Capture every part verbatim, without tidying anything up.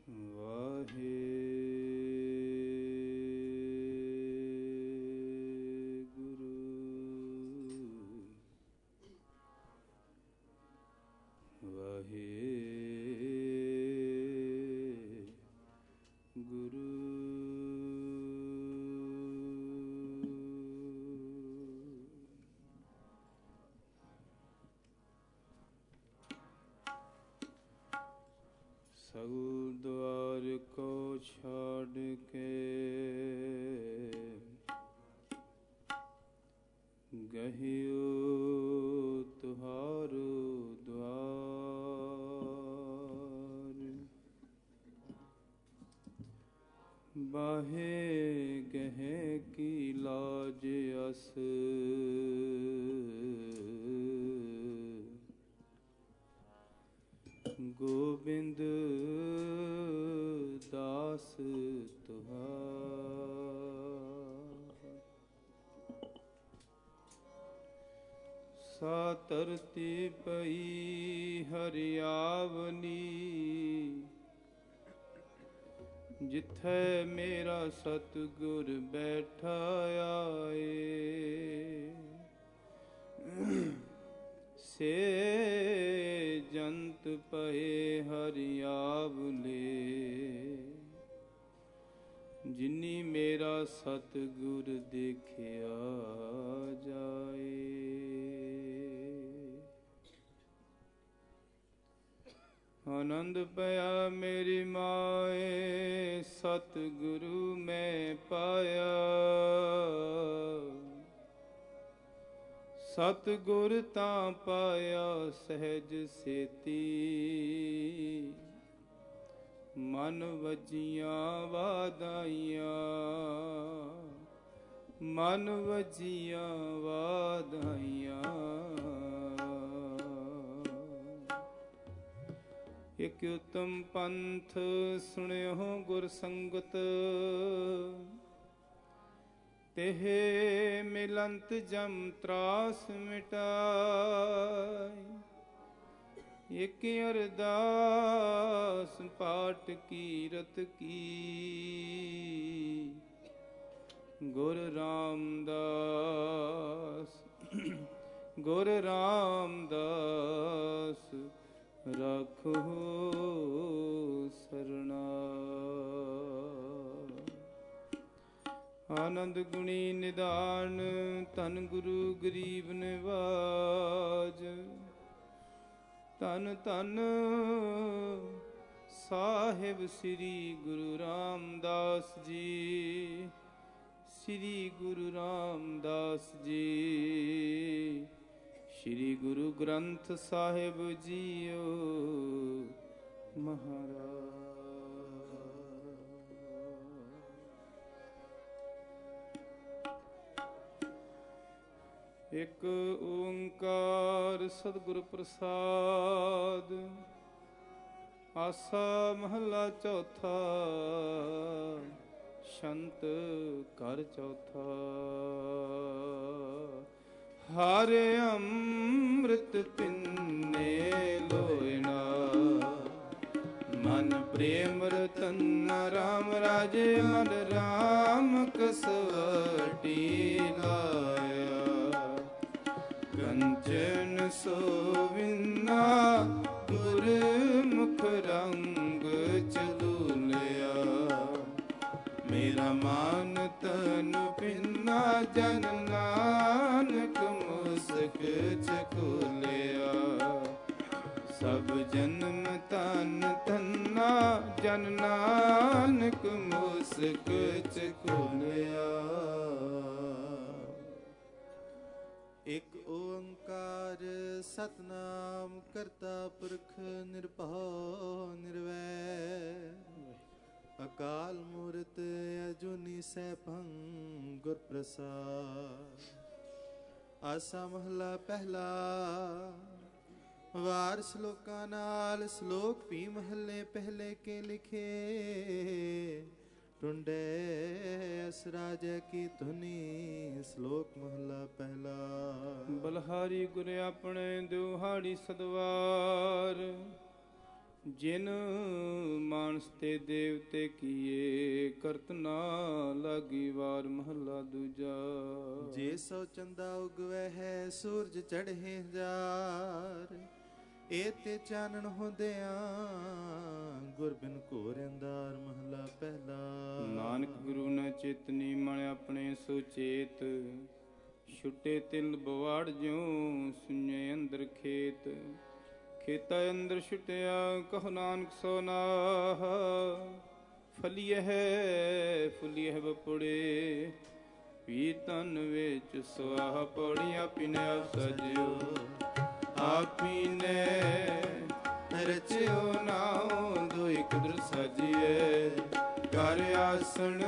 ਵਾਹਿਗੁਰੂ ਵਾਹਿਗੁਰੂ ਸਗਲ ਦੁਆਰ ਕੋ ਛਾੜ ਕੇ ਗਹਿਓ ਤੁਹਾਰੋ ਦੁਆਰ, ਬਾਹੇ ਗਹਿ ਕੀ ਲਾਜ ਅਸ ਗੋਬਿੰਦ ਦਾਸ ਤੁਹਾਰ। ਸਾ ਧਰਤੀ ਪਈ ਹਰਿਆਵਨੀ, ਜਿੱਥੇ ਮੇਰਾ ਸਤਿਗੁਰ ਬੈਠਾ ਆਏ। ਸੇ ਜੰਤ ਪਏ ਹਰਿਆਵਲੇ, ਜਿਨੀ ਮੇਰਾ ਸਤਿਗੁਰ ਦੇਖਿਆ ਜਾਏ। ਆਨੰਦ ਪਿਆ ਮੇਰੀ ਮਾਏ, ਸਤਿਗੁਰੂ ਮੈਂ ਪਾਇਆ। ਸਤਿਗੁਰ ਤਾਂ ਪਾਇਆ ਸਹਿਜ ਸੇਤੀ, ਮਨ ਵਜੀਆਂ ਵਾਧਾਈਆਂ, ਮਨ ਵਜੀਆਂ ਵਾਧਾਈਆਂ। ਇਕ ਉਤਮ ਪੰਥ ਸੁਣਿਓ ਗੁਰ ਸੰਗਤ, ਤਿਹ ਮਿਲੰਤ ਜਮ ਤਰਾਸ ਮਿਟਾਈ। ਇਕ ਅਰਦਾਸ ਪਾਠ ਕੀਰਤ ਕੀ, ਗੁਰ ਰਾਮਦਾਸ ਗੁਰ ਰਾਮਦਾਸ ਰਾਖੋ ਸਰਣਾ। ਆਨੰਦ ਗੁਣੀ ਨਿਦਾਨ, ਧੰਨ ਗੁਰੂ ਗਰੀਬ ਨਿਵਾਜ। ਧੰਨ ਧੰਨ ਸਾਹਿਬ ਸ੍ਰੀ ਗੁਰੂ ਰਾਮਦਾਸ ਜੀ, ਸ੍ਰੀ ਗੁਰੂ ਰਾਮਦਾਸ ਜੀ। ਸ੍ਰੀ ਗੁਰੂ ਗ੍ਰੰਥ ਸਾਹਿਬ ਜੀਓ ਮਹਾਰਾਜ। ਇਕ ਓੰਕਾਰ ਸਤਿਗੁਰ ਪ੍ਰਸਾਦ, ਆਸਾ ਮਹੱਲਾ ਚੌਥਾ, ਸ਼ੰਤ ਘਰ ਚੌਥਾ। ਹਰਿ ਅੰਮ੍ਰਿਤ ਪਿੰਨੇ ਲੋਇਣਾ, ਮਨ ਪ੍ਰੇਮ ਰਤਨ ਰਾਮ ਰਾਜੇ। ਮਨ ਰਾਮ ਕਸਵਟੀ ਲਾਇਆ, ਕੰਚਨ ਸੋਵਿਨਾ ਗੁਰਮੁਖ ਰੰਗ ਚਲੂਲਿਆ। ਮੇਰਾ ਮਾਨ ਤਨ ਪਿੰਨਾ ਜਨ ਨਾਨਕ ਮੁਸਕ ਚਕੋਲਿਆ। ਸਭ ਜਨਮ ਤਨ ਤੰਨਾ ਜਨ ਨਾਨਕ ਮੁਸਕ ਚਕੋਲਿਆ। ਇਕ ਓੰਕਾਰ ਸਤਨਾਮ ਕਰਤਾ ਪੁਰਖ ਨਿਰਭਉ ਨਿਰਵੈਰ। ਅਕਾਲ ਮੂਰਤ ਅਜੂਨੀ ਸੈਭੰ ਗੁਰ ਪ੍ਰਸਾਦ। ਆਸਾ ਮਹਲਾ ਪਹਿਲਾ। ਵਾਰ ਸ਼ਲੋਕਾਂ ਨਾਲ ਸ਼ਲੋਕ ਵੀ ਮਹੱਲੇ ਪਹਿਲੇ ਕੇ ਲਿਖੇ। ਟੁੰਡੇ ਅਸ ਰਾਜੈ ਕੀ ਧੁਨੀ। ਸ਼ਲੋਕ ਮਹਲਾ ਪਹਿਲਾ। ਬਲਹਾਰੀ ਗੁਰ ਆਪਣੇ ਦੁਹਾੜੀ ਸਦਵਾਰ। ਜਿਨ ਮਾਨਸ ਤੇ ਦੇਵਤੇ ਕੀਏ, ਕਰਤ ਨਾ ਲਾਗੀ ਵਾਰ। ਮਹੱਲਾ ਦੂਜਾ। ਜੇ ਸੋ ਚੰਦਾ ਉਗਵੈ ਹੈ, ਸੂਰਜ ਚੜ੍ਹੇ ਹਜ਼ਾਰ। ਇਹ ਤੇ ਚਾਨਣ ਹੁੰਦਿਆਂ, ਗੁਰ ਬਿਨ ਘੋਰ ਅੰਧਾਰ। ਮਹੱਲਾ ਪਹਿਲਾ। ਨਾਨਕ ਗੁਰੂ ਨ ਚੇਤਨੀ, ਮਨ ਆਪਣੇ ਸੁਚੇਤ। ਛੁੱਟੇ ਤਿਲ ਬਵਾੜ ਜਿਉ, ਸੁਣੇ ਅੰਦਰ ਖੇਤ। ਖੇਤਾ ਅੰਦਰ ਛੁਟਿਆ, ਕਹੋ ਨਾਨਕ ਸੋ ਨਾਹ। ਫਲੀਐ ਫੁਲੀਐ ਬਪੁੜੇ, ਪੀ ਤਨ ਵਿੱਚ ਸੁਆਹ। ਪੌੜੀਆਂ ਪੀਨੇ ਆਪ ਸਜਿਓ, ਆਪੀ ਨੇ ਰਚਿਓ ਨਾਉ। ਦੋਇ ਕੁਦਰਤ ਸਾਜੀਏ, ਕਰ ਆਸਣ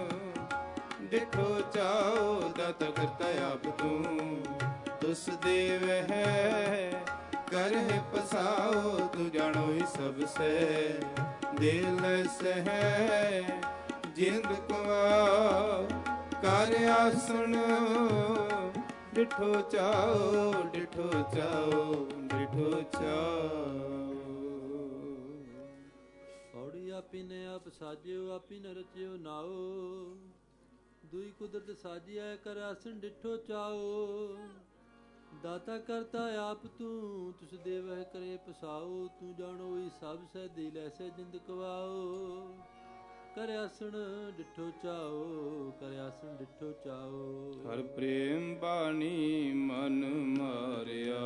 ਡਿਠੋ ਚਾਓ। ਦਾਤਾ ਕਰਤਾ ਆਪ ਤੂੰ, ਤੁਸ ਦੇਵ ਹੈ ਕਰਹਿ ਪਸਾਓ। ਤੂੰ ਜਾਣੋ ਹੀ ਸਭ ਸੇ, ਦਿਲ ਸਹਿ ਜਿੰਦ ਕਵਾ। ਕਰ ਆਸਣ ਡਿਠੋ ਚਾਓ, ਡਿਠੋ ਚਾਓ, ਡਿਠੋ ਚਾਓ। ਪੌੜੀ ਆਪੀ ਨੇ ਆਪ ਸਾਜਿਓ, ਆਪੀ ਨੇ ਰਚਿਓ ਨਾਓ। ਦੁਈ ਕੁਦਰਤ ਸਾਜਿਆ, ਕਰ ਆਸਣ ਡਿਠੋ ਚਾਓ। ਦਾਤਾ ਕਰਤਾ ਆਪ ਤੂੰ, ਤੁਸ ਦੇਵਹਿ ਕਰੇ ਪਸਾਓ। ਤੂੰ ਜਾਣੋ ਹੀ ਸਭ ਸਹਿ, ਦਿਲ ਐਸੇ ਜਿੰਦ ਕਵਾਓ। ਕਰ ਆਸਣ ਡਿਠੋ ਚਾਓ, ਕਰ ਆਸਣ ਡਿਠੋ ਚਾਓ। ਹਰ ਪ੍ਰੇਮ ਬਾਣੀ ਮਨ ਮਾਰਿਆ,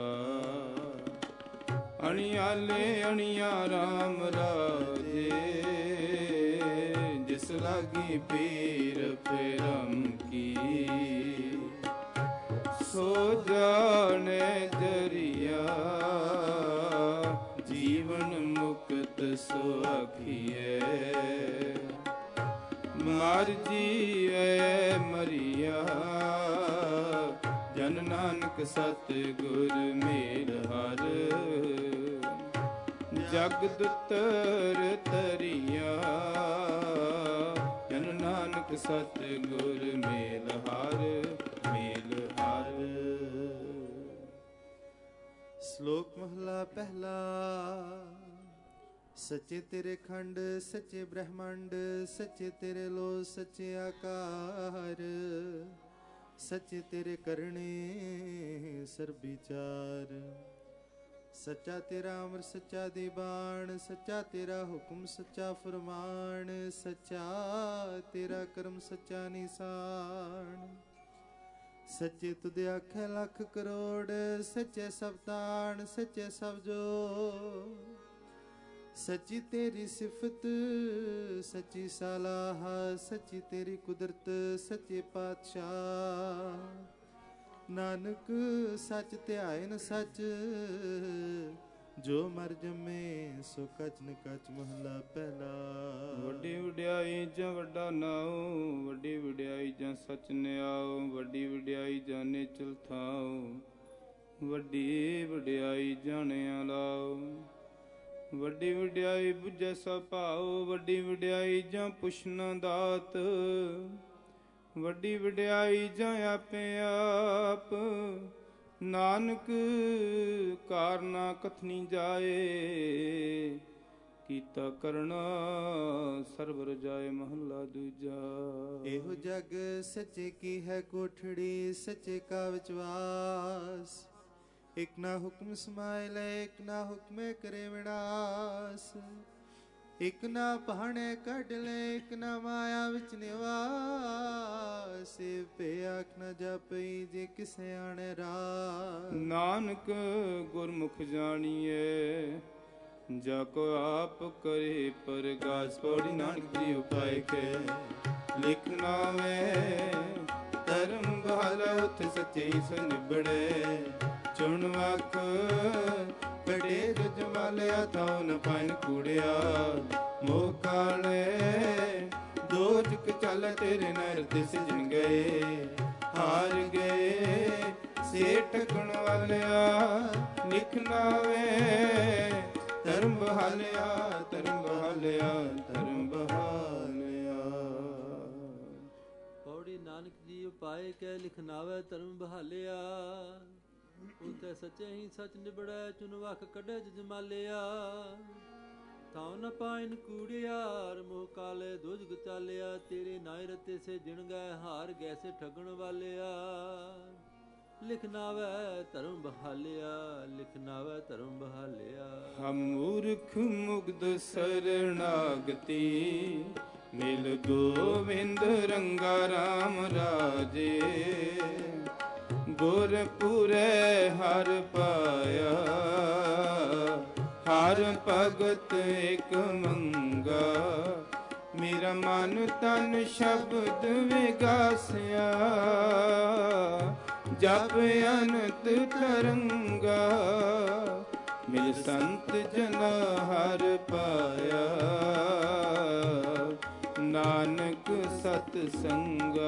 ਅਣਿਆਲੇ ਅਣਿਆ ਰਾਮ ਰਾਜੇ। ਜਿਸ ਲਾਗੀ ਪੀਰ ਪਰਮ ਕੀ, ਸੋ ਜਾਣੇ ਜਰੀਆ। ਜੀਵਨ ਮੁਕਤ ਸੁਆਖੀਏ, ਮਰ ਜੀਏ ਮਰੀਆ। ਜਨ ਨਾਨਕ ਸਤ ਗੁਰ ਮੇਲ ਹਰ, ਜਗ ਦੁਤਰ ਤਰੀਆ। ਜਨ ਨਾਨਕ ਸਤ ਗੁਰ ਮੇਲ ਹਰ, ਮੇਲ ਹਰ। ਸ਼ਲੋਕ ਮਹਲਾ ਪਹਿਲਾ। ਸੱਚੇ ਤੇਰੇ ਖੰਡ, ਸੱਚੇ ਬ੍ਰਹਮੰਡ। ਸੱਚੇ ਤੇਰੇ ਲੋ, ਸੱਚੇ ਆਕਾਰ। ਸੱਚੇ ਤੇਰੇ ਕਰਨੇ ਸਰਬ ਵਿਚਾਰ। ਸੱਚਾ ਤੇਰਾ ਅਮਰ, ਸੱਚਾ ਦੀਵਾਨ। ਸੱਚਾ ਤੇਰਾ ਹੁਕਮ, ਸੱਚਾ ਫਰਮਾਨ। ਸੱਚਾ ਤੇਰਾ ਕਰਮ, ਸੱਚਾ ਨਿਸ਼ਾਨ। ਸੱਚੇ ਤੁਧ ਆਖੇ ਲੱਖ ਕਰੋੜ। ਸੱਚੇ ਸਭ ਤਾਣ, ਸੱਚੇ ਸਭ ਜੋੜ। ਸੱਚੀ ਤੇਰੀ ਸਿਫਤ, ਸੱਚੀ ਸਲਾਹ। ਸੱਚੀ ਤੇਰੀ ਕੁਦਰਤ, ਸੱਚੇ ਪਾਤਸ਼ਾਹ। ਨਾਨਕ ਸੱਚ ਧਿਆਇਨ ਸੱਚ, ਜੋ ਮਰ ਜੰਮੇ ਸੋ ਕਚ ਨ ਕਚ। ਮਹਲਾ ਪਹਿਲਾ। ਵੱਡੀ ਵਡਿਆਈ ਜਾਂ ਵੱਡਾ ਨਾਉ, ਵੱਡੀ ਵਡਿਆਈ ਜਾਂ ਸਚ ਨਿਆਉ। ਵੱਡੀ ਵਡਿਆਈ ਜਾਂ ਨੇਚਲ ਥਾਉ, ਵੱਡੀ ਵਡਿਆਈ ਜਾਣਿਆ ਲਾਉ। ਵੱਡੀ ਵਡਿਆਈ ਬੁੱਝੈ ਸਭ ਭਾਉ, ਵੱਡੀ ਵਡਿਆਈ ਜਾਂ ਪੁੱਛਣਾ ਦਾਤ। ਵੱਡੀ ਵਡਿਆਈ ਜਾਂ ਆਪੇ ਆਪ, ਨਾਨਕ ਕਾਰਨਾ ਕਥਨੀ ਜਾਏ। ਕੀਤਾ ਕਰਨਾ ਸਰਬ ਰਜਾਏ। ਮਹੱਲਾ ਦੂਜਾ। ਇਹੋ ਜਗ ਸੱਚੇ ਕੀ ਹੈ ਕੋਠੜੀ, ਸੱਚੇ ਕਾ ਵਿਚਵਾਸ। ਇਕ ਨਾ ਹੁਕਮ ਸਮਾਇ ਲੈ, ਇਕ ਨਾ ਹੁਕਮੇ ਕਰੇ ਵਿਨਾਸ਼। ਇਕ ਨਾ ਪਹਾਣੇ ਕੱਢ ਲੈ, ਇਕ ਨਾ ਮਾਇਆ ਵਿੱਚ ਨਿਵਾਸ। ਪੇ ਆਖ ਨਾ ਜਪਈ, ਜੇ ਕਿਸੇ ਆਣੇ ਰਾਸ। ਨਾਨਕ ਗੁਰਮੁਖ ਜਾਣੀਏ, ਜਾ ਕੋ ਆਪ ਕਰੇ ਪਰਗਾਸ। ਪੌੜੀ ਨਾਨਕ ਜੀ ਉਪਾਇ ਕੇ, ਲਿਖ ਨਾਵੇਂ ਧਰਮ ਭਾਲਾ। ਉਥੇ ਸੱਚੇ ਸੋ ਨਿਬੜੇ, ਚੁਣ ਵਖ ਕੜੇ ਜਮਾਲਿਆ। ਥਾਉ ਨ ਪਾਇਨ ਕੂੜਿਆ, ਮੋਹ ਕਾਲੇ ਦੋਜਕ ਚੱਲ। ਤੇਰੇ ਨਰ ਦਿਸ ਜਿਨ ਗਏ, ਹਾਰ ਗਏ ਸੇ ਠਗਣ ਵਾਲਿਆ। ਲਿਖ ਨਾਵੇਂ ਧਰਮ ਬਹਾਲਿਆ, ਧਰਮ ਬਹਾਲਿਆ, ਧਰਮ ਬਹਾਲਿਆ। ਪੌੜੀ ਨਾਨਕ ਜੀ ਉਪਾਏ ਕੈ, ਲਿਖ ਨਾਵੇ ਧਰਮ ਬਹਾਲਿਆ। ਉਤੇ ਸੱਚੇ ਹੀ ਸੱਚ ਨਿਬੜੈ, ਚੁਨ ਵਖ ਕੱਢੇ ਜਮਾਲਿਆ। ਥਾਉ ਨ ਪਾਇਨ ਕੂੜਿਆਰ, ਮੋਹ ਕਾਲੇ ਦੁਜਗ ਚਾਲਿਆ, ਤੇਰੇ ਨਾਇ ਰਤੇ ਸੇ ਜਿਣ ਗਏ, ਹਾਰ ਗੈਸੇ ਠਗਣ ਵਾਲਿਆ। ਲਿਖ ਨਾਵੈ ਧਰਮ ਬਹਾਲਿਆ, ਲਿਖ ਨਾਵੈ ਧਰਮ ਬਹਾਲਿਆ। ਹਮ ਮੂਰਖ ਮੁਗਧ ਸਰਣਾਗਤੀ, ਮਿਲ ਗੋਵਿੰਦ ਰੰਗਾ ਰਾਮ ਰਾਜੇ। ਗੁਰਪੁਰੈ ਹਰ ਪਾਇਆ, ਹਰ ਭਗਤ ਇਕ ਮੰਗਾ। ਮੇਰਾ ਮਨ ਤਨ ਸ਼ਬਦ ਵਿਗਾਸਿਆ, ਜਪ ਅਨੰਤ ਤਰੰਗਾ। ਮਿਲ ਸੰਤ ਜਨਾ ਹਰ ਪਾਇਆ, ਨਾਨਕ ਸਤ ਸੰਗਾ।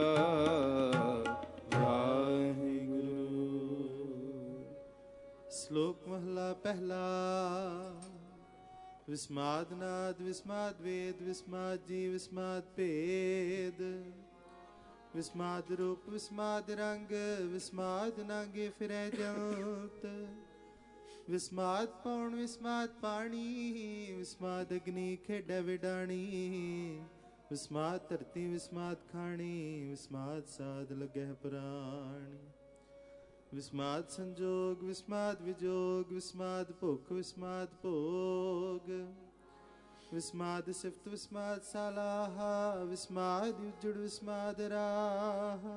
ਸ਼ਲੋਕ ਮਹਲਾ ਪਹਿਲਾ। ਵਿਸਮਾਦ ਨਾਦ ਵਿਸਮਾਦ ਵੇਦ, ਵਿਸਮਾਦ ਜੀ ਵਿਸਮਾਦ ਭੇਦ। ਵਿਸਮਾਦ ਰੂਪ ਵਿਸਮਾਦ ਰੰਗ, ਵਿਸਮਾਦ ਨਾਗੇ ਫਿਰੈ ਜੰਤ। ਵਿਸਮਾਦ ਪੌਣ ਵਿਸਮਾਦ ਪਾਣੀ, ਵਿਸਮਾਦ ਅਗਨੀ ਖੇਡੈ ਵਿਡਾਣੀ। ਵਿਸਮਾਦ ਧਰਤੀ ਵਿਸਮਾਦ ਖਾਣੀ, ਵਿਸਮਾਦ ਸਾਧ ਲੱਗੈ ਪ੍ਰਾਣੀ। ਵਿਸਮਾਦ ਸੰਜੋਗ ਵਿਸਮਾਦ ਵਿਜੋਗ, ਵਿਸਮਾਦ ਭੁੱਖ ਵਿਸਮਾਦ ਭੋਗ। ਵਿਸਮਾਦ ਸਿਫਤ ਵਿਸਮਾਦ ਸਾਲਾਹਾ, ਵਿਸਮਾਦ ਉਜੜ ਵਿਸਮਾਦ ਰਾਹ।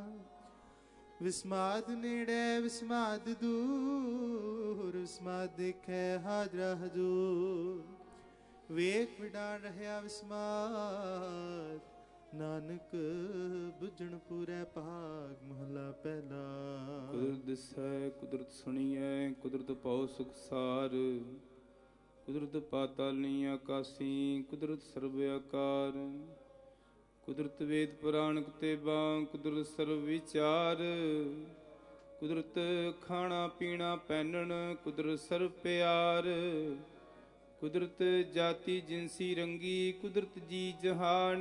ਵਿਸਮਾਦ ਨੇੜੇ ਵਿਸਮਾਦ ਦੂਰ, ਵਿਸਮਾਦ ਦੇਖੈ ਹਾਜ਼ਰਾ ਹਜੂਰ। ਵੇਖ ਵਿਡਾਣ ਰਹਿਆ ਵਿਸਮਾਦ, ਨਾਨਕ ਬੁੱਝਣ ਪੂਰੈ ਭਾਗ। ਮਹਲਾ ਪਹਿਲਾ। ਕੁਦਰਤ ਦਿਸੈ ਕੁਦਰਤ ਸੁਣੀਐ, ਕੁਦਰਤ ਭਉ ਸੁਖ ਸਾਰ। ਕੁਦਰਤ ਪਾਤਾਲਨੀ ਆਕਾਸੀ, ਕੁਦਰਤ ਸਰਬ ਆਕਾਰ। ਕੁਦਰਤ ਵੇਦ ਪੁਰਾਣ ਕਿਤਾਬਾਂ, ਕੁਦਰਤ ਸਰਬ ਵਿਚਾਰ। ਕੁਦਰਤ ਖਾਣਾ ਪੀਣਾ ਪਹਿਨਣ, ਕੁਦਰਤ ਸਰਬ ਪਿਆਰ। ਕੁਦਰਤ ਜਾਤੀ ਜਿਨਸੀ ਰੰਗੀ, ਕੁਦਰਤ ਜੀ ਜਹਾਨ।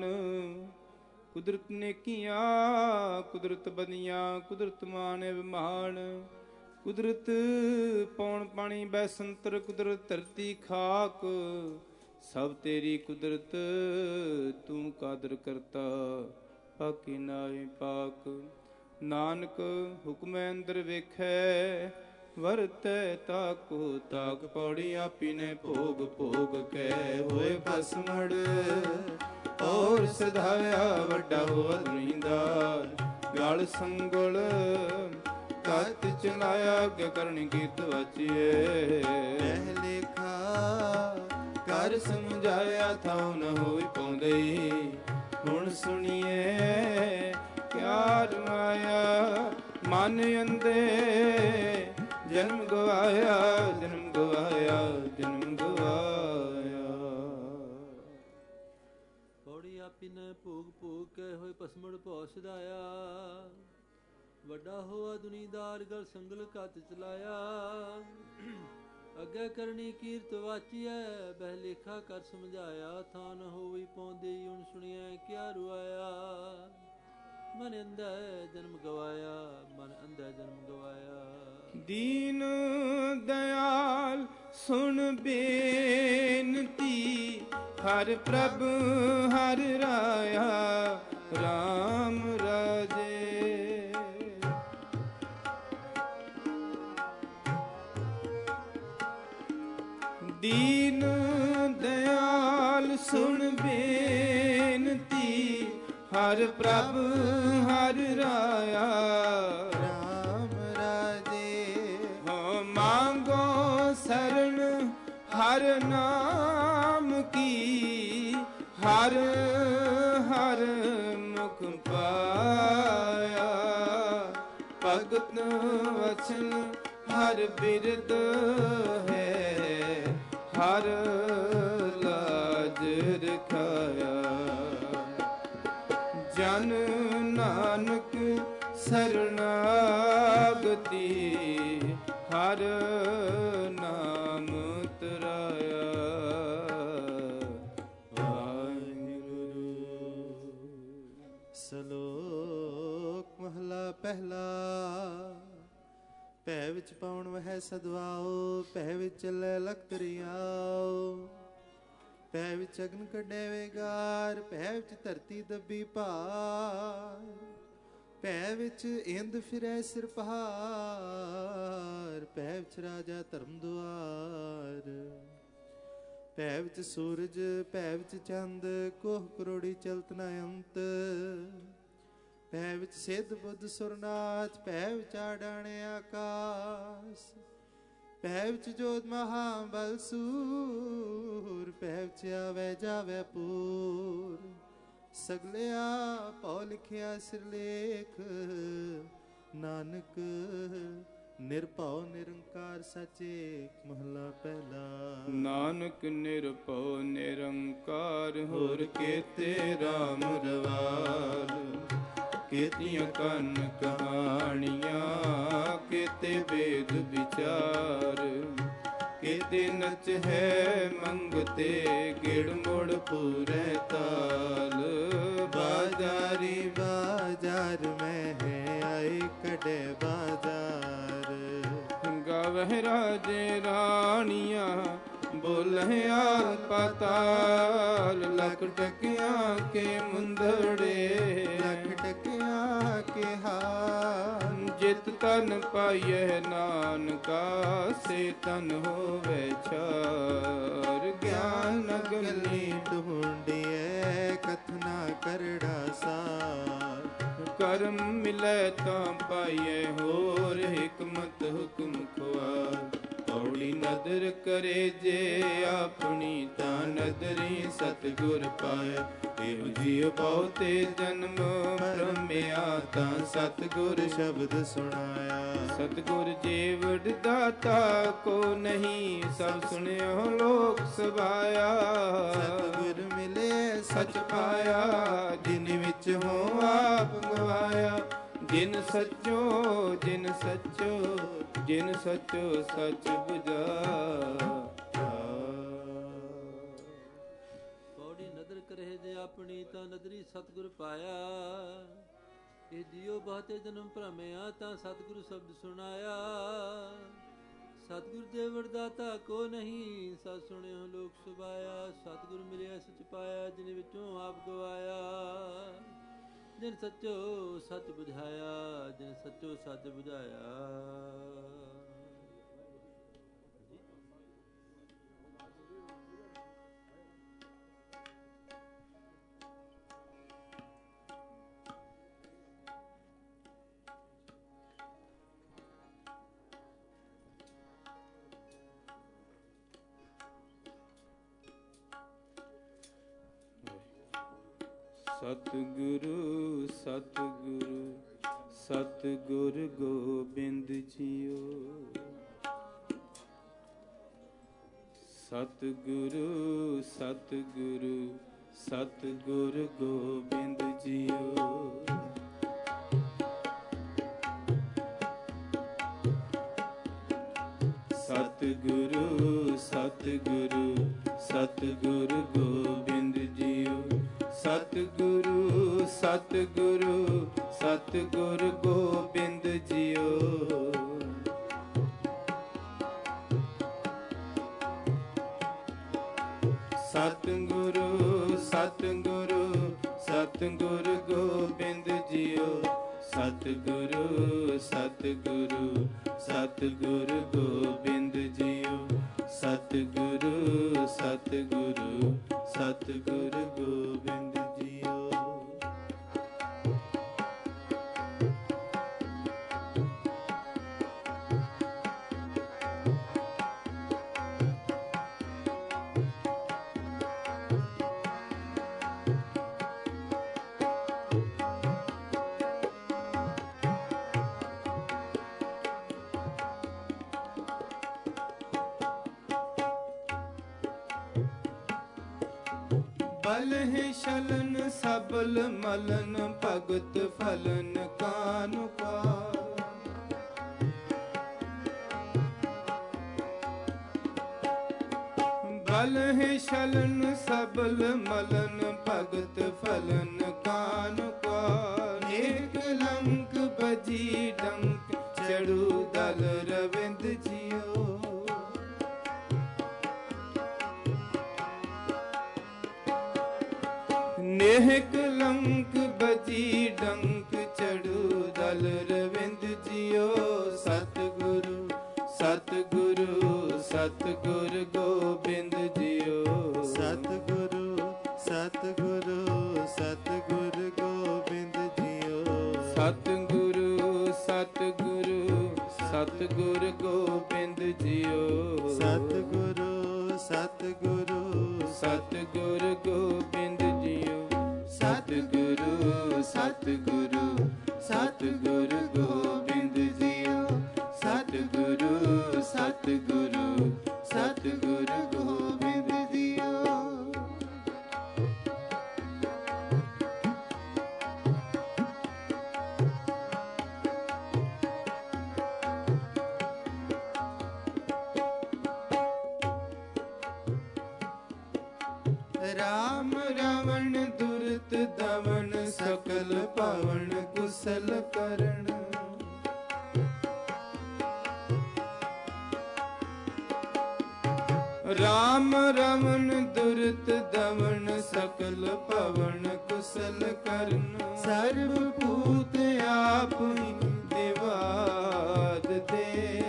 ਕੁਦਰਤ ਨੇਕੀਆਂ ਕੁਦਰਤ ਬਦੀਆਂ, ਕੁਦਰਤ ਮਾਨ ਅਭਿਮਾਨ। ਕੁਦਰਤ ਪੌਣ ਪਾਣੀ ਬੈਸੰਤਰ, ਕੁਦਰਤ ਧਰਤੀ ਖਾਕ। ਸਭ ਤੇਰੀ ਕੁਦਰਤ, ਤੂੰ ਕਾਦਰ ਕਰਤਾ, ਪਾਕੀ ਨਾਹੀ ਪਾਕ। ਨਾਨਕ ਹੁਕਮੈ ਅੰਦਰ ਵੇਖੈ, ਵਰਤੈ ਤਾਕੋ ਤਾਕ। ਪੌੜੀ ਆਪੀ ਨੇ ਭੋਗ ਭੋਗ ਕੇ, ਹੋਏ ਭਸਮੜ ਔਰ ਸਿਧਾਇਆ। ਵੱਡਾ ਹੋਆ ਦਰੀਂਦਾਰ, ਗਲ ਸੰਗਲ ਕੱਤ ਚਲਾਇਆ। ਅੱਗੇ ਕਰਨੀ ਕੀਤ ਵਾਚੀਏ, ਪਹਿਲੇ ਖਾ ਕਰ ਸਮਝਾਇਆ। ਥਾਉ ਨ ਹੋਈ ਪਾਉਂਦੇ, ਹੁਣ ਸੁਣੀਏ ਕਿਆ ਰਮਾਇਆ। ਮਨ ਅੰਦੇ ਜਨਮ ਗਵਾਇਆ, ਜਨਮ ਗਵਾਇਆ, ਜਨਮ ਗਵਾਇਆ। ਪੌੜੀ ਆਪੀ ਨੇ ਭੋਗ ਭੋਗ ਕੇ, ਹੋਏ ਭਸਮੜ ਭਉ ਸਿਧਾਇਆ। ਵੱਡਾ ਹੋਆ ਦੁਨੀਦਾਰ, ਗਲ ਸੰਗਲ ਕੱਤ ਚਲਾਇਆ। ਅੱਗੇ ਕਰਨੀ ਕੀਰਤ ਵਾਚੀਐ, ਬਹਿ ਲੇਖਾ ਕਰ ਸਮਝਾਇਆ। ਥਾਂ ਨ ਹੋਈ ਪਾਉਂਦੀ, ਹੁਣ ਸੁਣੀਐ ਕਿਆ ਰੁਆਇਆ। ਮਨ ਅੰਧੈ ਜਨਮ ਗਵਾਇਆ, ਮਨ ਅੰਧੈ ਜਨਮ ਗਵਾਇਆ। ਦੀਨ ਦਇਆਲ ਸੁਣ ਬੇਨਤੀ, ਹਰ ਪ੍ਰਭ ਹਰ ਰਾਇਆ। ਰਾਮ ਰਾਜੇ ਦੀਨ ਦਇਆਲ ਸੁਣ ਬੇਨਤੀ, ਹਰ ਪ੍ਰਭ ਹਰ ਰਾਇਆ। ਰਾਮ ਰਾਜੇ ਹੋ ਮੰਗੋ ਸਰਣ ਹਰ ਨਾਮ ਕੀ, ਹਰ ਹਰ ਮੁਖ ਪਾਇਆ। ਭਗਤ ਵਚਨ ਹਰ ਬਿਰਦ ਹੈ, ਹਰ ਲਾਜ ਰਖਾਇਆ। ਜਨ ਨਾਨਕ ਸਰਣਾਗਤੀ, ਹਰ ਨਾਮ ਤਰਾਇਆ। ਵਾਹਿਗੁਰੂ। ਸ਼ਲੋਕ ਮਹਲਾ ਪਹਿਲਾ। ਭੈ ਵਿੱਚ ਪਾਉਣ ਵਹਿ ਸਦਵਾਓ, ਭੈ ਵਿੱਚ ਚੱਲੈ ਲਖਤ ਰਿਆਓ। ਭੈ ਵਿੱਚ ਅਗਨ ਕੱਢੇ ਵੇਗਾਰ, ਭੈ ਵਿੱਚ ਧਰਤੀ ਦੱਬੀ ਭਾਰ, ਭੈ ਵਿੱਚ ਇੰਦ ਫਿਰੈ ਸਿਰ ਪਹਾੜ, ਭੈ ਵਿੱਚ ਰਾਜਾ ਧਰਮ ਦੁਆਰ, ਭੈ ਵਿੱਚ ਸੂਰਜ, ਭੈ ਵਿੱਚ ਚੰਦ, ਕੋਹ ਕਰੋੜੀ ਚਲਤ ਨ ਅੰਤ, ਭੈ ਵਿੱਚ ਸਿੱਧ ਬੁੱਧ ਸੁਰਨਾਥ, ਭੈ ਵਿੱਚ ਆਡਾਣੇ ਆਕਾਸ, ਭੈ ਵਿੱਚ ਜੋਤ ਮਹਾਬਲ ਸੂਰ, ਭੈ ਵਿੱਚ ਆਵੈ ਜਾਵੈ ਪੂਰ, ਸਗਲਿਆ ਭਉ ਲਿਖਿਆ ਸਿਰਲੇਖ, ਨਾਨਕ ਨਿਰਭਉ ਨਿਰੰਕਾਰ ਸਚੇ। ਮਹਲਾ ਪਹਿਲਾ। ਨਾਨਕ ਨਿਰਭਉ ਨਿਰੰਕਾਰ, ਹੋਰ ਕੇਤੇ ਰਾਮ ਰਵਾਲ, ਕੇਤੀਆਂ ਕੰਨ ਕਹਾਣੀਆਂ, ਕੇਤੇ ਵੇਦ ਵਿਚਾਰ, ਕੇਤੇ ਨਚ ਹੈ ਮੰਗਤੇ, ਗਿੜ ਮੁੜ ਪੂਰੇ ਤਾਲ, ਬਾਜ਼ਾਰੀ ਬਾਜ਼ਾਰ ਮੈਂ ਹੈ ਆਈ ਕਢੇ ਬਾਜ਼ਾਰ, ਗਾਵਹਿ ਰਾਜੇ ਰਾਣੀਆਂ, ਬੋਲਹਿ ਆਲ ਪਾਤਾਲ, ਲੱਖ ਟਕਿਆਂ ਕੇ ਮੁੰਦੜੇ, ਲੱਖ ਟਕਿਆਂ ਕੇ ਹਾਰ, ਜਿਤ ਤਨ ਪਾਈਐ ਨਾਨਕਾ, ਸੇ ਤਨ ਹੋਵੇ ਛਾਰ, ਗਿਆਨ ਅਗਨੀ ਢੂੰਢੀਐ, ਕਥਨਾ ਕਰੜਾ ਸਾਰ, ਕਰਮ ਮਿਲੈ ਤਾਂ ਪਾਈਐ, ਹੋਰ ਹਿਕਮਤ ਹੁਕਮ ਖੁਆਰ, ਪੌੜੀ ਨਦਰ ਕਰੇ ਜੇ ਆਪਣੀ, ਤਾਂ ਨਦਰੀ ਸਤਿਗੁਰ ਪਾਏ, ਇਹੋ ਜਿਉ ਬਹੁਤੇ ਜਨਮ ਭਰਮਿਆ, ਤਾਂ ਸਤਿਗੁਰ ਸ਼ਬਦ ਸੁਣਾਇਆ, ਸਤਿਗੁਰ ਜੀਵੜ ਦਾਤਾ ਕੋ ਨਹੀਂ, ਸਭ ਸੁਣਿਓ ਲੋਕ ਸਭਾਇਆ, ਸਤਿਗੁਰ ਮਿਲੇ ਸਚ ਪਾਇਆ, ਜਿਨ ਵਿੱਚ ਹੋ ਆਪ ਗਵਾਇਆ, ਜਿਨ ਸੱਚੋ ਜਿਨ ਸੱਚੋ ਜਿਨ ਸੱਚੋ ਸੱਚ ਬੁਝਾਇਆ। ਪੌੜੀ ਨਦਰ ਕਰੇ ਜੇ ਆਪਣੀ, ਤਾਂ ਨਦਰੀ ਸਤਿਗੁਰ ਪਾਇਆ, ਇਹ ਜਿਉ ਬਹੁਤੇ ਜਨਮ ਭਰਮਿਆ, ਤਾਂ ਸਤਿਗੁਰੂ ਸ਼ਬਦ ਸੁਣਾਇਆ, ਸਤਿਗੁਰ ਦੇ ਵਰਦਾਤਾ ਕੋ ਨਹੀਂ, ਸਤ ਸੁਣਿਓ ਲੋਕ ਸੁਭਾਇਆ, ਸਤਿਗੁਰ ਮਿਲਿਆ ਸਚ ਪਾਇਆ, ਜਿਨ ਵਿੱਚੋਂ ਆਪ ਗਵਾਇਆ, ਜਿਨ ਸੱਚੋ ਸੱਚ ਬੁਝਾਇਆ, ਜਿਨ ਸੱਚੋ ਸੱਚ ਬੁਝਾਇਆ। ਸਤਿਗੁਰੂ ਸਤਿਗੁਰੂ ਸਤਿਗੁਰ ਗੋਬਿੰਦ ਜੀਓ, ਸਤਿਗੁਰੂ ਸਤਿਗੁਰੂ ਸਤਿਗੁਰ ਗੋਬਿੰਦ ਜੀਓ, ਸਤਿਗੁਰੂ ਸਤਿਗੁਰੂ ਸਤਿਗੁਰ ਗੋਬਿੰਦ ਜੀਓ, ਸਤਿਗੁਰੂ ਸਤਿਗੁਰੂ ਸਤਿਗੁਰ ਗੋਬਿੰਦ ਜੀਓ, ਸਤਿਗੁਰੂ ਸਤਿਗੁਰੂ ਸਤਿਗੁਰ ਗੋਬਿੰਦ ਜੀਓ, ਸਤਿਗੁਰੂ ਸਤਿਗੁਰੂ ਸਤਿਗੁਰ ਗੋਬਿੰਦ ਜੀਓ, ਸਤਿਗੁਰੂ ਸਤਿਗੁਰੂ ਸਤਿਗੁਰ ਗੋਬਿੰਦ ਜੀਓ। ਬਲ ਹੈ ਸ਼ਲਨ ਸਬਲ ਮਲਨ, ਭਗਤ ਫਲਨ ਕਾਨੁ ਕਾ, ਬਲ ਹੈ ਸ਼ਲਨ ਸਬਲ ਮਲਨ, ਭਗਤ ਫਲਨ ਕਾਨੁ ਕਾ, ਏਕ ਲੰਕ ਬਜੀ ਡੰਕ, ਚੜੂ ਦਲ ਰਵਿੰਦ ਜੀਓ, ਇਹ ਕਲੰਕ ਬਜੀ ਡੰਕ ਚੜੂ ਦਲ ਰਵਿੰਦ ਜੀਓ। ਸਤਿਗੁਰੂ ਸਤਿਗੁਰੂ ਸਤਿਗੁਰ ਗੋਬਿੰਦ ਜੀਓ। ਸਤਿਗੁਰੂ ਸਤਿਗੁਰੂ ਸਤਿਗੁਰ ਗੋਬਿੰਦ ਜੀਓ। ਸਤਿਗੁਰੂ ਸਤਿਗੁਰੂ ਸਤਿਗੁਰ ਗੋਬਿੰਦ ਜੀਓ। ਸਤਿਗੁਰੂ ਸਤਿਗੁਰੂ ਸਤਿਗੁਰ ਗੋਬਿੰਦ ਜੀਓ। ਸਤਿਗੁਰੂ ਸਤਿਗੁਰੂ ਸਤਿਗੁਰ ਗੋਬਿੰਦ ਜੀਓ। ਸਤਿਗੁਰੂ ਸਤਿਗੁਰੂ ਸਤਿਗੁਰ ਗੋਬਿੰਦ ਜੀਓ। ਰਾਮ ਰਾਵਣ ਦੁਰਤ ਦਵਨ ਸਕਲ ਭਵਨ ਕੁਸਲ ਕਰਨ। ਰਾਮ ਰਾਵਣ ਦੁਰਤ ਦਵਨ ਸਕਲ ਭਵਨ ਕੁਸਲ ਕਰਨ। ਸਰਬ ਭੂਤ ਆਪ ਹੀ ਦਿਵਾਦ ਦੇ।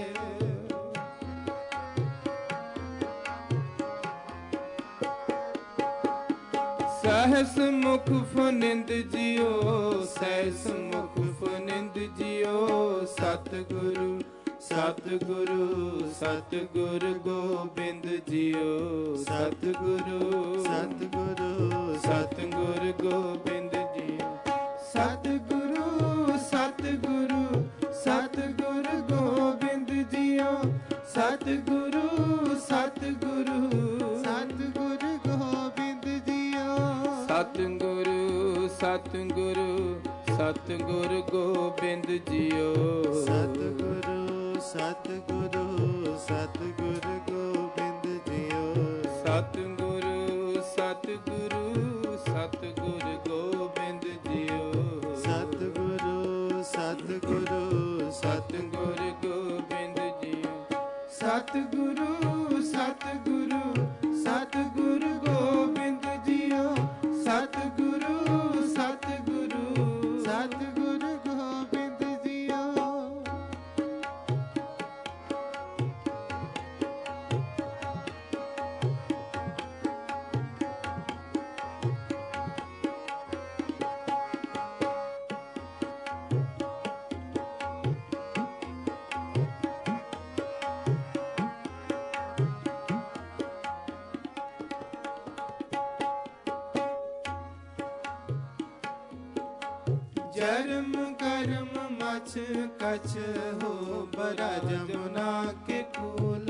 ਸਹਿਸ ਮੁਖ ਫਨਿੰਦ ਜੀਓ। ਸਹਿਸ ਮੁਖ ਫਨਿੰਦ ਜੀਓ। ਸਤਿਗੁਰੂ ਸਤਿਗੁਰੂ ਸਤਿਗੁਰ ਗੋਬਿੰਦ ਜੀਓ। ਸਤਿਗੁਰੂ ਸਤਿਗੁਰੂ ਸਤਿਗੁਰ ਗੋਬਿੰਦ ਜੀਓ। ਸਤਿਗੁਰੂ ਸਤਿਗੁਰੂ ਸਤਿਗੁਰ ਗੋਬਿੰਦ ਜੀਓ। ਸਤਿਗੁਰੂ ਸਤਿਗੁਰੂ ਸਤਿਗੁਰ ਗੋਬਿੰਦ ਜੀਓ। ਸਤਿਗੁਰੂ ਸਤਿਗੁਰੂ ਸਤਿਗੁਰ ਗੋਬਿੰਦ ਜੀਓ। ਸਤਿਗੁਰੂ ਸਤਿਗੁਰੂ ਸਤਿਗੁਰ ਗੋਬਿੰਦ ਜੀਓ। ਸਤਿਗੁਰੂ ਸਤਿਗੁਰੂ ਸਤਿਗੁਰ ਗੋਬਿੰਦ ਜੀਓ। ਸਤਿਗੁਰੂ ਸਤਿਗੁਰੂ ਸਤਿਗੁਰ ਗੋਬਿੰਦ ਜੀਓ। ਸਤਿਗੁਰੂ ਸਤਿਗੁਰੂ ਸਤਿਗੁਰ ਗੋਬਿੰਦ ਜੀਓ। ਸਤਿਗੁਰੂ ਸਤਿਗੁਰੂ ਸਤਿਗੁਰ ਗੋਬਿੰਦ ਜੀਓ। ਜਰਮ ਕਰਮ ਮਛ ਕਛ ਹੋ ਬਰਾ ਜਮੁਨਾ ਕੇ ਕੂਲ।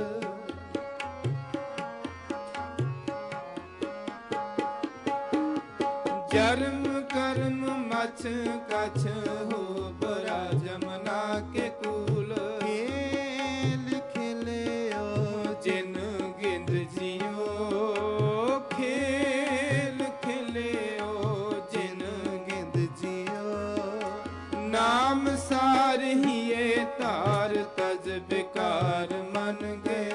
ਜਰਮ ਕਰਮ ਮਛ ਕਛ ਹੋ ਬਰਾ ਜਮੁਨਾ ਕੇ ਕੂਲ। ਖੇਲ ਖਿਲਿਓ ਜਿਨ ਗਿੰਦ ਜੀਓ। ਖੇਲ ਖਿਲਿਓ ਜਿਨ ਗਿੰਦ ਜੀਓ। ਨਾਮ ਸਾਰ ਹੀਏ ਧਾਰ ਤਜ ਬਿਕਾਰ ਮਨ ਗਏ।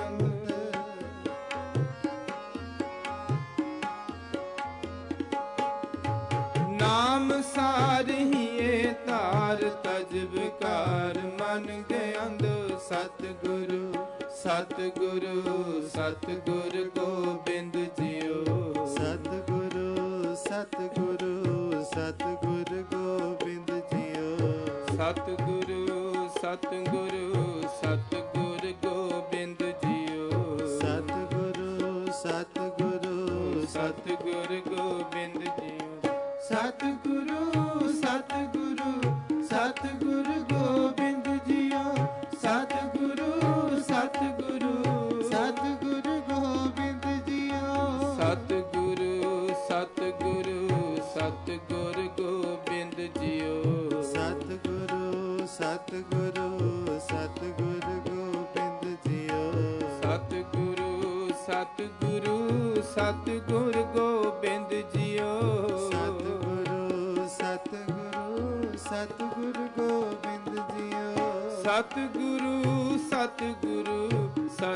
ਨਾਮ ਸਾਰ ਹੀਏ ਧਾਰ ਤਜ ਬਿਕਾਰ ਮਨ ਗਏ ਅੰਧ। ਸਤਿਗੁਰੂ ਸਤਿਗੁਰੂ ਸਤਿਗੁਰ ਗੋਬਿੰਦ ਜੀਓ। ਸਤਿਗੁਰੂ ਸਤਿਗੁਰੂ ਸਤਿਗੁਰ ਗੋਬਿੰਦ ਜੀਓ। ਸਤਿਗੁਰੂ ਸਤਿਗੁਰੂ ਸਤਿਗੁਰ ਗੋਬਿੰਦ ਜੀਓ। ਸਤਿਗੁਰੂ ਸਤਿਗੁਰੂ ਸਤਿਗੁਰ ਗੋਬਿੰਦ ਜੀਓ। ਸਤਿਗੁਰੂ ਸਤਿਗੁਰੂ ਸਤਿਗੁਰ ਗੋਬਿੰਦ ਜੀਓ। ਸਤਿਗੁਰੂ ਸਤਿਗੁਰੂ ਸਤਿਗੁਰ ਗੋਬਿੰਦ ਜੀਓ। ਸਤਿਗੁਰੂ ਸਤਿਗੁਰੂ ਸਤਿਗੁਰ ਗੋਬਿੰਦ ਜੀਓ। ਸਤਿਗੁਰੂ ਸਤਿਗੁਰੂ ਸਤਿਗੁਰ ਗੋਬਿੰਦ ਜੀਓ। ਸਤਿਗੁਰੂ ਸਤਿਗੁਰੂ ਸਤਿਗੁਰ ਗੋਬਿੰਦ ਜੀਓ। ਸਤਿਗੁਰੂ ਸਤਿਗੁਰੂ ਸਤਿਗੁਰ ਗੋਬਿੰਦ ਜੀਓ। ਸਤਿਗੁਰੂ ਸਤਿਗੁਰੂ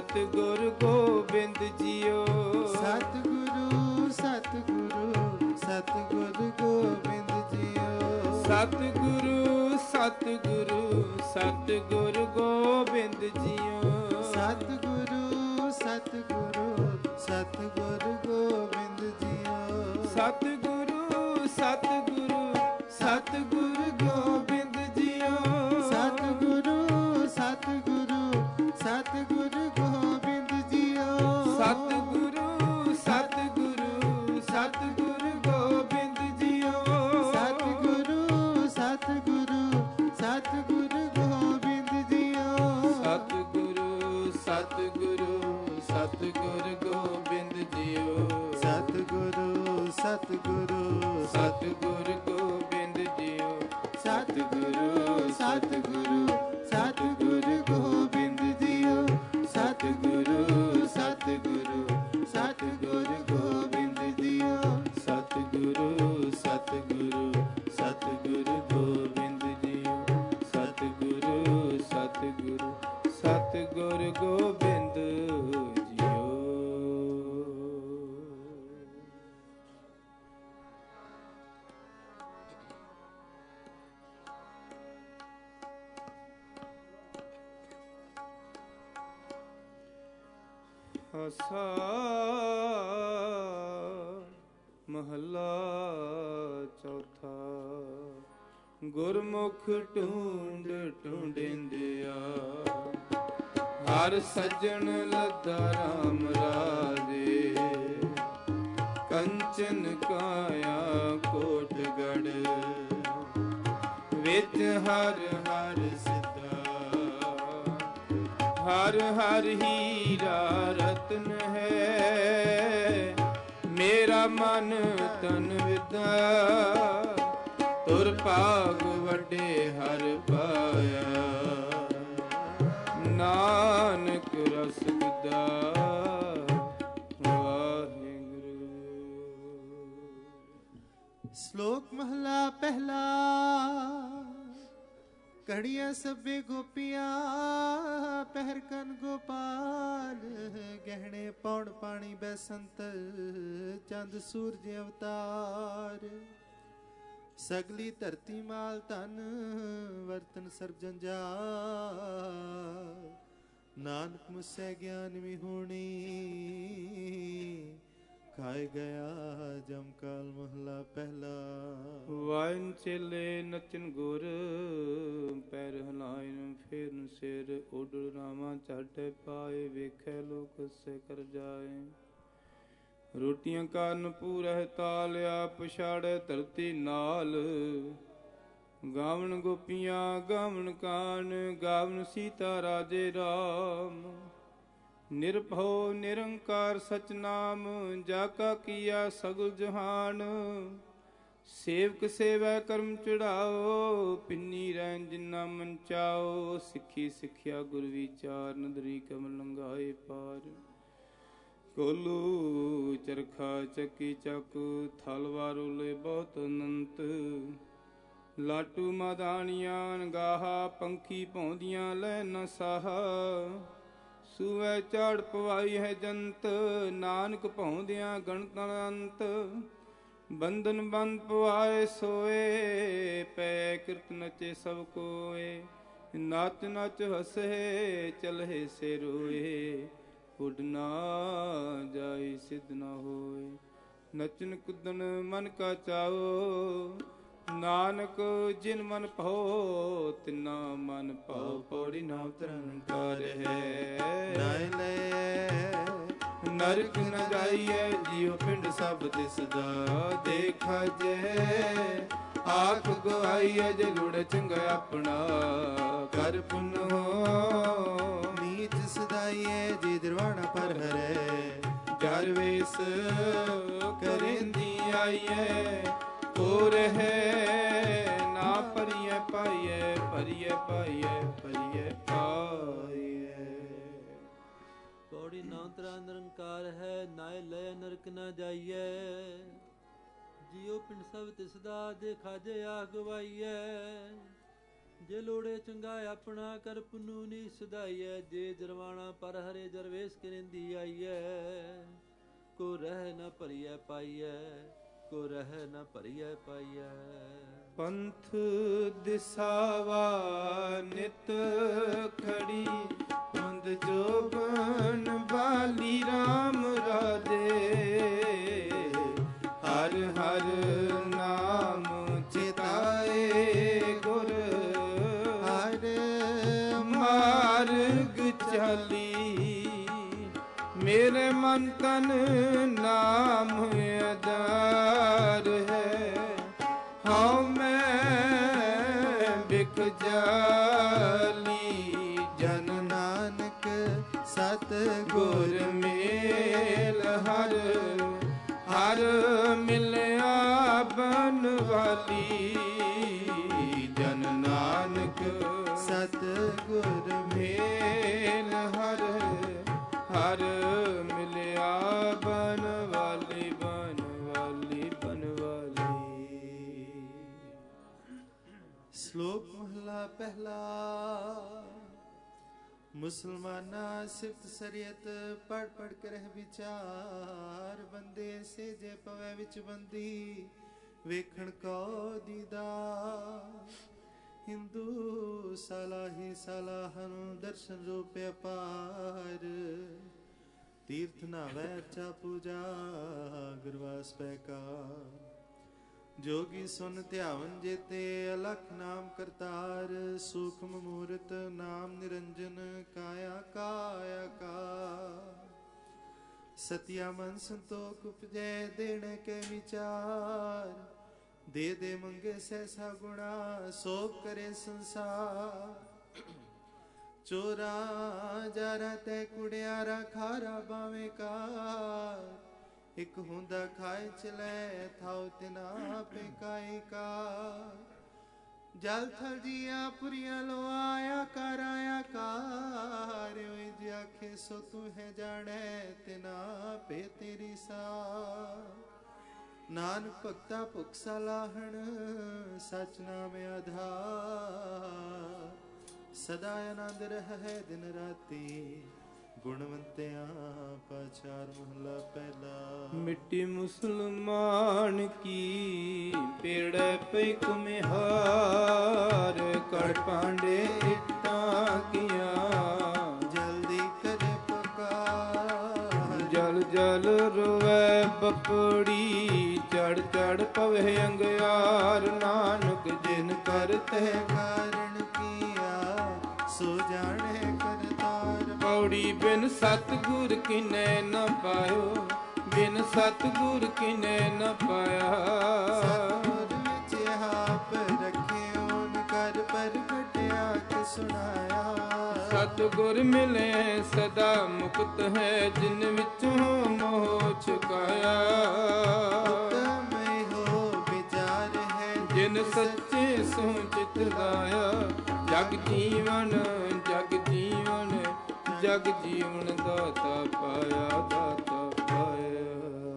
ਸਤਿਗੁਰ ਗੋਬਿੰਦ ਜੀਓ। ਸਤਿਗੁਰੂ ਸਤਿਗੁਰੂ ਸਤਿਗੁਰ ਗੋਬਿੰਦ ਜੀਓ। ਸਤਿਗੁਰੂ ਸਤਿਗੁਰੂ ਸਤਿਗੁਰ ਗੋਬਿੰਦ ਜੀਓ। ਸਤਿਗੁਰੂ ਸਤਿਗੁਰੂ ਸਤਿਗੁਰ ਗੋਬਿੰਦ ਜੀਓ। ਸਤਿਗੁਰੂ ਸਤਿਗੁਰੂ ਸਤਿਗੁਰ ਗੋਬਿੰਦ ਜੀਓ। ਸਤਿਗੁਰੂ ਸਤਿਗੁਰੂ ਸਤਿਗੁਰ ਗੋਬਿੰਦ ਜੀਓ। ਸਤਿਗੁਰੂ ਸਤਿਗੁਰੂ ਸਤਿਗੁਰ ਗੋਬਿੰਦ ਜੀਓ। ਸਤਿਗੁਰੂ ਸਤਿਗੁਰੂ ਸਤਿਗੁਰ ਗੋਬਿੰਦ ਜੀਓ। ਸਤਿਗੁਰੂ ਸਤਿਗੁਰੂ ਸਤਿਗੁਰ ਗੋਬਿੰਦ ਜੀਓ। ਸਤਿਗੁਰੂ ਸਤਿਗੁਰੂ ਸਤਿਗੁਰ ਗੋਬਿੰਦ ਜੀਓ। ਸਤਿਗੁਰੂ ਸਤਿਗੁਰੂ ਸਤਿਗੁਰ ਗੋਬਿੰਦ ਜੀਓ। ਸਤਿਗੁਰੂ ਸਤਿਗੁਰੂ ਸਤਿਗੁਰ ਗੋਬਿੰਦ ਜੀਓ। ਸਤਿਗੁਰੂ ਸਤਿਗੁਰੂ ਸਤਿਗੁਰ ਗੋਬਿੰਦ ਜੀਓ। ਸਤਿਗੁਰੂ ਸਤਿਗੁਰੂ ਸਤਿਗੁਰ ਗੋਬਿੰਦ ਜੀਓ। ਆਸਾ ਮਹੱਲਾ ਚੌਥਾ। ਗੁਰਮੁਖ ਢੂੰਡ ਢੂੰਡਿੰਦਿਆ ਹਰ ਸੱਜਣ ਲੱਦਾ ਰਾਮ ਰਾਜੇ। ਕੰਚਨ ਕਾਇਆ ਕੋਟਗੜ ਵਿੱਚ ਹਰ ਹਰ ਸਿੱਧਾ। ਹਰ ਹਰ ਹੀਰਾ ਰਤਨ ਹੈ ਮੇਰਾ ਮਨ ਤਨ ਵਿਦਾ। ਤੁਰ ਭਾਗ ਵੱਡੇ ਹਰ ਪਾਇਆ ਨਾਨਕ ਰਸ ਵਿਦਾ। ਵਾਹਿਗੁਰੂ। ਸ਼ਲੋਕ ਮਹਲਾ ਪਹਿਲਾ। ਕੜੀਆਂ ਸਭੇ ਗੋਪੀਆਂ ਪਹਿਰ ਕਨ ਗੋਪਾਲ। ਗਹਿਣੇ ਪੌਣ ਪਾਣੀ ਬੈਸੰਤ ਚੰਦ ਸੂਰਜ ਅਵਤਾਰ। ਸਗਲੀ ਧਰਤੀ ਮਾਲ ਧਨ ਵਰਤਨ ਸਰਬ ਜੰਜਾਲ। ਨਾਨਕ ਮੁਸੈ ਗਿਆਨ ਵਿਹੂਣੀ ਖਾਏ ਗਿਆ ਜਮ ਕਾਲ। ਮਹਲਾ ਪਹਿਲਾ। ਵਾਇਨ ਚੇਲੇ ਨਚਨ ਗੁਰ ਪੈਰ ਹਲਾਇਨ ਫੇਰਨ ਸਿਰ। ਉੱਡ ਰਾਵਾਂ ਝਾਟੇ ਪਾਏ ਵੇਖੈ ਲੋਕ ਸੇ ਕਰ ਜਾਏ। ਰੋਟੀਆਂ ਕਾਰਨ ਪੂਰਹਿ ਤਾਲਿਆ ਪਛਾੜੈ ਧਰਤੀ ਨਾਲ। ਗਾਵਣ ਗੋਪੀਆਂ ਗਾਵਣ ਕਾਨ ਗਾਵਣ ਸੀਤਾ ਰਾਜੇ ਰਾਮ। ਨਿਰਭਉ ਨਿਰੰਕਾਰ ਸਚ ਨਾਮ ਜਾ ਕਾ ਕੀਆ ਸਗਲ ਜਹਾਨ। ਸੇਵਕ ਸੇਵੈ ਕਰਮ ਚੜਾਓ ਪਿੰਨੀ ਰਹਿਣ ਜਿਨਾ ਮਨ ਚਾਓ। ਸਿੱਖੀ ਸਿੱਖਿਆ ਗੁਰ ਵਿਚਾਰ ਨਦਰੀ ਕਮਲ ਲੰਘਾਏ ਪਾਰ। ਕੋਲੂ ਚਰਖਾ ਚੱਕੀ ਚੱਕ ਥਲਵਾਰ ਉਲੇ ਬਹੁਤ ਅਨੰਤ। ਲਾਟੂ ਮਾਦਾਨੀਆਂ ਗਾਹਾ ਪੰਖੀ ਭੌਂਦੀਆਂ ਲੈ ਨ ਸਾਹਾ। ਸੂਵੈ ਝਾੜ ਪਵਾਈ ਹੈ ਜੰਤ ਨਾਨਕ ਭੌਂਦਿਆਂ ਗਣਤ ਅਨੰਤ। ਬੰਧਨ ਬੰਦ ਪਵਾਏ ਸੋਏ ਪੈ ਕਿਰਤ ਨਚੇ ਸਭ ਕੋਏ। ਨਚ ਨਚ ਹਸੇ ਚਲਹਿ ਸੇ ਰੋਏ। ਉੱਡ ਨਾ ਜਾਈ ਸਿਧ ਨਾ ਹੋਏ। ਨਚਨ ਕੁਦਨ ਮਨ ਕਾ ਚਾਓ ਨਾਨਕ ਜਿਨ ਮਨ ਭਉ ਤਿਨਾ ਮਨ ਭਉ। ਪੌੜੀ ਨਾ ਉਤਰਨ ਕਰ ਹੈ ਨਾਇ ਲੈ ਨਰਕ ਨ ਜਾਈਐ ਜੀਉ ਪਿੰਡ ਸਭ ਦਿਸਦਾ। ਦੇਖਾ ਜੇ ਆਖ ਗਵਾਈਐ ਜੇ ਲੁੜ ਚੰਗਾ ਆਪਣਾ। ਕਰ ਪੁੰਨ ਹੋ ਨੀਚ ਸਦਾਈਏ ਜੇ ਦਰਵਾਣਾ ਪਰ ਹਰੇ। ਜਰ ਵੇਸ ਕਰੇਂਦੀ ਆਈਐ ਹੋ ਰਹਿ ਨਾ ਭਰੀਐ ਪਾਈਐ। ਭਰੀਐ ਪਾਈਐ ਭਰੀਐ ਪਾਈਐ। ਪੌੜੀ ਨਾ ਤਰਾ ਨਿਰੰਕਾਰ ਹੈ ਨਾਇ ਲੈ ਨਰਕ ਨਾ ਜਾਈਐ। ਜੀਉ ਪਿੰਡ ਸਭ ਤਿਸਦਾ ਦੇਖਾ ਜੇ ਆ ਗਵਾਈਐ। ਜੇ ਲੋੜੇ ਚੰਗਾ ਆਪਣਾ ਕਰ ਪੁੰਨੂ ਨੀ ਸਦਾਈਐ। ਜੇ ਜਰਵਾਣਾ ਪਰ ਹਰੇ ਜਰਵੇਸ ਕਰਿੰਦੀ ਆਈਐ। ਕੋ ਰਹਿ ਨ ਭਰੀਐ ਪਾਈਐ। ਕੋ ਰਹਿ ਨ ਭਰੀਐ ਪਾਈਐ। ਪੰਥ ਦਿਸਾਵਾ ਨਿਤ ਖੜੀ ਹੁੰਦ ਜੋਬਨ ਬਾਲੀ ਰਾਮ ਰਾਜੇ। ਹਰ ਹਰ ਨਾਮ ਚਿਤਾਏ ਗੁਰ ਹਰ ਮਾਰਗ ਚਾਲੀ। ਮੇਰੇ ਮਨ ਤਨ ਨਾਮ ਆਧਾਰ ਹੈ। ਹਉ ਮੈਂ ਬਿਖ ਜਾਲੀ। ਜਨ ਨਾਨਕ ਸਤ ਗੁਰ ਮੇਲ ਹਰ ਹਰ ਮਿਲਿਆ ਬਨਵਾਲੀ। ਜਨ ਨਾਨਕ ਸਤ ਗੁਰ ਮੇਲ ਹਰ ਹਰ ਮਿਲਿਆ ਬਨਵਾਲੀ ਬਨਵਾਲੀ ਬਨਵਾਲੀ। ਸ਼ਲੋਕ ਮਹਲਾ ਪਹਿਲਾ। ਮੁਸਲਮਾਨਾ ਸਿਫਤ ਸਰੀਅਤ ਪੜ ਪੜ ਕੇ ਰਹਿ ਵਿਚਾਰ। ਬੰਦੇ ਸੇ ਜੇ ਪਵੈ ਵਿੱਚ ਬੰਦੀ ਵੇਖਣ ਕੋ ਦੀਦਾਰ। ਹਿੰਦੂ ਸਲਾਹੀ ਸਲਾਹਨ ਦਰਸ਼ਨ ਰੂਪ ਅਪਾਰ। ਤੀਰਥ ਨਾਵੈ ਅਰਚਾ ਪੂਜਾ ਗੁਰਵਾਸ ਪੈਕਾਰ। ਜੋਗੀ ਸੁਨ ਧਿਆਵਨ ਜੇਤੇ ਅਲਖ ਨਾਮ ਕਰਤਾਰ। ਸੂਖਮ ਮੂਰਤ ਨਾਮ ਨਿਰੰਜਨ ਕਾਇਆ ਕਾਇਆ ਕਾ। ਸਤਿਆ ਮਨ ਸੰਤੋਖ ਉਪਜੈ ਦੇਣ ਕੇ ਵਿਚਾਰ। ਦੇ ਦੇ ਮੰਗੇ ਸੈਸਾ ਗੁਣਾ ਸੋਭ ਕਰੇ ਸੰਸਾਰ। ਚੋਰਾ ਜਾਰਾ ਤੈ ਕੁੜਿਆਰਾ ਖਾਰਾ ਬਾਵੇਂ ਕਾਰ। ਇਕ ਹੁੰਦਾ ਖਾਏ ਚਲੇ ਥਾਉ ਤਿਨਾ ਪੇਕਾਈ ਕਾ। ਜਲ ਥਲ ਜੀਆ ਪੁਰੀਆਂ ਲੋ ਆਇਆ ਕਰ ਆਇਆ ਕਾਰ। ਓਏ ਜੀ ਆਖੇ ਸੋ ਤੂੰ ਹੈ ਜਾਣੈ ਤਿਨਾ ਪੇ ਤੇਰੀ ਸਾਰ। ਨਾਨਕ ਭਗਤਾ ਭੁਖ ਸਲਾਹਣ ਸਚ ਨਾਮ ਆਧਾਰ। ਸਦਾ ਆਨੰਦ ਰਹਿ ਦਿਨ ਰਾਤੀ ਗੁਣਵੰਤਿਆਂ ਪਾਚਾਰ ਮਹਲਾ ਪਹਿਲਾ। ਮਿੱਟੀ ਮੁਸਲਮਾਨ ਕੀ ਪੇੜੈ ਪਈ ਕੁਮਿਹਾਰ। ਕੜ ਪਾਂਡੇ ਇੱਟਾਂ ਕੀਆਂ ਜਲਦੀ ਕਰੇ ਪਕਾਰ। ਜਲ ਜਲ ਰੋਵੈ ਬਪੜੀ ਚੜ ਚੜ ਪਵੇ ਅੰਗਿਆਰ। ਨਾਨਕ ਜਿਨ ਕਰਤੇ ਕਾਰਨ ਕੀਆ ਸੋ ਜਾਣੇ ਕਰਤਾਰ। ਪੌੜੀ ਬਿਨ ਸਤਿਗੁਰ ਕਿਨੈ ਨ ਪਾਇਓ। ਬਿਨ ਸਤਿਗੁਰ ਕਿਨੈ ਨ ਪਾਇਆ। ਸਤਿਗੁਰ ਵਿੱਚ ਆਪ ਰੱਖਿਓ ਕਰ ਪ੍ਰਗਟਿਆ ਕਿ ਸੁਣਾਇਆ। ਸਤਿਗੁਰ ਮਿਲੇ ਸਦਾ ਮੁਕਤ ਹੈ। ਜਿਨ ਵਿੱਚੋਂ ਮੋਹ ਚੁਕਾਇਆ। ਉਤਮ ਹੋ ਵਿਚਾਰ ਹੈ ਜਿਨ ਸੱਚੇ ਸੋ ਚਿਤ ਲਾਇਆ। ਜਗ ਜੀਵਨ ਜਗ ਜੀਵਨ ਜਗ ਜੀਵਨ ਦਾਤਾ ਪਾਇਆ ਦਾਤਾ ਪਾਇਆ।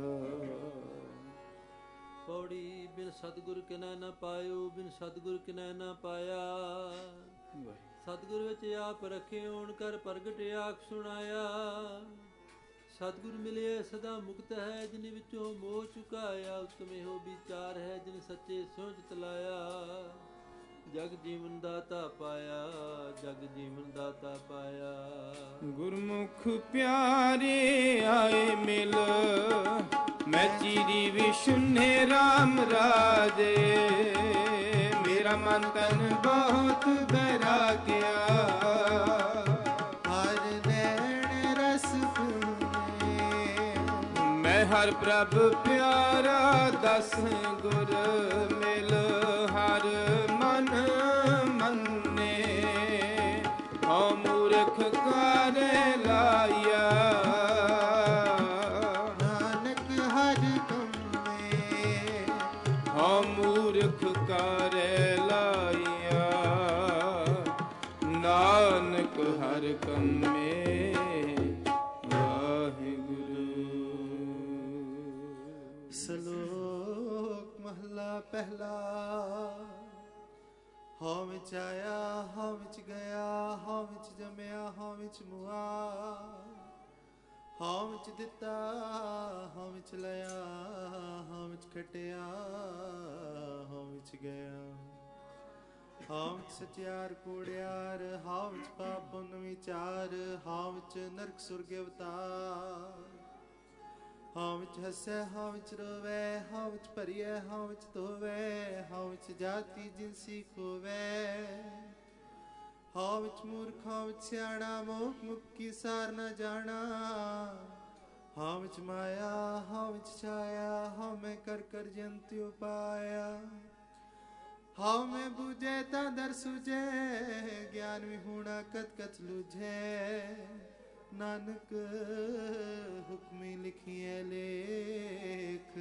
ਪੌੜੀ ਬਿਨ ਸਤਿਗੁਰ ਕਿਨੈ ਨ ਪਾਇਓ। ਬਿਨ ਸਤਿਗੁਰ ਕਿਨੈ ਨ ਪਾਇਆ। ਸਤਿਗੁਰ ਵਿੱਚ ਆਪ ਰੱਖੇ ਓਣ ਕਰ ਪ੍ਰਗਟ ਆਖ ਸੁਣਾਇਆ। ਸਤਿਗੁਰ ਮਿਲਿਆ ਸਦਾ ਮੁਕਤ ਹੈ। ਜਿਨ ਵਿੱਚੋਂ ਮੋਹ ਚੁਕਾਇਆ। ਉਤਮ ਇਹੋ ਵਿਚਾਰ ਹੈ ਜਿਨ ਸੱਚੇ ਸੋਚ ਤਲਾਇਆ। ਜਗ ਜੀਵਨ ਦਾਤਾ ਪਾਇਆ। ਜਗ ਜੀਵਨ ਦਾਤਾ ਪਾਇਆ। ਗੁਰਮੁਖ ਪਿਆਰੇ ਆਏ ਮਿਲ ਮੈਂ ਚੀਰੀ ਵਿਸ਼ੁਨੇ ਰਾਮ ਰਾਜੇ। ਮੇਰਾ ਮਨ ਤਨ ਬਹੁਤ ਬੈਰਾਗਿਆ। ਹਰ ਨੈਣ ਰਸ ਪੂਨੇ। ਮੈਂ ਹਰ ਪ੍ਰਭ ਪਿਆਰਾ ਦਸ ਗੁਰ ਮਿਲ ਹਰ ਮਨ ਮੰਨੇ। ਹਉ ਮੂਰਖ ਕਾਰੇ ਲਾਇਆ। ਨਾਨਕ ਹਰ ਕੰਮੇ ਹਉ ਮੂਰਖ ਕਾਰੇ ਲਾਇਆ। ਨਾਨਕ ਹਰ ਕੰਮੇ ਵਾਹਿਗੁਰੂ। ਸ਼ਲੋਕ ਮਹਲਾ ਪਹਿਲਾ। ਹਉ ਵਿੱਚ ਆਇਆ ਹਉ ਵਿੱਚ ਗਿਆ। ਹਉ ਵਿੱਚ ਜੰਮਿਆ ਹਉ ਵਿੱਚ ਮੁਆ। ਹਾਂ ਵਿੱਚ ਦਿੱਤਾ ਹਾਂ ਵਿੱਚ ਲਿਆ, ਹਾਂ ਵਿੱਚ ਖਟਿਆ ਹਾਂ ਵਿੱਚ ਗਿਆ। ਹਾਂ ਵਿੱਚ ਸਚਿਆਰ ਕੂੜਿਆਰ, ਹਾਂ ਵਿੱਚ ਪਾਪ ਪੁੰਨ ਵਿਚਾਰ, ਹਾਂ ਵਿੱਚ ਨਰਕ ਸੁਰਗ ਅਵਤਾਰ। ਹਾਂ ਵਿੱਚ ਹੱਸੈ ਹਾਂ ਵਿੱਚ ਰੋਵੈ, ਹਾਂ ਵਿੱਚ ਭਰੀਐ ਹਾਂ ਵਿੱਚ ਧੋਵੈ, ਹਾਂ ਵਿੱਚ ਜਾਤੀ ਜਿਨਸੀ ਖੋਵੈ। ਹਾਂ ਵਿੱਚ ਮੂਰਖ ਹਾਂ ਵਿੱਚ ਸਿਆਣਾ, ਮੋਖ ਮੁਕੀ ਸਾਰ ਨਾ ਜਾਣਾ। ਹਾਂ ਵਿੱਚ ਮਾਇਆ ਹਾਂ ਵਿੱਚ ਛਾਇਆ, ਹਾਂ ਮੈਂ ਕਰ ਕਰ ਜੰਤ ਉਪਾਇਆ। ਹਾਂ ਮੈਂ ਬੂਝੈ ਤਾਂ ਦਰ ਸੂਝੈ, ਗਿਆਨ ਵਿਹੂਣਾ ਕਤ ਕਤ ਲੂਝੈ। ਨਾਨਕ ਹੁਕਮੀ ਲਿਖੀਐ ਲੇਖ,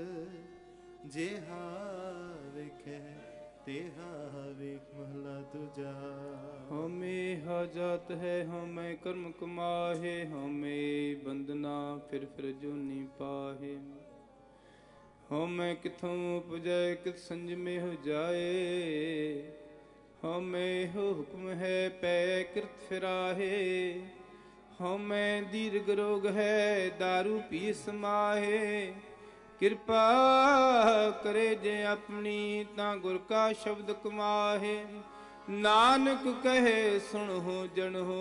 ਜੇਹਾ ਵੇਖੈ ਤੇਹਾ ਵੇਖ ਮਹਲਾ ਦੂਜਾ। ਹਉਮੈ ਹਾ ਜਾਤ ਹੈ ਹਉਮੈ ਕਰਮ ਕਮਾਹੇ, ਹਉਮੈ ਬੰਦਨਾ ਫਿਰ ਫਿਰ ਜੂਨੀ ਪਾਹੇ। ਹਉਮੈ ਕਿਥੋਂ ਉਪਜੈ ਕਿਤ ਸੰਜਮੇ ਹੋ ਜਾਏ, ਹਉਮੈ ਹੋ ਹੁਕਮ ਹੈ ਪੈ ਕਿਰਤ ਫਿਰਾਹੇ। ਹਉਮੈ ਦੀਰਘ ਰੋਗ ਹੈ ਦਾਰੂ ਪੀ ਸਮਾਹੇ, ਕਿਰਪਾ ਕਰੇ ਜੇ ਆਪਣੀ ਤਾਂ ਗੁਰ ਕਾ ਸ਼ਬਦ ਕਮਾਹੇ। ਨਾਨਕ ਕਹੇ ਸੁਣਹੁ ਜਣਹੁ,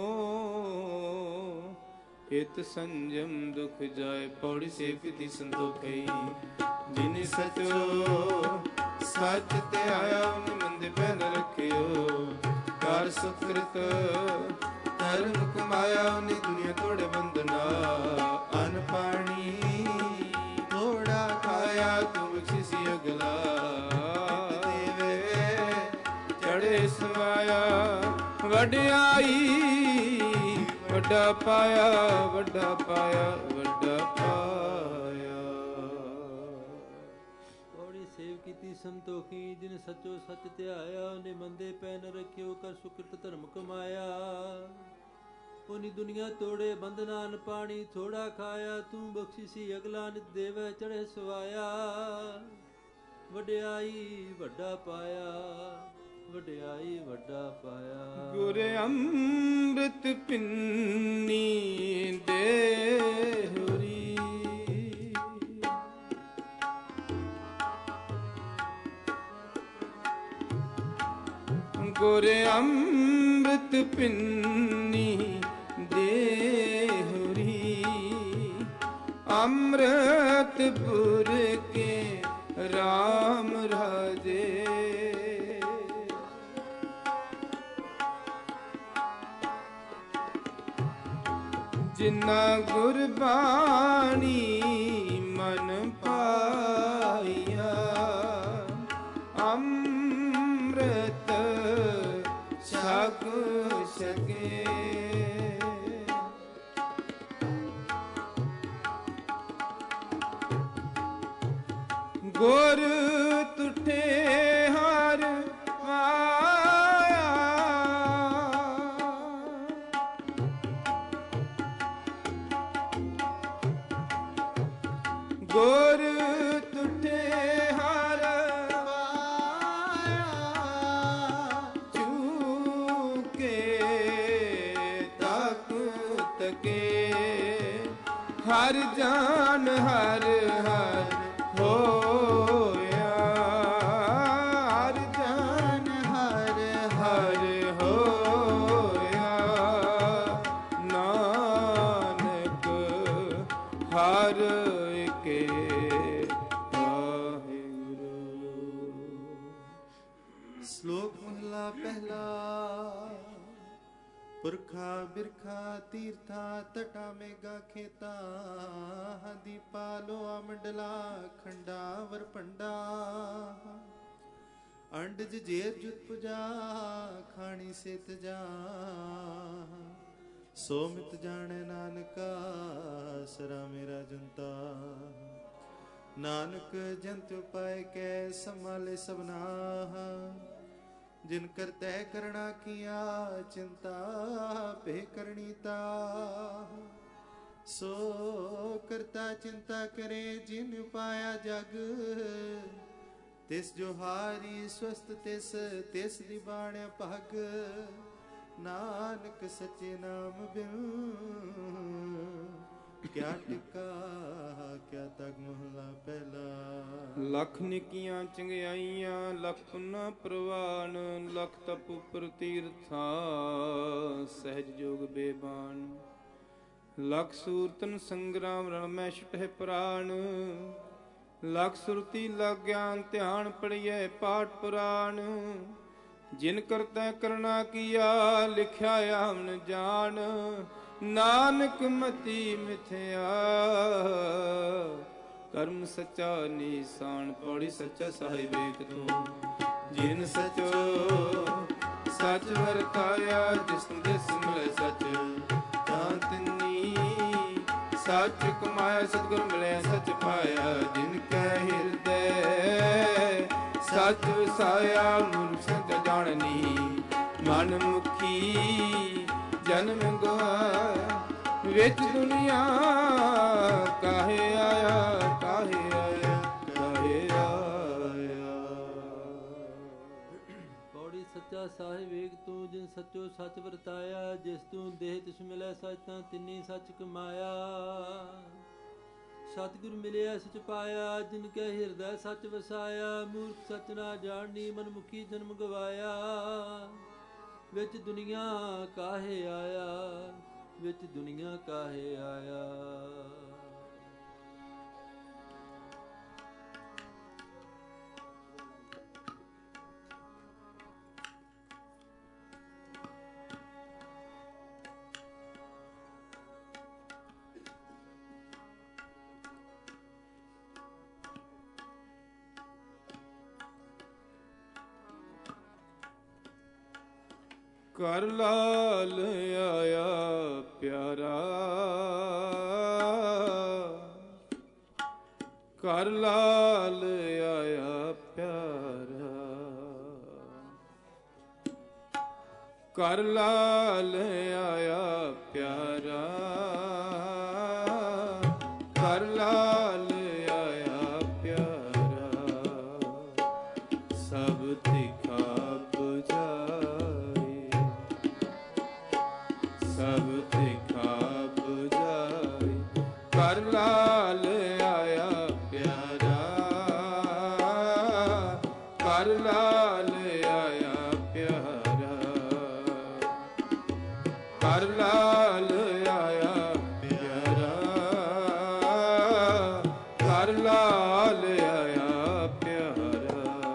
ਇਤ ਸੰਜਮ ਦੁਖ ਜਾਏ ਪੌੜੀ ਸੇਵਿਤੀ ਸੰਤੋਖਈ। ਜਿਨ ਸਚੋ ਸੱਚ ਤੇ ਆਇਆ ਨਿਮੰਦੇ ਪੈ ਨ ਰੱਖਿਓ, ਕਰ ਸੁਕ੍ਰਿਤ ਧਰਮ ਕਮਾਇਆ ਉਹਨੇ ਦੁਨੀਆ ਤੋੜੇ ਬੰਦਨਾ। ਅਨ ਪਾਣੀ ਥੋੜਾ ਖਾਇਆ ਤੂੰ ਬਖਸ਼ਿਸੀ ਅਗਲਾ, ਦੇਵੇ ਚੜੇ ਸਮਾਇਆ ਵਡਿਆਈ। ਵੱਡਾ ਪਾਇਆ ਵੱਡਾ ਪਾਇਆ ਵੱਡਾ ਪਾਇਆ। ਪੌੜੀ ਸੇਵ ਕੀਤੀ ਸੰਤੋਖੀ, ਜਿਨ ਸੱਚੋ ਸੱਚ ਧਿਆਇਆ। ਉਹਨੇ ਮੰਦੇ ਪੈ ਨ ਰੱਖਿਓ, ਕਰ ਸੁਕ੍ਰਿਤ ਧਰਮ ਕਮਾਇਆ। ਉਹਨੀ ਦੁਨੀਆ ਤੋੜੇ ਬੰਧਨਾ, ਅਨ ਪਾਣੀ ਥੋੜਾ ਖਾਇਆ। ਤੂੰ ਬਖਸ਼ਿਸੀ ਅਗਲਾ, ਨਿਤ ਦੇਵੈ ਚੜੇ ਸਵਾਇਆ। ਵਡਿਆਈ ਵੱਡਾ ਪਾਇਆ ਵਡਿਆਈ ਵੱਡਾ ਪਾਇਆ। ਗੁਰ ਅੰਮ੍ਰਿਤ ਪਿੰਨੀ ਦੇਹੁਰੀ, ਗੁਰ ਅੰਮ੍ਰਿਤ ਪਿੰਨੀ ਦੇਹੁਰੀ। ਅੰਮ੍ਰਿਤ ਪੁਰ ਕੇ ਰਾਮ ਰਾਜੇ, ਜਿਨਾ ਗੁਰਬਾਣੀ ਮਨ ਪਾਇਆ। ਅੰਮ੍ਰਿਤ ਛਕ ਸਕੇ, ਗੁਰ ਤੁਠੇ ਹਰ ਮਾਇਆ। ਗੁਰ ਤੁਠੇ ਹਰ ਮਾਇਆ, ਚੂਕੇ ਤਕ ਤਕੇ। ਹਰ ਜਾਨ ਹਰ ਹਰ ਹੋਇਆ, ਹਰ ਜਾਨ ਹਰ ਹਰ ਹੋਇਆ। ਨਾਨਕ ਹਰ ਕੇ ਵਾਹਿਗੁਰੂ। ਸ਼ਲੋਕ ਮਹਲਾ ਪਹਿਲਾ। ਪੁਰਖਾ ਬਿਰਖਾ ਤੀਰਥਾ ਤਟਾ ਮੇਗਾ ਖੇਤਾ, ਦੀਪਾ ਲੋਆ ਮੰਡਲਾ ਖੰਡਾ ਵਰ ਭੰਡਾ। ਅੰਡਜ ਜੇਰ ਜੁਤ ਪੁਜਾ ਖਾਣੀ ਸਿਤ ਜਾ, ਸੋ ਮਿਤ ਜਾਣੈ ਨਾਨਕਾ ਸਰਾ ਮੇਰਾ ਜੰਤਾ। ਨਾਨਕ ਜੰਤ ਉਪਾਇ ਕੈ ਸੰਭਾਲੇ ਸਭਨਾ, ਜਿਨ ਕਰਤੈ ਕਰਣਾ ਕੀਆ ਚਿੰਤਾ ਭੇ ਕਰਣੀ ਤਾ। ਸੋ ਕਰਤਾ ਚਿੰਤਾ ਕਰੇ ਜਿਨ ਉਪਾਇਆ ਜਗ, ਤਿਸ ਜੋ ਹਾਰੀ ਸਵਸਤ ਤਿਸ ਤਿਸ ਦੀ ਬਾਣਿਆ ਭਗ। ਨਾਨਕ ਸੱਚੇ ਨਾਮ ਬਿਨ ਕਿਆ ਟਿਕਾ ਕਿਆ ਤਗ ਮਹਲਾ ਪਹਿਲਾ। ਲੱਖ ਨਿੱਕੀਆਂ ਚੰਗਿਆਈਆਂ ਲੱਖ ਪੁੰਨਾ ਪ੍ਰਵਾਨ, ਲੱਖ ਤਪ ਉਪਰ ਤੀਰਥਾਂ ਸਹਿਜ ਜੋਗ ਬੇਬਾਨ। ਲੱਖ ਸੂਰਤਨ ਸੰਗਰਾਮ ਰਣ ਮੈਂ ਛੁਟਹਿ ਪ੍ਰਾਣ, ਲੱਖ ਸੁਰਤੀ ਲਗ ਗਿਆਨ ਧਿਆਨ ਪੜੀਐ ਪਾਠ ਪੁਰਾਣ। ਜਿਨ ਕਰਤੈ ਕਰਣਾ ਕੀਆ ਲਿਖਿਆ ਆਵਨ ਜਾਣ, ਨਾਨਕ ਮਤੀ ਮਿਥਿਆ ਕਰਮ ਸੱਚਾ ਨੀਸਾਨ। ਪੌੜੀ ਸੱਚਾ ਸਾਹਿਬ ਏਕ ਤੂੰ ਜਿਨ ਸਚੋ ਸੱਚ ਵਰਤਾਇਆ, ਜਿਸ ਦਿਸ ਮਿਲੇ ਸੱਚ ਤਾਂ ਤਿੰਨੀ ਸੱਚ ਕਮਾਇਆ। ਸਤਿਗੁਰ ਮਿਲਿਆ ਸੱਚ ਪਾਇਆ, ਜਿਨ ਕੈ ਹਿਰਦੈ ਸੱਚ ਵਸਾਇਆ। ਮੂਰਖ ਸੰਤ ਜਾਣਨੀ ਮਨ ਮੁਖੀ ਜਨਮ ਗਵਾਇਆ, ਵਿੱਚ ਦੁਨੀਆ ਕਾਹੇ ਆਇਆ ਕਾਹੇ ਆਇਆ ਕਾਹੇ ਆਇਆ। ਪੌੜੀ ਸੱਚਾ ਸਾਹਿਬ ਏਕ ਤੂੰ ਜਿਨ ਸੱਚੋ ਸੱਚ ਵਰਤਾਇਆ, ਜਿਸ ਤੂੰ ਦੇਹ ਤਿਸ ਮਿਲੈ ਸੱਚ ਤਾਂ ਤਿੰਨੀ ਸੱਚ ਕਮਾਇਆ। ਸਤਿਗੁਰ ਮਿਲਿਆ ਸੱਚ ਪਾਇਆ, ਜਿਨ ਕੈ ਹਿਰਦੈ ਸੱਚ ਵਸਾਇਆ। ਮੂਰਖ ਸੱਚ ਨਾ ਜਾਣਨੀ ਮਨ ਮੁਖੀ ਜਨਮ ਗਵਾਇਆ, ਵਿੱਚ ਦੁਨੀਆ ਕਾਹੇ ਆਇਆ ਵਿੱਚ ਦੁਨੀਆ ਕਾਹੇ ਆਇਆ। ਕਰ ਲਾਲ ਆਇਆ ਪਿਆਰਾ, ਕਰ ਲਾਲ ਆਇਆ ਪਿਆਰਾ। ਕਰ ਲਾਲ ਆਇਆ ਪਿਆਰਾ, ਕਰ ਲਾਲ ਆਇਆ ਪਿਆਰਾ। ਸਭ ਤਿਖਾ ਬੁਝਾਏ, ਸਭ ਤਿਖਾ ਬੁਝਾਏ। ਕਰ ਲਾਲ ਆਇਆ ਪਿਆਰਾ, ਕਰ ਲਾਲ ਆਇਆ ਪਿਆਰਾ। ਕਰ ਲਾਲ ਆਇਆ ਪਿਆਰਾ, ਕਰ ਲਾਲ ਆਇਆ ਪਿਆਰਾ।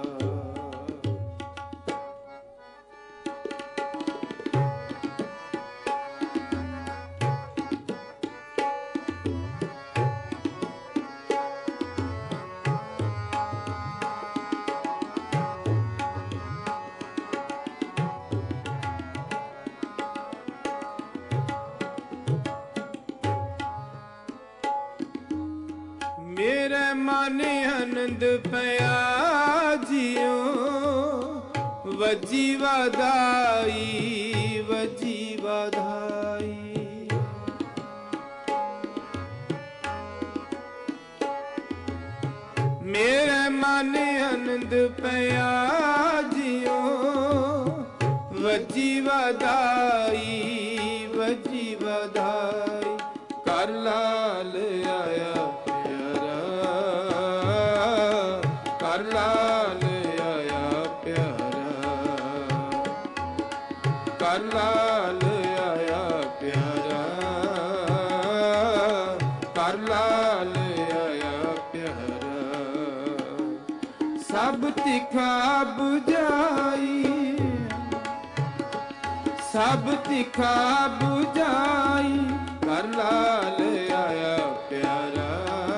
ਮੇਰੇ ਮਨ ਆਨੰਦ ਪਿਆ ਜਿਉ, ਵੱਜੀ ਵਧਾਈ ਵੱਜੀ ਵਧਾਈ। ਮੇਰੇ ਮਨ ਆਨੰਦ ਪਿਆ ਜਿਉ, ਵੱਜੀ ਵਧਾਈ ਵੱਜੀ ਵਧਾਈ। ਕਰ ਲਾਲ ਆਇਆ ਕਰ ਲਾਲ ਆਇਆ ਪਿਆਰਾ, ਕਰ ਲਾਲ ਆਇਆ ਪਿਆਰਾ, ਕਰ ਲਾਲ ਆਇਆ ਪਿਆਰਾ। ਸਭ ਤਿਖਾ ਬੁਝਾਈ, ਸਭ ਤਿਖਾ ਬੁਝਾਈ। ਕਰ ਲਾਲ ਆਇਆ ਪਿਆਰਾ,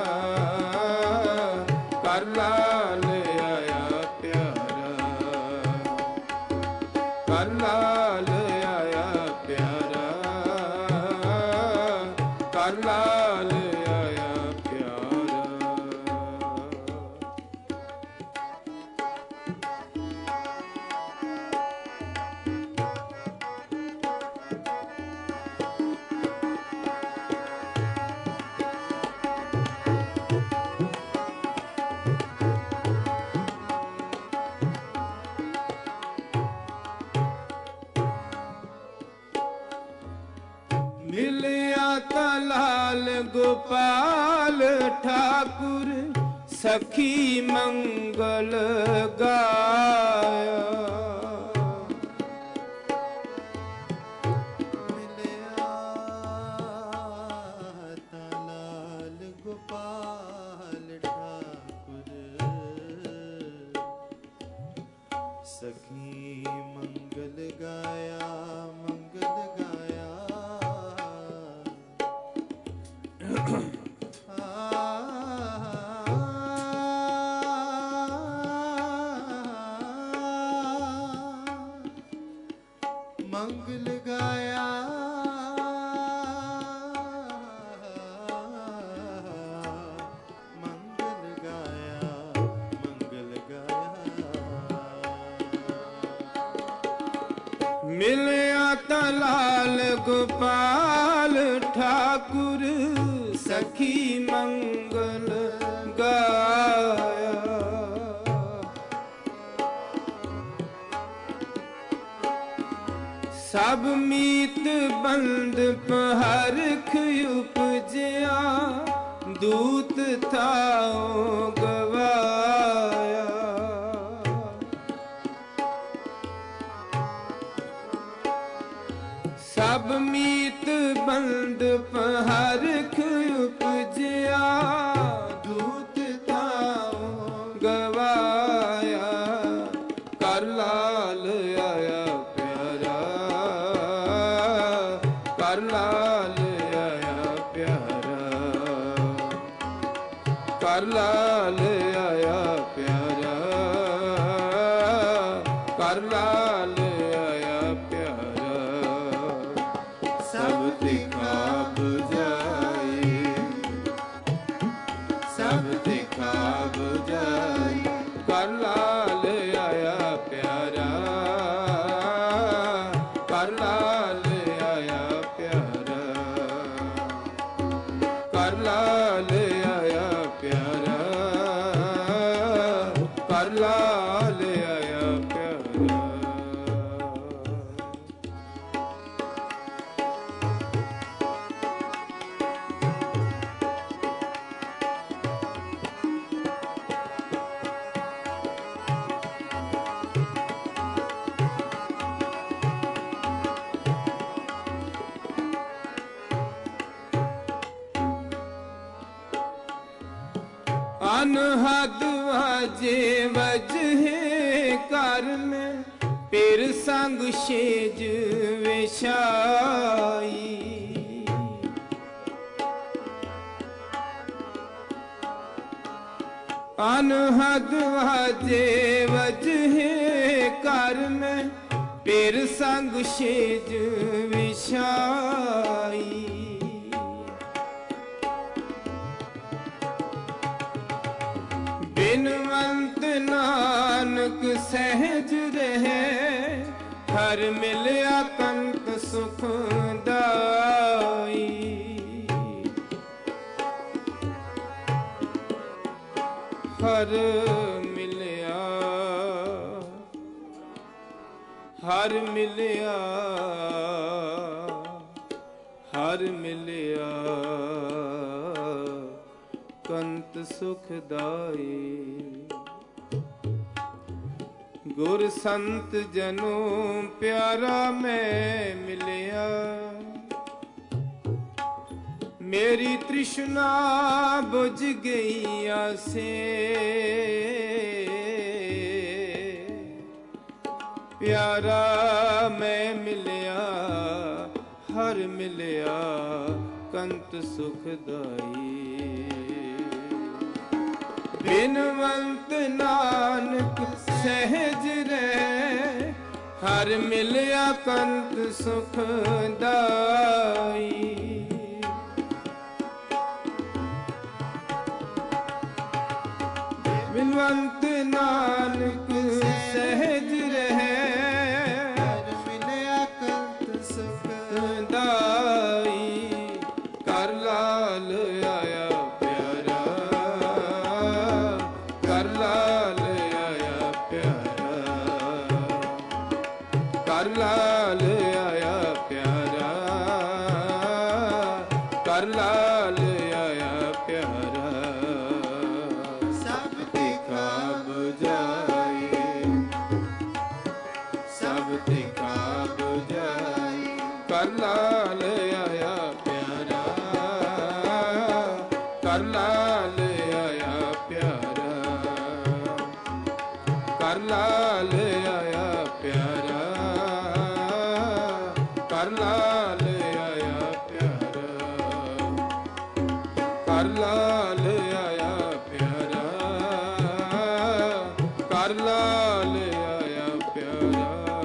ਕਰ ਲਾਲ ਆਇਆ ਪਿਆਰਾ, ਕਰ ਲਾਲ ਆਇਆ ਪਿਆਰਾ, ਕਰ ਲਾਲ ਆਇਆ ਪਿਆਰਾ। गोपाल ठाकुर सखी मंगल गाया। मिलया तालाल गोपाल ठाकुर सखी मंगल गाया मंगल गाया। मंगल गाया मंगल गाया मंगल गाया। मिलया तलाल गोपाल ठाकुर सखी मंगल गाया। सब मीत बंद पहरख उपजया दूत थाओ गवाया। सब मीत बंद पहरख उपजया दूत थाओ गवाया। कर लाल आया प्यारा कर लाल आया प्यारा कर लाल आया प्यारा कर लाल आया प्यारा। सब दिखा बुझाए सब दिखा बुझाए कर लाल आया प्यारा कर लाल आया प्यारा कर लाल आया प्यारा कर लाल आया प्यारा। अनहद वाजे वजहे कर में पिर संग शेज विछाई। अनहद वाजे वजहे कर में पिर संग शेज विछाई। बिनवंत नानक सहज रहे हर मिलया कंत सुखदाई। हर मिलया हर मिलया हर मिलया कंत सुखदाई। गुर संत जनों प्यारा मैं मिलया मेरी तृष्णा बुझ गई आसे। प्यारा मैं मिलया हर मिलया कंत सुखदाई। बिनवंत नानक सहज रहे हर मिलया कंत सुखदाई। बिनवंत नानक सहज रहे हर मिलया कंत सुखदाई। कर लाल आया प्यारा कर लाल आया प्यारा कर लाल आया प्यारा कर लाल ਕਰ ਲਾਲ ਆਇਆ ਪਿਆਰਾ, ਕਰ ਲਾਲ ਆਇਆ ਪਿਆਰਾ, ਕਰ ਲਾਲ ਆਇਆ ਪਿਆਰਾ, ਕਰ ਲਾਲ ਆਇਆ ਪਿਆਰਾ।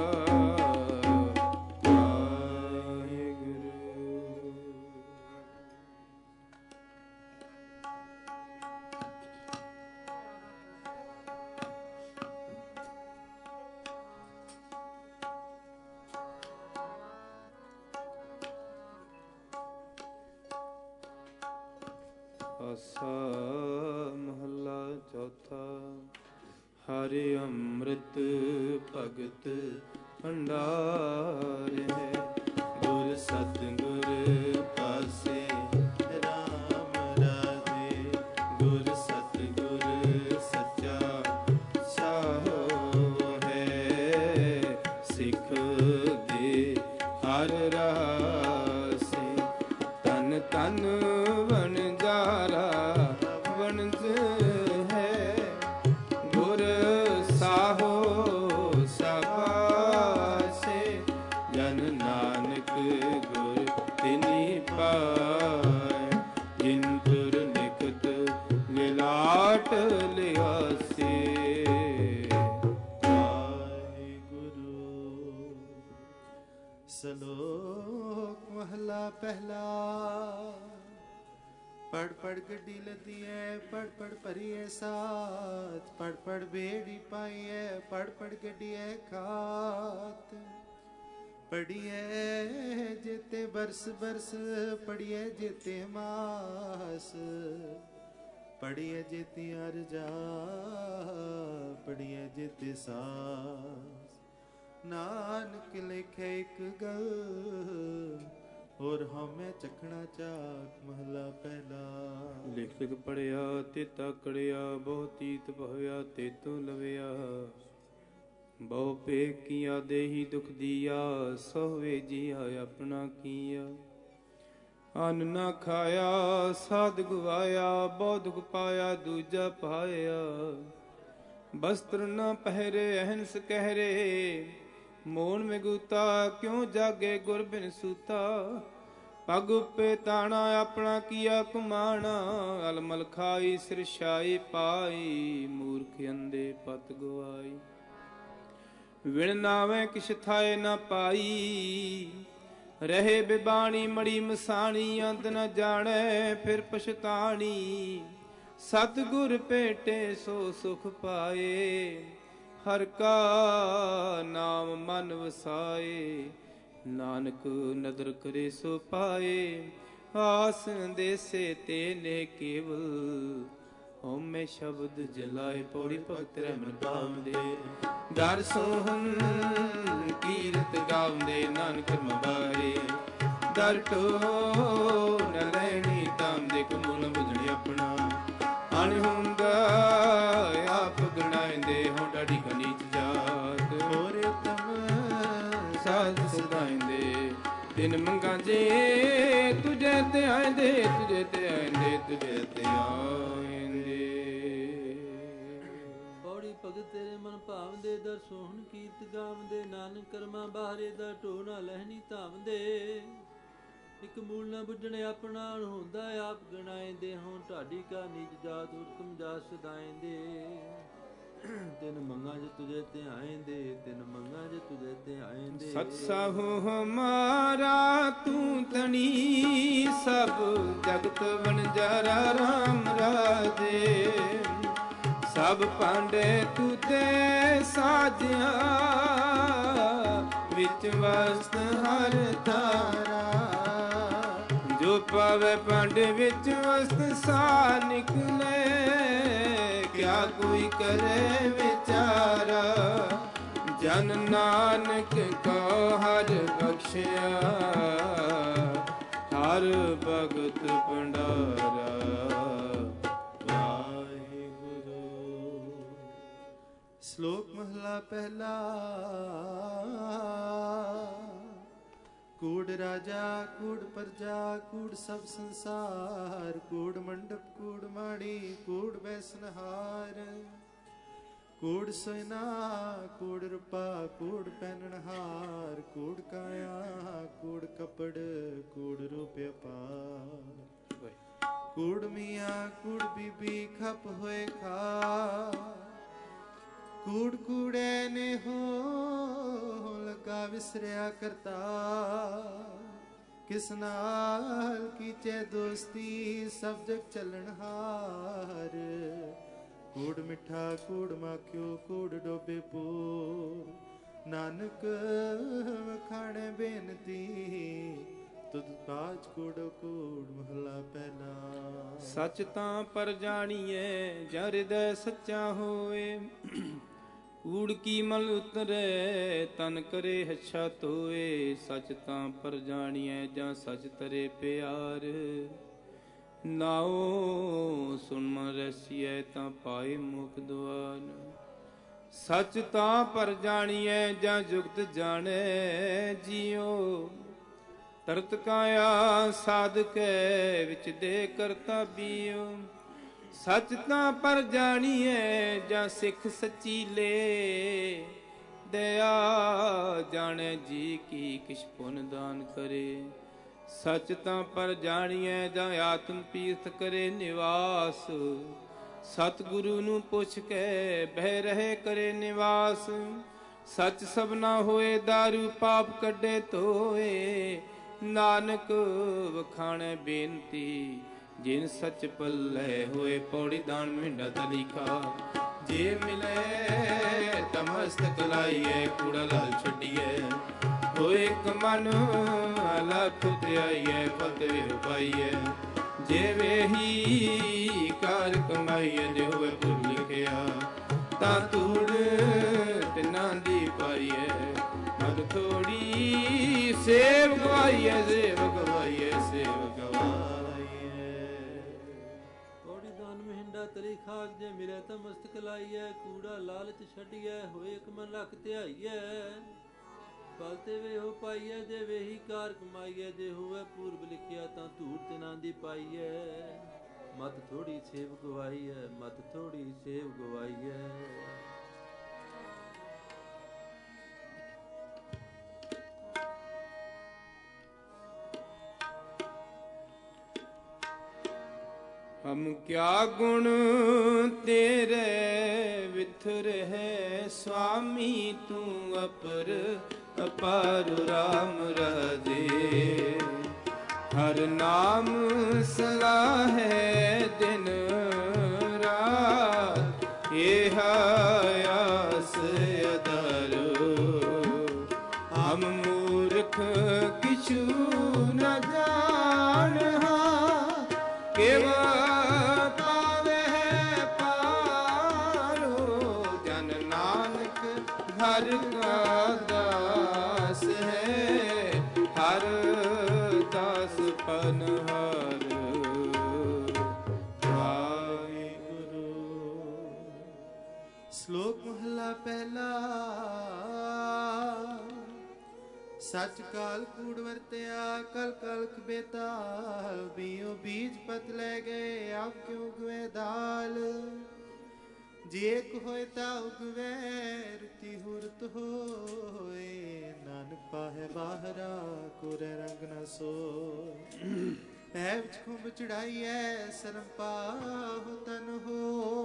ਆਸਾ ਮਹੱਲਾ ਚੌਥਾ। ਹਰਿ ਅੰਮ੍ਰਿਤ ਭਗਤ ਭੰਡਾਰ ਹੈ, ਗੁਰ ਸਤਿਗੁਰ ਪਾਸੇ ਰਾਮ ਰਾਜੇ, ਗੁਰ ਸਤਿਗੁਰ ਸੱਚਾ ਸਾਹੋ ਹੈ, ਸਿੱਖ ਦੇ ਹਰ ਰਾਸੇ, ਤਨ ਤਨ ਵਣਜਾਰਾ ਵਣਜ ਹੈ, ਗੁਰ ਸਾਹੋ ਸਬਾਸੇ, ਜਨ ਨਾਨਕ ਗੁਰ ਤਿਨੀ ਪਾਏ, ਜਿਨ ਤੁਰ ਨਿਕਟ ਲਿਲਾਟ ਲਿਆਸੇ। ਸ਼ਲੋਕ ਮਹਲਾ ਪਹਿਲਾ। ਪੜ ਪੜ ਗੱਡੀ ਲੱਦੀਐ, ਪੜ ਪੜ ਭਰੀਐ ਸਾਥ, ਪੜ ਪੜ ਬੇੜੀ ਪਾਈਐ, ਪੜ ਪੜ ਗੱਡੀਐ ਖਾਤ, ਪੜੀਐ ਜੇਤੇ ਬਰਸ ਬਰਸ, ਪੜੀਐ ਜੇਤੇ ਮਾਸ, ਪੜੀਐ ਜੇਤੀ ਅਰਜਾ, ਪੜੀਐ ਜੇਤੇ ਸਾਸ, ਨਾਨਕ ਲਿਖੇ ਇੱਕ ਗੱਲ, ਹੋਰ ਹਮੇ ਚਖਣਾ ਚਾਕ। ਮਹਲਾ ਪਹਿਲਾ। ਲਿਖ ਲਿਖ ਪੜਿਆ ਤੇ ਤਾਕੜਿਆ, ਬਹੁ ਤੀਤ ਭਵਿਆ ਤੇ ਤੂੰ ਲਵਿਆ, ਬਹੁ ਪੇ ਕੀਆ ਦੇਹੀ ਦੁਖ ਦੀਆ, ਸੋਵੇ ਜੀਆ ਆਪਣਾ ਕੀਆ। ਅੰਨ ਨਾ ਖਾਇਆ ਸਾਧ ਗਵਾਇਆ, ਬਹੁ ਦੁਖ ਪਾਇਆ ਦੂਜਾ ਪਾਇਆ, ਬਸਤਰ ਨਾ ਪਹਿਰੇ ਅਹੰਸ ਕਹਿਰੇ, ਮੋਨ ਮਿਗੂਤਾ ਕਿਉਂ ਜਾਗੇ ਗੁਰ ਬਿਨ ਸੂਤਾ, ਪਗ ਉੱਪੇ ਤਾਣਾ ਆਪਣਾ ਕੀਆ ਕੁਮਾਣਾ, ਅਲਮਲ ਖਾਈ ਸਿਰਸ਼ਾਈ ਪਾਈ, ਮੂਰਖ ਅੰਦੇ ਪਤ ਗਵਾਈ। ਵਿਣ ਨਾਵੇਂ ਕਿਛ ਥਾਏ ਨਾ ਪਾਈ, ਰਹੇ ਬਿਬਾਣੀ ਮੜੀ ਮਸਾਣੀ, ਅੰਤ ਨ ਜਾਣੈ ਫਿਰ ਪਛਤਾਣੀ, ਸਤਿਗੁਰ ਭੇਟੇ ਸੋ ਸੁਖ ਪਾਏ, ਹਰ ਕਾ ਨਾਮ ਮਨ ਵਸਾਏ, ਨਾਨਕ ਨਦਰ ਕਰੇ ਸੋ ਪਾਏ, ਆਸ ਦੇਸੇ ਤੇ ਨੇ ਕੇਵਲ, ਹਉਮੈ ਸ਼ਬਦ ਜਲਾਏ। ਪੌੜੀ ਭਗਤ ਰਹਿਮਨ ਪਾਵੰਦੇ, ਦਰ ਸੋਹਨ ਕੀਰਤ ਗਾਵੰਦੇ, ਨਾਨਕ ਮਬਾਰੇ, ਦਰ ਟੋ ਨ ਲੈਣੀ ਤਾਮ ਦੇ, ਕਮੂ ਨ ਬੁਝਣੇ ਆਪਣਾ, ਅਣਹੁੰਗਾ ਆਪ ਗਣਾਇਂਦੇ, ਹੋਂ ਡਾਢੀ ਨੀਚ ਜਾਤ, ਹੋਰ ਤਮ ਸਾਧ ਸਦਾਇਂਦੇ, ਦਿਨ ਮੰਗਾ ਜੇ ਤੁਝੇ ਤੇ ਆਇਂਦੇ, ਤੁਝੇ ਤੇ ਆਇਂਦੇ, ਤੁਝੇ ਤੇ ਆਇਂਦੇ। ਪੌੜੀ ਭਗਤ ਤੇਰੇ ਮਨ ਭਾਵਦੇ, ਦਰ ਸੋਹਣ ਕੀਰਤ ਗਾਵਦੇ, ਨਾਨਕ ਕਰਮਾਂ ਬਾਹਰੇ, ਦਰ ਢੋ ਨਾ ਲਹਿਣੀ ਧਾਵਦੇ, ਇਕ ਮੂਲ ਨਾ ਬੁੱਝਣੇ ਆਪਣਾ, ਹੁੰਦਾ ਆਪ ਗਣਾਇਂਦੇ, ਹੋਂ ਢਾਡੀ ਕਾ ਨੀਚ ਜਾਤ, ਉਤਮ ਜਾਤ ਸਦਾਇਂਦੇ, ਤਿਨ ਮੰਗਾ ਜੇ ਤੁਝੇ ਤੇ ਆਇਂਦੇ, ਤਿਨ ਮੰਗਾ ਜੇ ਤੁਝੇ ਤੇ ਆਇਂਦੇ। ਸਤ ਸਾਹੂ ਹਮਾਰਾ ਤੂੰ ਤਣੀ, ਸਭ ਜਗਤ ਵਣਜਾਰਾ ਰਾਮ ਰਾਜੇ, ਸਭ ਭਾਂਡੇ ਤੂੰ ਤੇ ਸਾਜਿਆ, ਵਿੱਚ ਵਸਤ ਹਰ ਧਾਰਾ, ਜੋ ਪਾਵੇ ਭਾਂਡੇ ਵਿੱਚ ਵਸਤ ਸਾ ਨਿਕਲੇ, ਕਿਆ ਕੋਈ ਕਰੇ ਵਿਚਾਰਾ, ਜਨ ਨਾਨਕ ਕੋ ਹਰ ਬਖਸ਼ਿਆ, ਹਰ ਭਗਤ ਭੰਡਾਰਾ। ਵਾਹਿਗੁਰੂ। ਸ਼ਲੋਕ ਮਹਲਾ ਪਹਿਲਾ। ਕੂੜ ਰਾਜਾ ਕੂੜ ਪਰਜਾ ਕੂੜ ਸਭ ਸੰਸਾਰ, ਕੂੜ ਮੰਡਪ ਕੂੜ ਮਾੜੀ ਕੂੜ ਬੈਸਨਹਾਰ, ਕੂੜ ਸੋਇਨਾ ਕੂੜ ਰੂਪਾ ਕੂੜ ਪਹਿਨਣਹਾਰ ਕੂੜ ਕਾਇਆ ਕੂੜ ਕਪੜ ਕੂੜ ਰੂਪ ਅਪਾਰ ਕੂੜ ਮੀਆਂ ਕੂੜ ਬੀਬੀ ਖਪ ਹੋਏ ਖਾ ਕੂੜ ਕੂੜੇ ਨੇ ਹੋ ਲਗਾ ਵਿਸਰਿਆ ਕਰਤਾ ਕਿਸ ਨਾਲ ਕੀਚੇ ਦੋਸਤੀ ਸਭ ਜਗ ਚੱਲਣਹਾਰ ਕੂੜ ਮਿੱਠਾ ਕੂੜ ਮਾਖਿਓ ਕੂੜ ਡੋਬੇ ਪੂਰ ਨਾਨਕ ਵਖਾਣੇ ਬੇਨਤੀ ਤੁਧ ਬਾਜ ਕੂੜੋ ਕੂੜ ਮਹਲਾ ਪਹਿਲਾ। ਸੱਚ ਤਾਂ ਪਰ ਜਾਣੀਏ ਜਾਂ ਹਿਰਦੈ ਸੱਚਾ ਹੋਏ ਕੂੜ ਕੀ ਮਲ ਉਤਰੇ ਤਨ ਕਰੇ ਹੱਛਾ ਧੋਏ ਸੱਚ ਤਾਂ ਪਰ ਜਾਣੀਏ ਜਾਂ ਸੱਚ ਤਰੇ ਪਿਆਰ ਨਾਉ ਸੁਣ ਮਨ ਰਸੀਏ ਤਾਂ ਪਾਏ ਮੁਖ ਦੁਆਰ ਸੱਚ ਤਾਂ ਪਰ ਜਾਣੀਏ ਜਾਂ ਜੁਗਤ ਜਾਣੇ ਜੀਓ ਤਰਤ ਕਾਇਆ ਸਾਧਕੈ ਵਿੱਚ ਦੇ ਕਰਤਾ ਬੀਓ ਸੱਚ ਤਾਂ ਪਰ ਜਾਣੀਏ ਜਾਂ ਸਿੱਖ ਸੱਚੀ ਲੇ ਦਇਆ ਜਾਣੇ ਜੀ ਕੀ ਕਿਛ ਪੁੰਨ ਦਾਨ ਕਰੇ ਸੱਚ ਤਾਂ ਪਰ ਜਾਣੀਏ ਜਾਂ ਆਤਮ ਤੀਰਥ ਕਰੇ ਨਿਵਾਸ ਸਤਿਗੁਰੂ ਨੂੰ ਪੁੱਛ ਕੇ ਬਹਿ ਰਹੇ ਕਰੇ ਨਿਵਾਸ ਸੱਚ ਸਭਨਾ ਹੋਏ ਦਾਰੂ ਪਾਪ ਕੱਢੇ ਧੋਏ ਨਾਨਕ ਵਖਾਣੇ ਬੇਨਤੀ ਜਿਨ ਸੱਚ ਪੱਲੇ ਹੋਏ ਪੌੜੀ ਦਾਨ ਮਿੰਡਾ ਤਲੀਖਾ ਜੇ ਮਿਲੇ ਤਮਸਤਕ ਲਾਈਏ ਕੂੜਾ ਲਾਲ ਛੱਡੀਏ ਹੋਏ ਕਮਨ ਅਲਖ ਧਿਆਈਏ ਪਤਵੇ ਉਪਾਈਏ ਜੇ ਵੇਹੀ ਕਾਰ ਕਮਾਈਏ ਜੇ ਹੋਵੇ ਪੁਰ ਲਿਖਿਆ ਤਾਂ ਤੂੜ ਤਿਨਾਂ ਦੀ ਪਾਈਏ ਮਦ ਥੋੜੀ ਸੇਵ ਗਵਾਈਏ ਸੇਵ ਗਵਾਈਏ ਸੇਵ ਗਵਾਈਏ ਪੌੜੀ ਦਾਨ ਮਹਿੰਡਾ ਤਰੀ ਖਾਕ ਜੇ ਮਿਲੇ ਤਾਂ ਮਸਤਕ ਲਾਈਏ ਕੂੜਾ ਲਾਲਚ ਛੱਡੀਏ ਹੋਏ ਕਮਨ ਲਖ ਧਿਆਈਏ ਪਲਤੇ ਵੇ ਹੋ ਪਾਈਏ ਜੇ ਵੇਹੀ ਕਾਰ ਕਮਾਈਏ ਜੇ ਹੋਵੇ ਪੂਰਬ ਲਿਖਿਆ ਤਾਂ ਧੂੜ ਤਿਨਾਂ ਦੀ ਪਾਈਏ ਮਤ ਥੋੜੀ ਸੇਵ ਗਵਾਈਏ ਮਤ ਥੋੜੀ ਸੇਵ ਗਵਾਈਏ। हम क्या गुण तेरे विथुर है स्वामी तू अपर अपार राम राधे हर नाम सलाह है दिन रात ये आयास अदारो हम मूर्ख किछु न जान केवल हर का दास है हर दास पनहर वाहिगुरु। श्लोक महला पहला। सच काल कूड़ वरत्या कल कलख बेताल बीओ बीज पत ले गए आप क्यों गुए दाल जे एक होए ता उगवे रुति हुरत होए नानक पाहे बाहरा कोरे रंग न सो पै विच खुंब चढ़ाईए सरम पाहो तन हो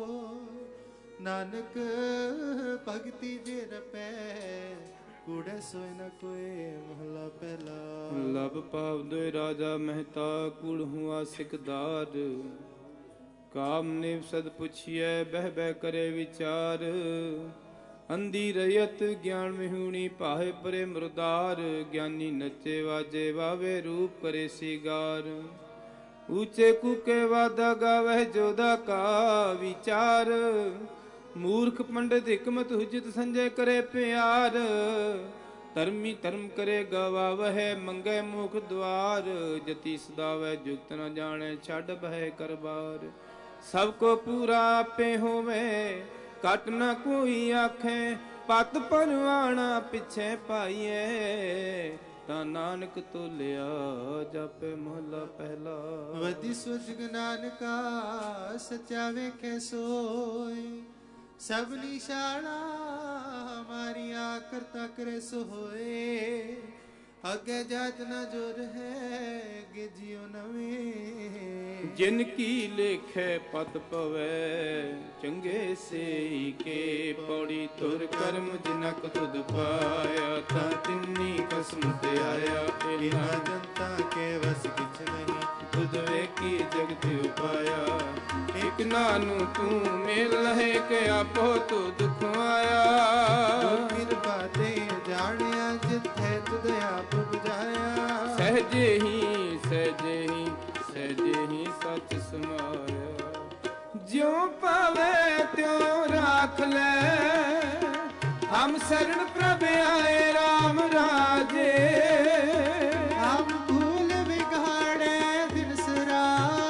नानक भगति जे रपै कूड़े सोए न कोए महला पहला। लब पाव दो राजा मेहता कूड़ हुआ सिकदार काम निव सद पुछिए बह बह करे विचार अंधी रयत ज्ञान विहूणी पाहे परे मुरदार ज्ञानी नचे वाजे वावे रूप करे सिगार ऊंचे कूके वादा गावह जोधा का विचार मूर्ख पंडित हिकमत हुजत संजय करे प्यार धर्मी धर्म करे गवावह मंगे मुख द्वार जति सदावह जुगत न जाने छड़ बह कर बार सबको पूरा आपे होवे कट न कोई आखे पत परवाना पिछे पाइए ता नानक तो लिया जापे महला पहला। वधि सुजग नानका सचा वेखे सोय सब निशाना मारिया करता करे सो होए अगे जात न जोर है गे जियो नवे जिन की लेखे पत पवे चंगे से के पौड़ी तुर कर्म जिनक तुद पाया ता तिन्नी कसम ते आया इना जनता के वस किछ नहीं तुद वे की जगत उपाया एक नानू तू मेल है के आपो तू दुख आया कृपा ते जानिया जिथे तुद आप बुझाया सहजे ही सहजे ही सहजे ही सच समाया ज्यों पावे त्यों राख ले हम शरण प्रभ आए राम राजे हम भूल बिगाड़े दिन सरा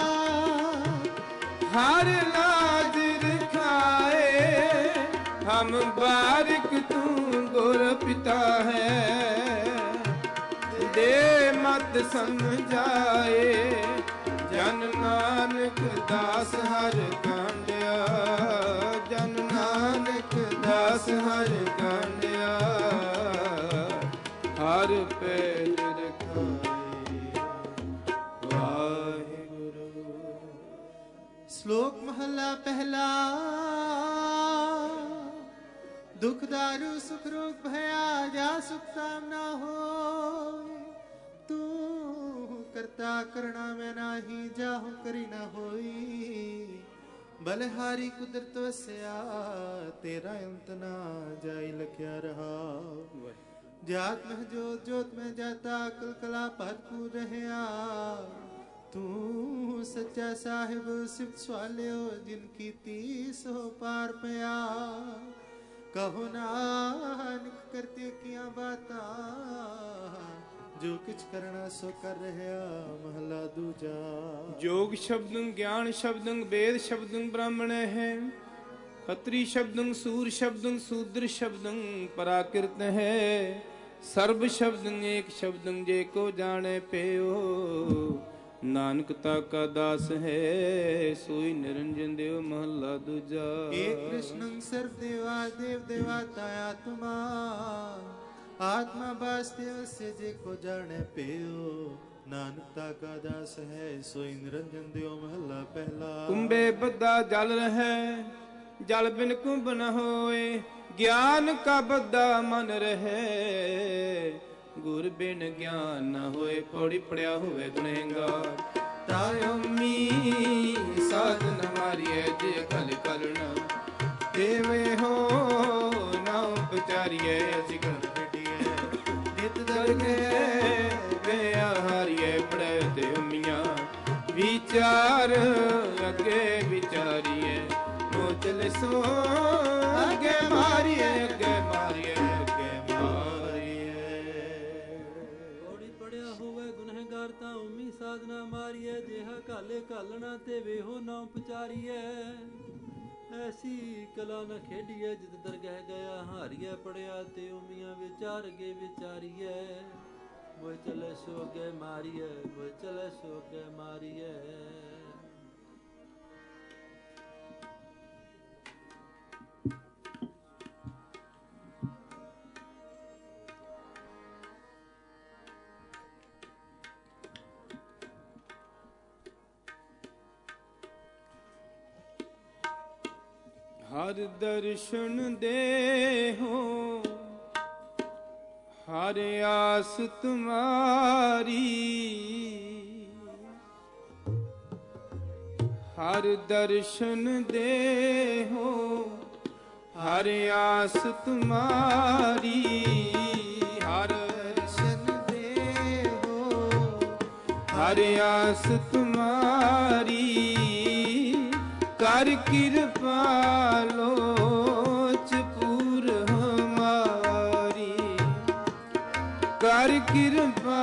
हर लाज रखाए हम बारिक तू गुर पिता है दे मत समझाए जन नानक दास हर कांडिया जन नानक दास हर कांडिया हर पैर रखाए वाहिगुरु। श्लोक महला पहला दुख दारू सुख रोग भया जा सुख ताम ना हो तू करता करना में नाही जाहु करी ना होई बलहारी कुदरत वस्या तेरा अंत ना जाई लख्या रहा जात में जोत जोत में जाता कल कला भरपूर रहया तू सच्चा साहिब सिफ्त स्वालियो जिनकी तीस हो पार पया कहो नानक करते किया बाता जो किछ करना सो कर रहा महला दूजा। जोग शब्दं ज्ञान शब्दं वेद शब्दं ब्राह्मण है खत्री शब्दं सूर शब्दं शूद्र शब्दं पराकृत है सर्व शब्दं एक शब्दं जे को जाने पेयो नानक ताका दास है सोई निरंजन देव महला दूजा। एक कृष्णं सर्व देवा देव देवाता आत्मा आत्मा वासुदेव से जे को जाने पेयो नानक ताका दास है सोई निरंजन देव महला पहला। कुंभे बद्दा जल रहे जल बिन कुंभ न होए ज्ञान का बद्दा मन रहे गुर बिन ज्ञान न होए पौड़ी पड़िया होवे गुनहगार तायमी साधन मारिए जे कल कलना देवे हो नाम पचारिए असिकण बेटिए नित दरगे वे हारिए पड़े ते उमिया विचार अगे विचारिए नो चले सो अगे मारिए अगे मारिए अगे मारिए पौड़ी पड़िया होवे गुनहगार ता उम्मी साधना मारिए जेहा काले कालना ते वेहो नाम पचारिए ऐसी कला न खेडिए जित दरगह गया हारिए पड़िया ते उमिया विचार गे विचारिए वो चले सो गे मारिए वो चले सो गे मारिए। हर दर्शन दे हो हर आस तुम्हारी हर दर्शन दे हो हर आस तुम्हारी हर दर्शन दे हो हर आस तुम्हारी कर कृपा लोच पूर हमारी कर कृपा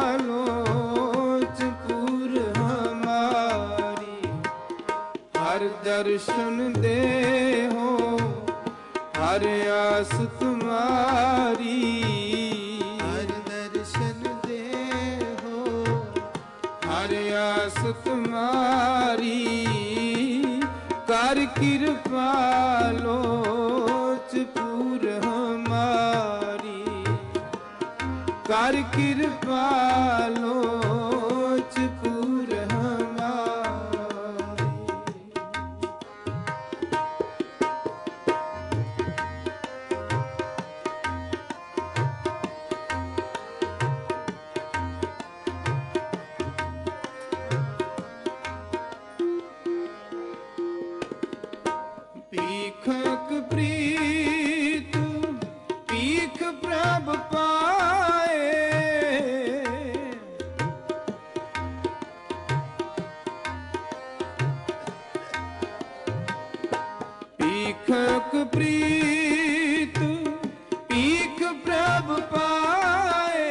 लोच पूर हमारी हर दर्शन दे हो हर आस तुम्हारी हर दर्शन दे हो हर आस तुम्हारी कर ਕਿਰਪਾ ਲੋਚ ਪੂਰ ਹਮਾਰੀ, ਕਰ ਕਿਰਪਾ ਲੋਚ ਪੂਰ ਹਮਾਰੀ। ਭੀਖਕ ਪ੍ਰੀਤ ਭੀਖ ਪ੍ਰਭ ਪਾਏ, ਭੀਖਕ ਪ੍ਰੀਤ ਭੀਖ ਪ੍ਰਭ ਪਾਏ,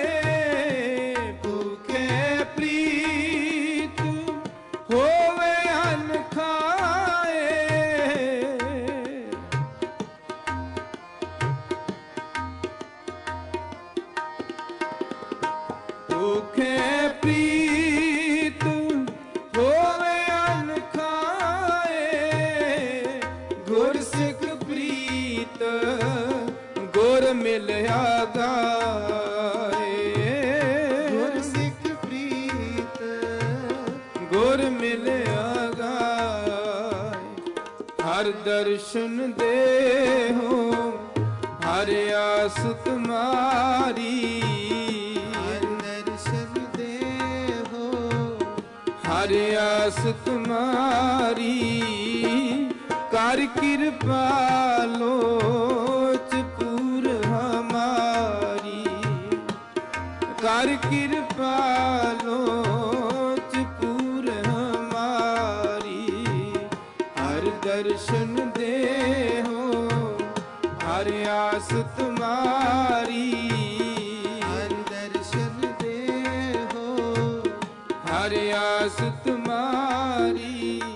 ਭੂਖੇ ਪ੍ਰੀਤ ਹੋਵੇ ਅਨ ਖਾਏ, ਭੂਖੇ ਪ੍ਰੀਤ ਹੋਵੇ ਅਨ ਖਾਏ, ਗੁਰਸਿੱਖ ਪ੍ਰੀਤ ਗੁਰ ਮਿਲਿਆ ਗਾਏ, ਗੁਰਸਿੱਖ ਪ੍ਰੀਤ ਗੁਰ ਮਿਲਿਆ ਗਾਏ। ਹਰ ਦਰਸ਼ਨ ਦੇਹੋ ਹਰ ਆਸ ਤੁਮਾਰੀ, ਹਰ ਦਰਸ਼ਨ ਦੇਹੋ ਹਰ ਆਸ ਤੁਮਾਰੀ, ਕਰ ਕਿਰਪਾ ਲੋਚ ਪੂਰ ਹਮਾਰੀ, ਕਰ ਕਿਰਪਾ ਲੋਚ ਪੂਰ ਹਮਾਰੀ। ਹਰ ਦਰਸ਼ਨ ਦੇਹੋ ਹਰ ਆਸ ਤੁਮਾਰੀ, ਹਰ ਦਰਸ਼ਨ ਦੇਹੋ ਹਰ ਆਸ ਤੁਮਾਰੀ।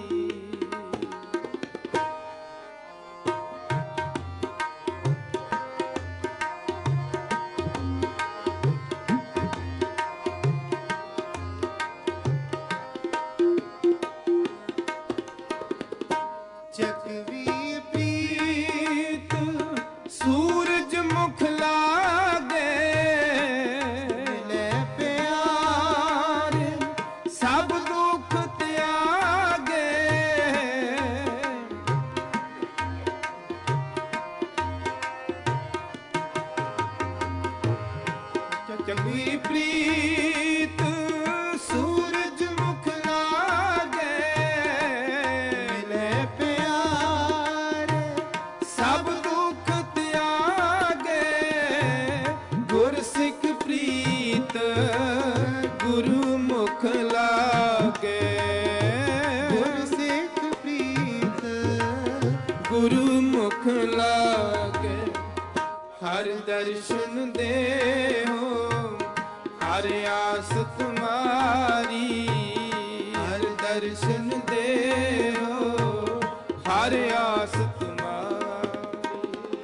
ਚੱਕਵੀ ਪ੍ਰੀਤ ਸੂਰਜ ਮੁਖ ਲਾਗੇ, ਮਿਲੇ ਪਿਆਰ ਸਭ ਦੁੱਖ ਤਿਆਗੇ, ਚੰਗੀ ਪ੍ਰੀਤ ਸੂਰਜ ਮੁਖ ਲਾਗੇ, ਮਿਲੇ ਪਿਆਰ ਸਭ ਦੁੱਖ ਤਿਆਗੇ, ਗੁਰਸਿੱਖ ਪ੍ਰੀਤ ਗੁਰੂ ਮੁਖ ਲਾਗੇ, ਗੁਰਸਿੱਖ ਪ੍ਰੀਤ ਗੁਰੂ ਮੁਖ ਲਾਗੇ। ਹਰ ਦਰਸ਼ਨ ਦੇਹੋ ਹਰ ਆਸ ਤੁਮਾਰੀ, ਹਰ ਦਰਸ਼ਨ ਦੇਹੋ ਹਰ ਆਸ ਤੁਮਾਰੀ।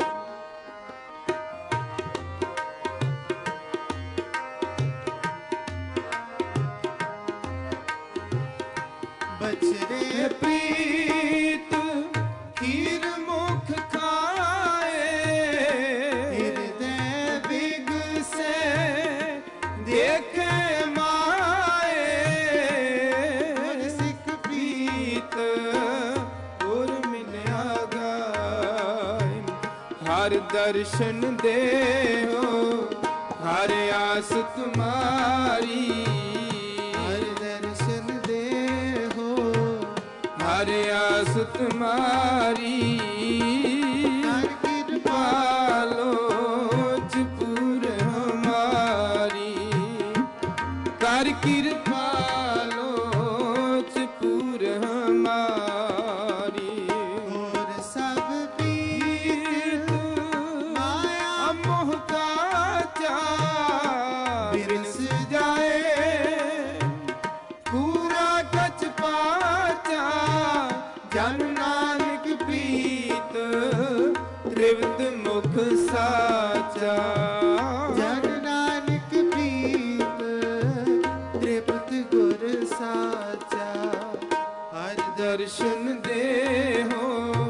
ਬਚਰੇ ਪ੍ਰੀਤ ਖੀਰ ਮੁਖ ਖਾਏ, ਹਿਰਦੈ ਬਿਗਸੇ ਦੇਖੇ ਮਾਏ, ਗੁਰਸਿੱਖ ਪ੍ਰੀਤ ਗੁਰ ਮਿਲਿਆ ਗਾਏ। ਹਰ ਦਰਸ਼ਨ ਦੇਹੋ ਹਰ ਆਸ ਤੁਮਾਰੀ, ਹਰ ਦਰਸ਼ਨ ਦੇਹੋ ਹਰ ਆਸ ਤੁਮਾਰੀ, ਕਰ ਕਿਰਪਾ ਲੋਚ ਪੂਰ ਹਮਾਰੀ, ਕਰ ਕਿਰਪਾ ਲੋਚ ਪੂਰ ਹਮਾਰੀ। ਹੋਰ ਸਭ ਪੀਰ ਮਾਇਆ ਮੋਹ ਕਾ ਚਾ ਬਿਰਸ ਜਾਏ, ਪੂਰਾ ਕਛ ਪਾਚਾ ਜਨ ਨਾਨਕ ਪ੍ਰੀਤ ਤ੍ਰਿਵਤ ਮੁਖ ਸਾਚਾ, ਜਨ ਨਾਨਕ ਪ੍ਰੀਤ ਤ੍ਰਿਪਤ ਗੁਰ ਸਾਚਾ। ਹਰ ਦਰਸ਼ਨ ਦੇਹੋ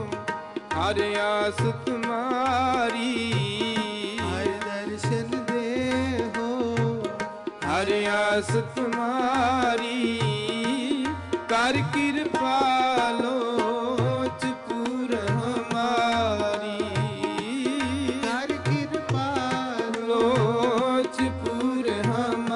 ਹਰ ਆਸ ਤੁਮਾਰੀ। ਹਰ ਦਰਸ਼ਨ ਦੇਹੋ ਹਰ ਆਸ ਤੁਮਾਰੀ। ਕਰ ਕਿਰਪਾ ਲੋਚ ਪੂਰ ਹਮਾਰੀ। ਕਰ ਕਿਰਪਾ ਲੋਚ ਪੂਰ ਹਮਾਰੀ।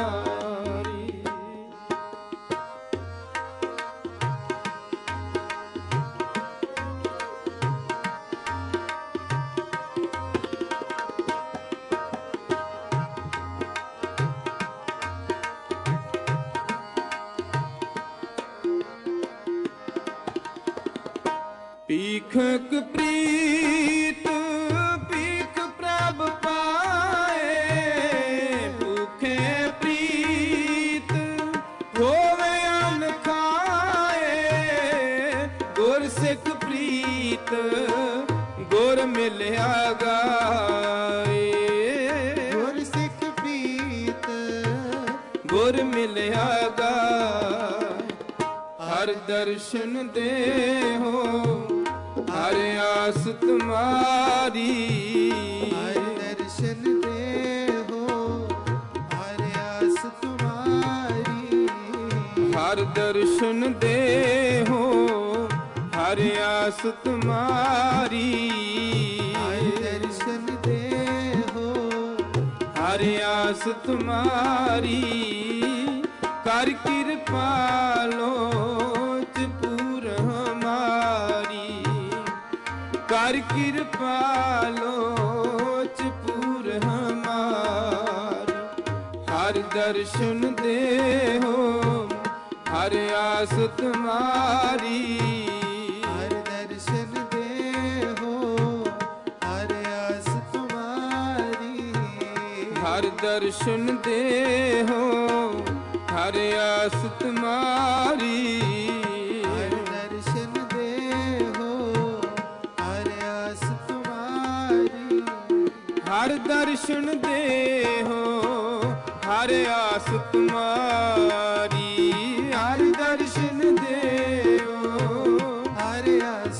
ਭੀਖਕ ਪ੍ਰੀਤ ਭੀਖ ਪ੍ਰਭ ਪਾਏ। ਭੁਖੇ ਪ੍ਰੀਤ ਹੋਵੇ ਅੰਨ ਖਾਏ। ਗੁਰ ਸਿੱਖ ਪ੍ਰੀਤ ਗੁਰ ਮਿਲਿਆ ਗਾਏ। ਗੁਰ ਸਿੱਖ ਪ੍ਰੀਤ ਗੁਰ ਮਿਲਿਆ ਗਾਏ। ਹਰ ਦਰਸ਼ਨ ਦੇਹੋ ਹਰ ਆਸ ਤੁਮਾਰੀ। ਹਰ ਦਰਸ਼ਨ ਦੇਹੋ ਹਰ ਆਸ ਤੁਮਾਰੀ। ਹਰ ਦਰਸ਼ਨ ਦੇਹੋ ਹਰ ਆਸ ਤੁਮਾਰੀ। ਹਰ ਦਰਸ਼ਨ ਦੇਹੋ ਹਰ ਆਸ ਤੁਮਾਰੀ। ਕਰ ਕਿਰਪਾ ਲੋਚ ਪੂਰ ਹਮਾਰੀ। ਕਰ ਕਿਰਪਾ ਲੋਚ ਪੂਰ ਹਮਾਰੀ। ਹਰ ਦਰਸ਼ਨ ਦੇਹੋ ਹਰ ਆਸ ਤੁਮਾਰੀ। ਹਰ ਦਰਸ਼ਨ ਦੇਹੋ ਹਰ ਆਸ ਤੁਮਾਰੀ। ਹਰ ਦਰਸ਼ਨ ਦੇਹੋ ਹਰ ਆਸ ਤੁਮਾਰੀ। ਹਰ ਦਰਸ਼ਨ ਦੇਹੋ ਹਰ ਆਸ ਤੁਮਾਰੀ। ਹਰ ਦਰਸ਼ਨ ਦੇਹੋ ਹਰ ਆਸ ਤੁਮਾਰੀ। ਹਰ ਦਰਸ਼ਨ ਦੇਹੋ ਹਰ ਆਸ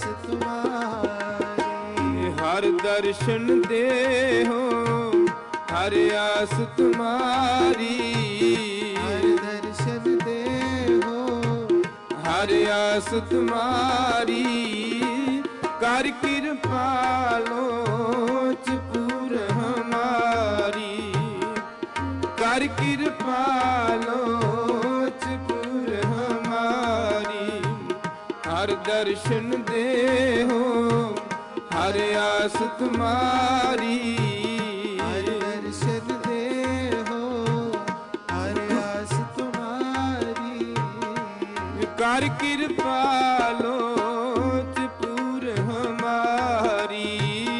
ਤੁਮਾਰੀ। ਹਰ ਦਰਸ਼ਨ ਦੇਹੋ ਹਰ ਆਸ ਤੁਮਾਰੀ। ਹਰ ਦਰਸ਼ਨ ਦੇਹੋ ਹਰ ਆਸ ਤੁਮਾਰੀ। ਕਰ ਕਿਰਪਾ ਲੋਚ ਪੂਰ ਹਮਾਰੀ। ਕਰ ਕਿਰਪਾ ਲੋਚ ਪੂਰ ਹਮਾਰੀ। ਹਰ ਦਰਸ਼ਨ ਦੇਹੋ ਹਰ ਆਸ ਤੁਮਾਰੀ। ਹਰ ਦਰਸ਼ਨ ਦੇਹੋ ਹਰ ਆਸ ਤੁਮਾਰੀ। ਕਰ ਕਿਰਪਾ ਲੋਚ ਪੂਰ ਹਮਾਰੀ।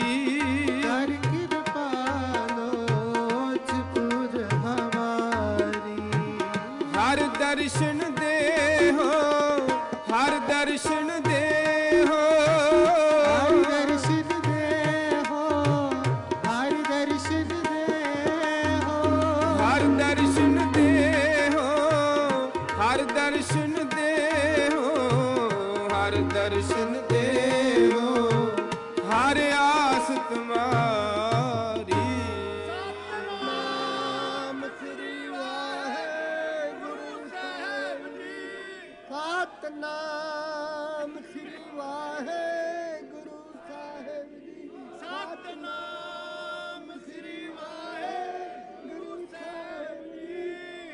ਕਰ ਕਿਰਪਾ ਲੋਚ ਪੂਰ ਹਮਾਰੀ। ਹਰ ਦਰਸ਼ਨ ਦੇਹੋ ਹਰ ਦਰਸ਼ਨ ਦੇਹੋ। ਹਰ ਦਰਸ਼ਨ ਦੇਹੋ ਹਰ ਦਰਸ਼ਨ ਦੇਹੋ। ਹਰ ਦਰਸ਼ਨ ਦੇਹੋ ਹਰ ਦਰਸ਼ਨ ਦੇਹੋ। ਹਰ ਦਰਸ਼ਨ ਦੇਹੋ ਹਰ ਆਸ ਤੁਮਾਰੀ। ਸਤਿਨਾਮ ਸ੍ਰੀ ਵਾਹਿਗੁਰੂ ਸਾਹਿਬ ਜੀ। ਸਤਿਨਾਮ ਸ੍ਰੀ ਵਾਹਿਗੁਰੂ ਸਾਹਿਬ ਜੀ। ਸਤਿਨਾਮ ਸ੍ਰੀ ਵਾਹਿਗੁਰੂ ਸਾਹਿਬ ਜੀ।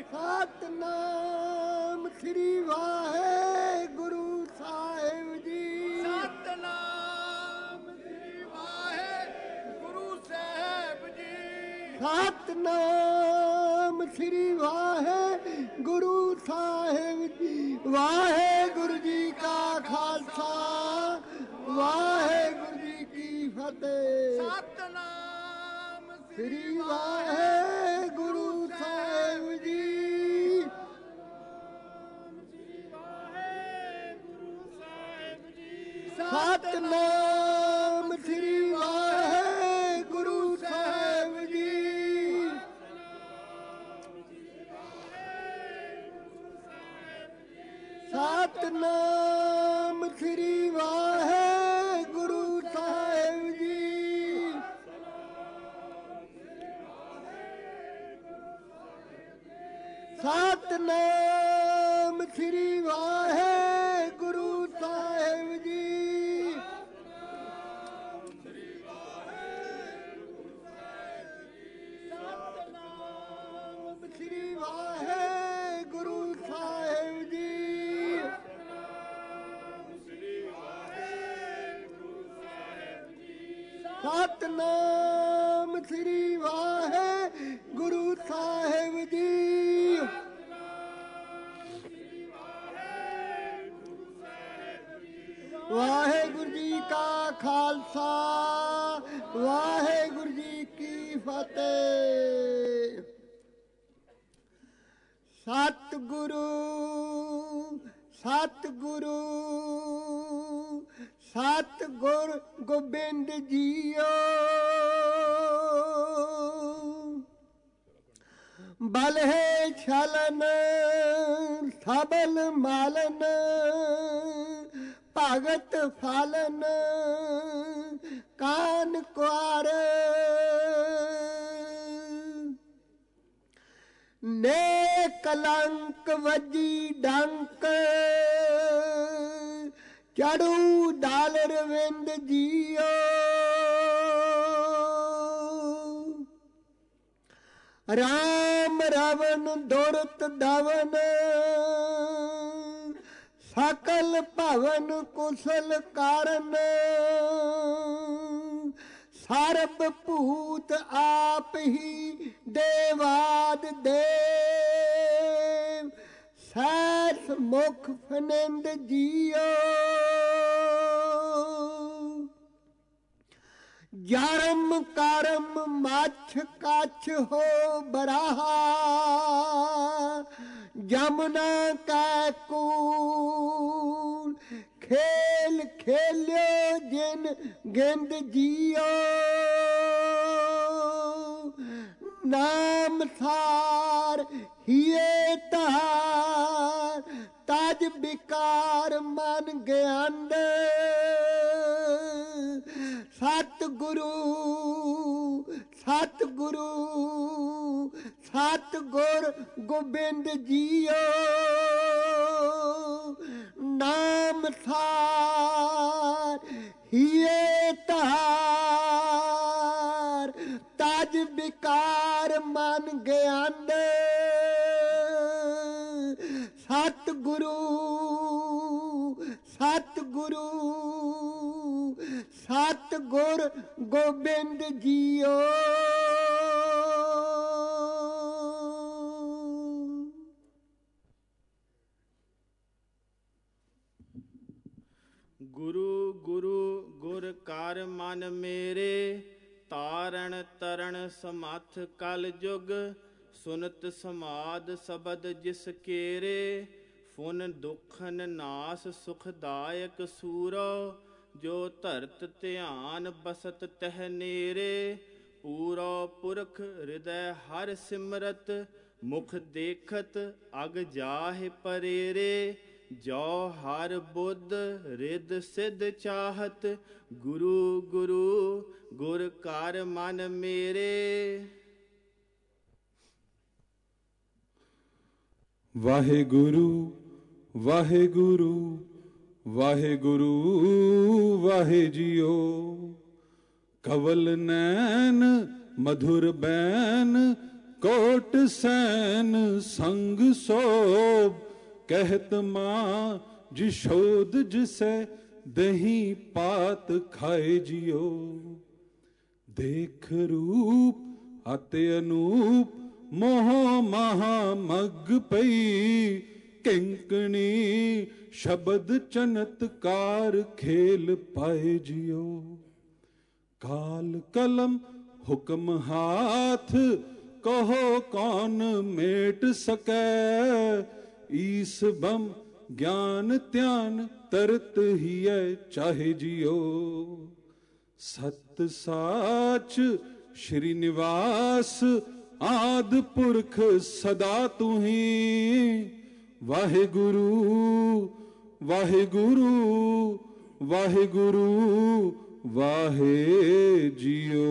ਸਤਿਨਾਮ ਸ੍ਰੀ ਵਾਹਿਗੁਰੂ ਸਾਹਿਬ ਜੀ। ਸਤਿਨਾਮ ਸ੍ਰੀ ਵਾਹਿਗੁਰੂ ਸਾਹਿਬ ਜੀ। ਸਤਿਨਾਮ ਸ੍ਰੀ ਵਾਹਿਗੁਰੂ ਸਾਹਿਬ ਜੀ। ਵਾਹਿਗੁਰੂ ਜੀ ਕਾ ਖਾਲਸਾ ਵਾਹਿਗੁਰੂ ਜੀ ਕੀ ਫਤਿਹ। ਸਤਿਨਾਮ ਸ੍ਰੀ ਵਾਹਿਗੁਰੂ ਸਾਹਿਬ ਜੀ। ਸਤਿਨਾਮ ਸ੍ਰੀ ਵਾਹਿਗੁਰੂ ਸਾਹਿਬ ਜੀ। ਸਤਿਨਾਮ ਸ੍ਰੀ ਵਾਹਿਗੁਰੂ ਸਾਹਿਬ ਸਤਨਾਮ ਸ੍ਰੀ ਵਾਹਿਗੁਰੂ ਸਾਹਿਬ ਜੀ। ਸਤਨਾਮ ਸ੍ਰੀ ਵਾਹਿਗੁਰੂ ਸਾਹਿਬ ਜੀ। ਸਤਨਾਮ ਸ੍ਰੀ ਵਾਹਿਗੁਰੂ ਸਾਹਿਬ ਜੀ। ਵਾਹਿਗੁਰੂ ਜੀ ਕਾ ਖਾਲਸਾ ਵਾਹਿਗੁਰੂ ਜੀ ਕੀ ਫਤਿਹ। ਸਤਿਗੁਰੂ ਸਤਿਗੁਰੂ ਸਤਿਗੁਰ ਗੋਬਿੰਦ ਜੀਓ। ਬਲਹੇ ਛਲਨ ਸਬਲ ਮਾਲਨ ਭਗਤ ਫਲਨ ਕਾਨ ਕੁਆਰ। ਨੇ ਕਲੰਕ ਵਜੀ ਡੰਕ ਚੜੂ ਡਾਲ ਰਵਿੰਦ ਜੀਓ। ਰਾਮ ਰਵਨ ਦੁਰਤ ਦਵਨ ਸਕਲ ਭਵਨ ਕੁਸ਼ਲ ਕਾਰਨ। ਸਰਬ ਭੂਤ ਆਪ ਹੀ ਦੇਵਾਦ ਦੇਵ ਸੈਸ ਮੁਖ ਫਨਿੰਦ ਜੀਓ। ਜਰਮ ਕਰਮ ਮੱਛ ਕੱਛ ਹੋ ਬਰਾਹਾ ਜਮਨਾ ਕੈ ਕੂਲ। ਖੇਲ ਖੇਲਿਓ ਜਿਨ ਗਿੰਦ ਜੀਓ। ਨਾਮ ਸਾਰ ਹੀਏ ਤਾਰ ਤਜ ਬਿਕਾਰ ਮਨ ਗਿਆਨ। ਸਤਿਗੁਰੂ ਸਤਿਗੁਰੂ ਸਤਿਗੁਰ ਗੋਬਿੰਦ ਜੀਓ। ਨਾਮ ਸਾਰ ਹੀਏ ਤਾਰ ਤਜ ਬਿਕਾਰ ਮਨ ਗਿਆਨ। ਸਤਿਗੁਰੂ ਸਤਿਗੁਰੂ ਸਤਿਗੁਰ ਗੋਬਿੰਦ ਜੀਓ। ਗੁਰੂ ਗੁਰੂ ਗੁਰ ਕਰ ਮਨ ਮੇਰੇ ਤਾਰਨ ਤਰਨ ਸਮੱਥ ਕਲ ਜੁਗ। ਸੁਨਤ ਸਮਾਦ ਸ਼ਬਦ ਜਿਸ ਕੇਰੇ ਫੁਨ ਦੁਖਨ ਨਾਸ ਸੁਖਦਾਇਕ ਸੂਰੋ। ਜੋ ਧਰਤ ਧਿਆਨ ਬਸਤ ਤਹ ਨੇਰੇ ਪੂਰਾ ਪੁਰਖ ਹਿਰਦੈ ਹਰ ਸਿਮਰਤ ਮੁਖ ਦੇਖਤ ਅਗ ਜਾਹਿ ਪਰੇਰੇ। ਜੋ ਹਰ ਬੁੱਧ ਰਿਦ ਸਿਧ ਚਾਹਤ ਗੁਰੂ ਗੁਰੂ ਗੁਰ ਕਰ ਮਨ ਮੇਰੇ। ਵਾਹਿਗੁਰੂ ਵਾਹਿਗੁਰੂ ਵਾਹਿਗੁਰੂ ਵਾਹਿ ਜੀਓ। ਕਵਲ ਨੈਨ ਮਧੁਰ ਬੈਨ ਕੋਟ ਸੈਨ ਸੰਗ ਸੋਭ। ਕਹਿਤ ਮਾਂ ਜਿਸ਼ੋਦ ਜਿਸੈ ਦਹੀਂ ਪਾਤ ਖਾਏ ਜੀਓ। ਦੇਖ ਰੂਪ ਅਤਿ ਅਨੂਪ ਮੋਹ ਮਹਾ ਮਗ ਪਈ। ਕਿੰਕਣੀ ਸ਼ਬਦ ਚਨਤਕਾਰ ਖੇਲ ਪਾਏ ਜੀਓ। ਕਾਲ ਕਲਮ ਹੁਕਮ ਹਾਥ ਕਹੋ ਕੌਣ ਮੇਟ ਸਕੈ। ਈਸ ਬਮ ਗਿਆਨ ਧਿਆਨ ਤਰਤ ਹੀਐ ਚਾਹੇ ਜੀਓ। ਸਤ ਸਾਚ ਸ਼੍ਰੀ ਨਿਵਾਸ ਆਦ ਪੁਰਖ ਸਦਾ ਤੁਹੀ। ਵਾਹਿਗੁਰੂ ਵਾਹਿਗੁਰੂ ਵਾਹਿਗੁਰੂ ਵਾਹੇ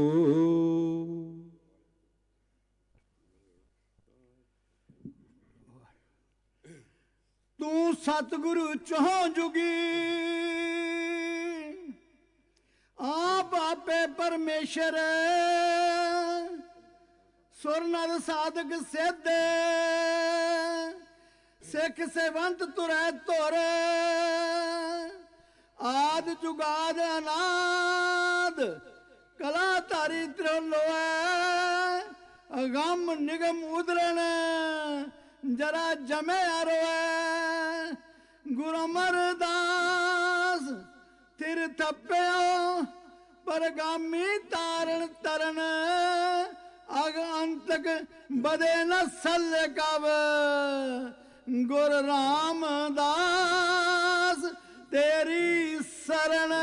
ਜੀਓ। ਤੂੰ ਸਤਿਗੁਰੂ ਚੋਂ ਜੁਗੀ ਆਪ ਆਪੇ ਪਰਮੇਸ਼ਰ ਸੁਰ ਨਰ ਸਾਧਕ ਸਿੱਧ ਸਿੱਖ ਸੇਵੰਤ ਤੁਰੈ ਧੁਰ ਆਦ ਜੁਗਾਦ ਅਨਾਦ ਕਲਾ ਧਾਰੀ ਤ੍ਰਿਲੋਐ ਅਗੰਮ ਨਿਗਮ ਉਦਰਣ ਜਰਾ ਜਮੇ ਅਰੋਐ ਗੁਰੂ ਅਮਰਦਾਸ ਤਿਰ ਥੱਪਿਓ ਪਰਗਾਮੀ ਤਾਰਨ ਤਰਨ ਅਗ ਅੰਤਕ ਬਦੇ ਨ ਸੱਲ ਕਵ ਗੁਰ ਰਾਮਦਾਸ ਤੇਰੀ ਸਰਣ।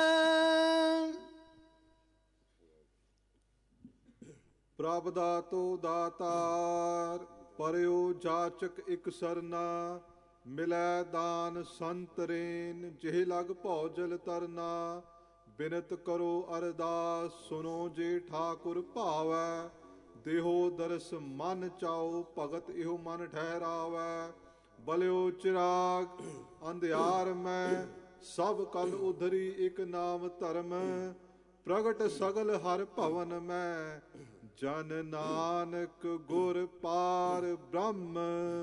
ਪ੍ਰਭ ਦਾਤੋ ਦਾਤਾਰ ਪਰਿਓ ਜਾਚਕ ਇਕ ਸਰਨਾ ਮਿਲੈ ਦਾਨ ਸੰਤਰੇਨ ਜਿਹ ਲਗ ਭੌਜਲ ਤਰਨਾ ਬਿਨਤ ਕਰੋ ਅਰਦਾਸ ਸੁਨੋ ਜੇ ਠਾਕੁਰ ਭਾਵੈ ਦੇਹੋ ਦਰਸ ਮਨ ਚਾਓ ਭਗਤ ਇਹੋ ਮਨ ਠਹਿਰਾਵੈ ਬਲਿਓ ਚਿਰਾਗ ਅੰਧਿਆਰ ਮੈਂ ਸਭ ਕਲ ਉਧਰੀ ਇਕ ਨਾਮ ਧਰਮ ਪ੍ਰਗਟ ਸਗਲ ਹਰ ਭਵਨ ਮੈਂ ਜਨ ਨਾਨਕ ਗੁਰ ਪਾਰ ਬ੍ਰਹਮ।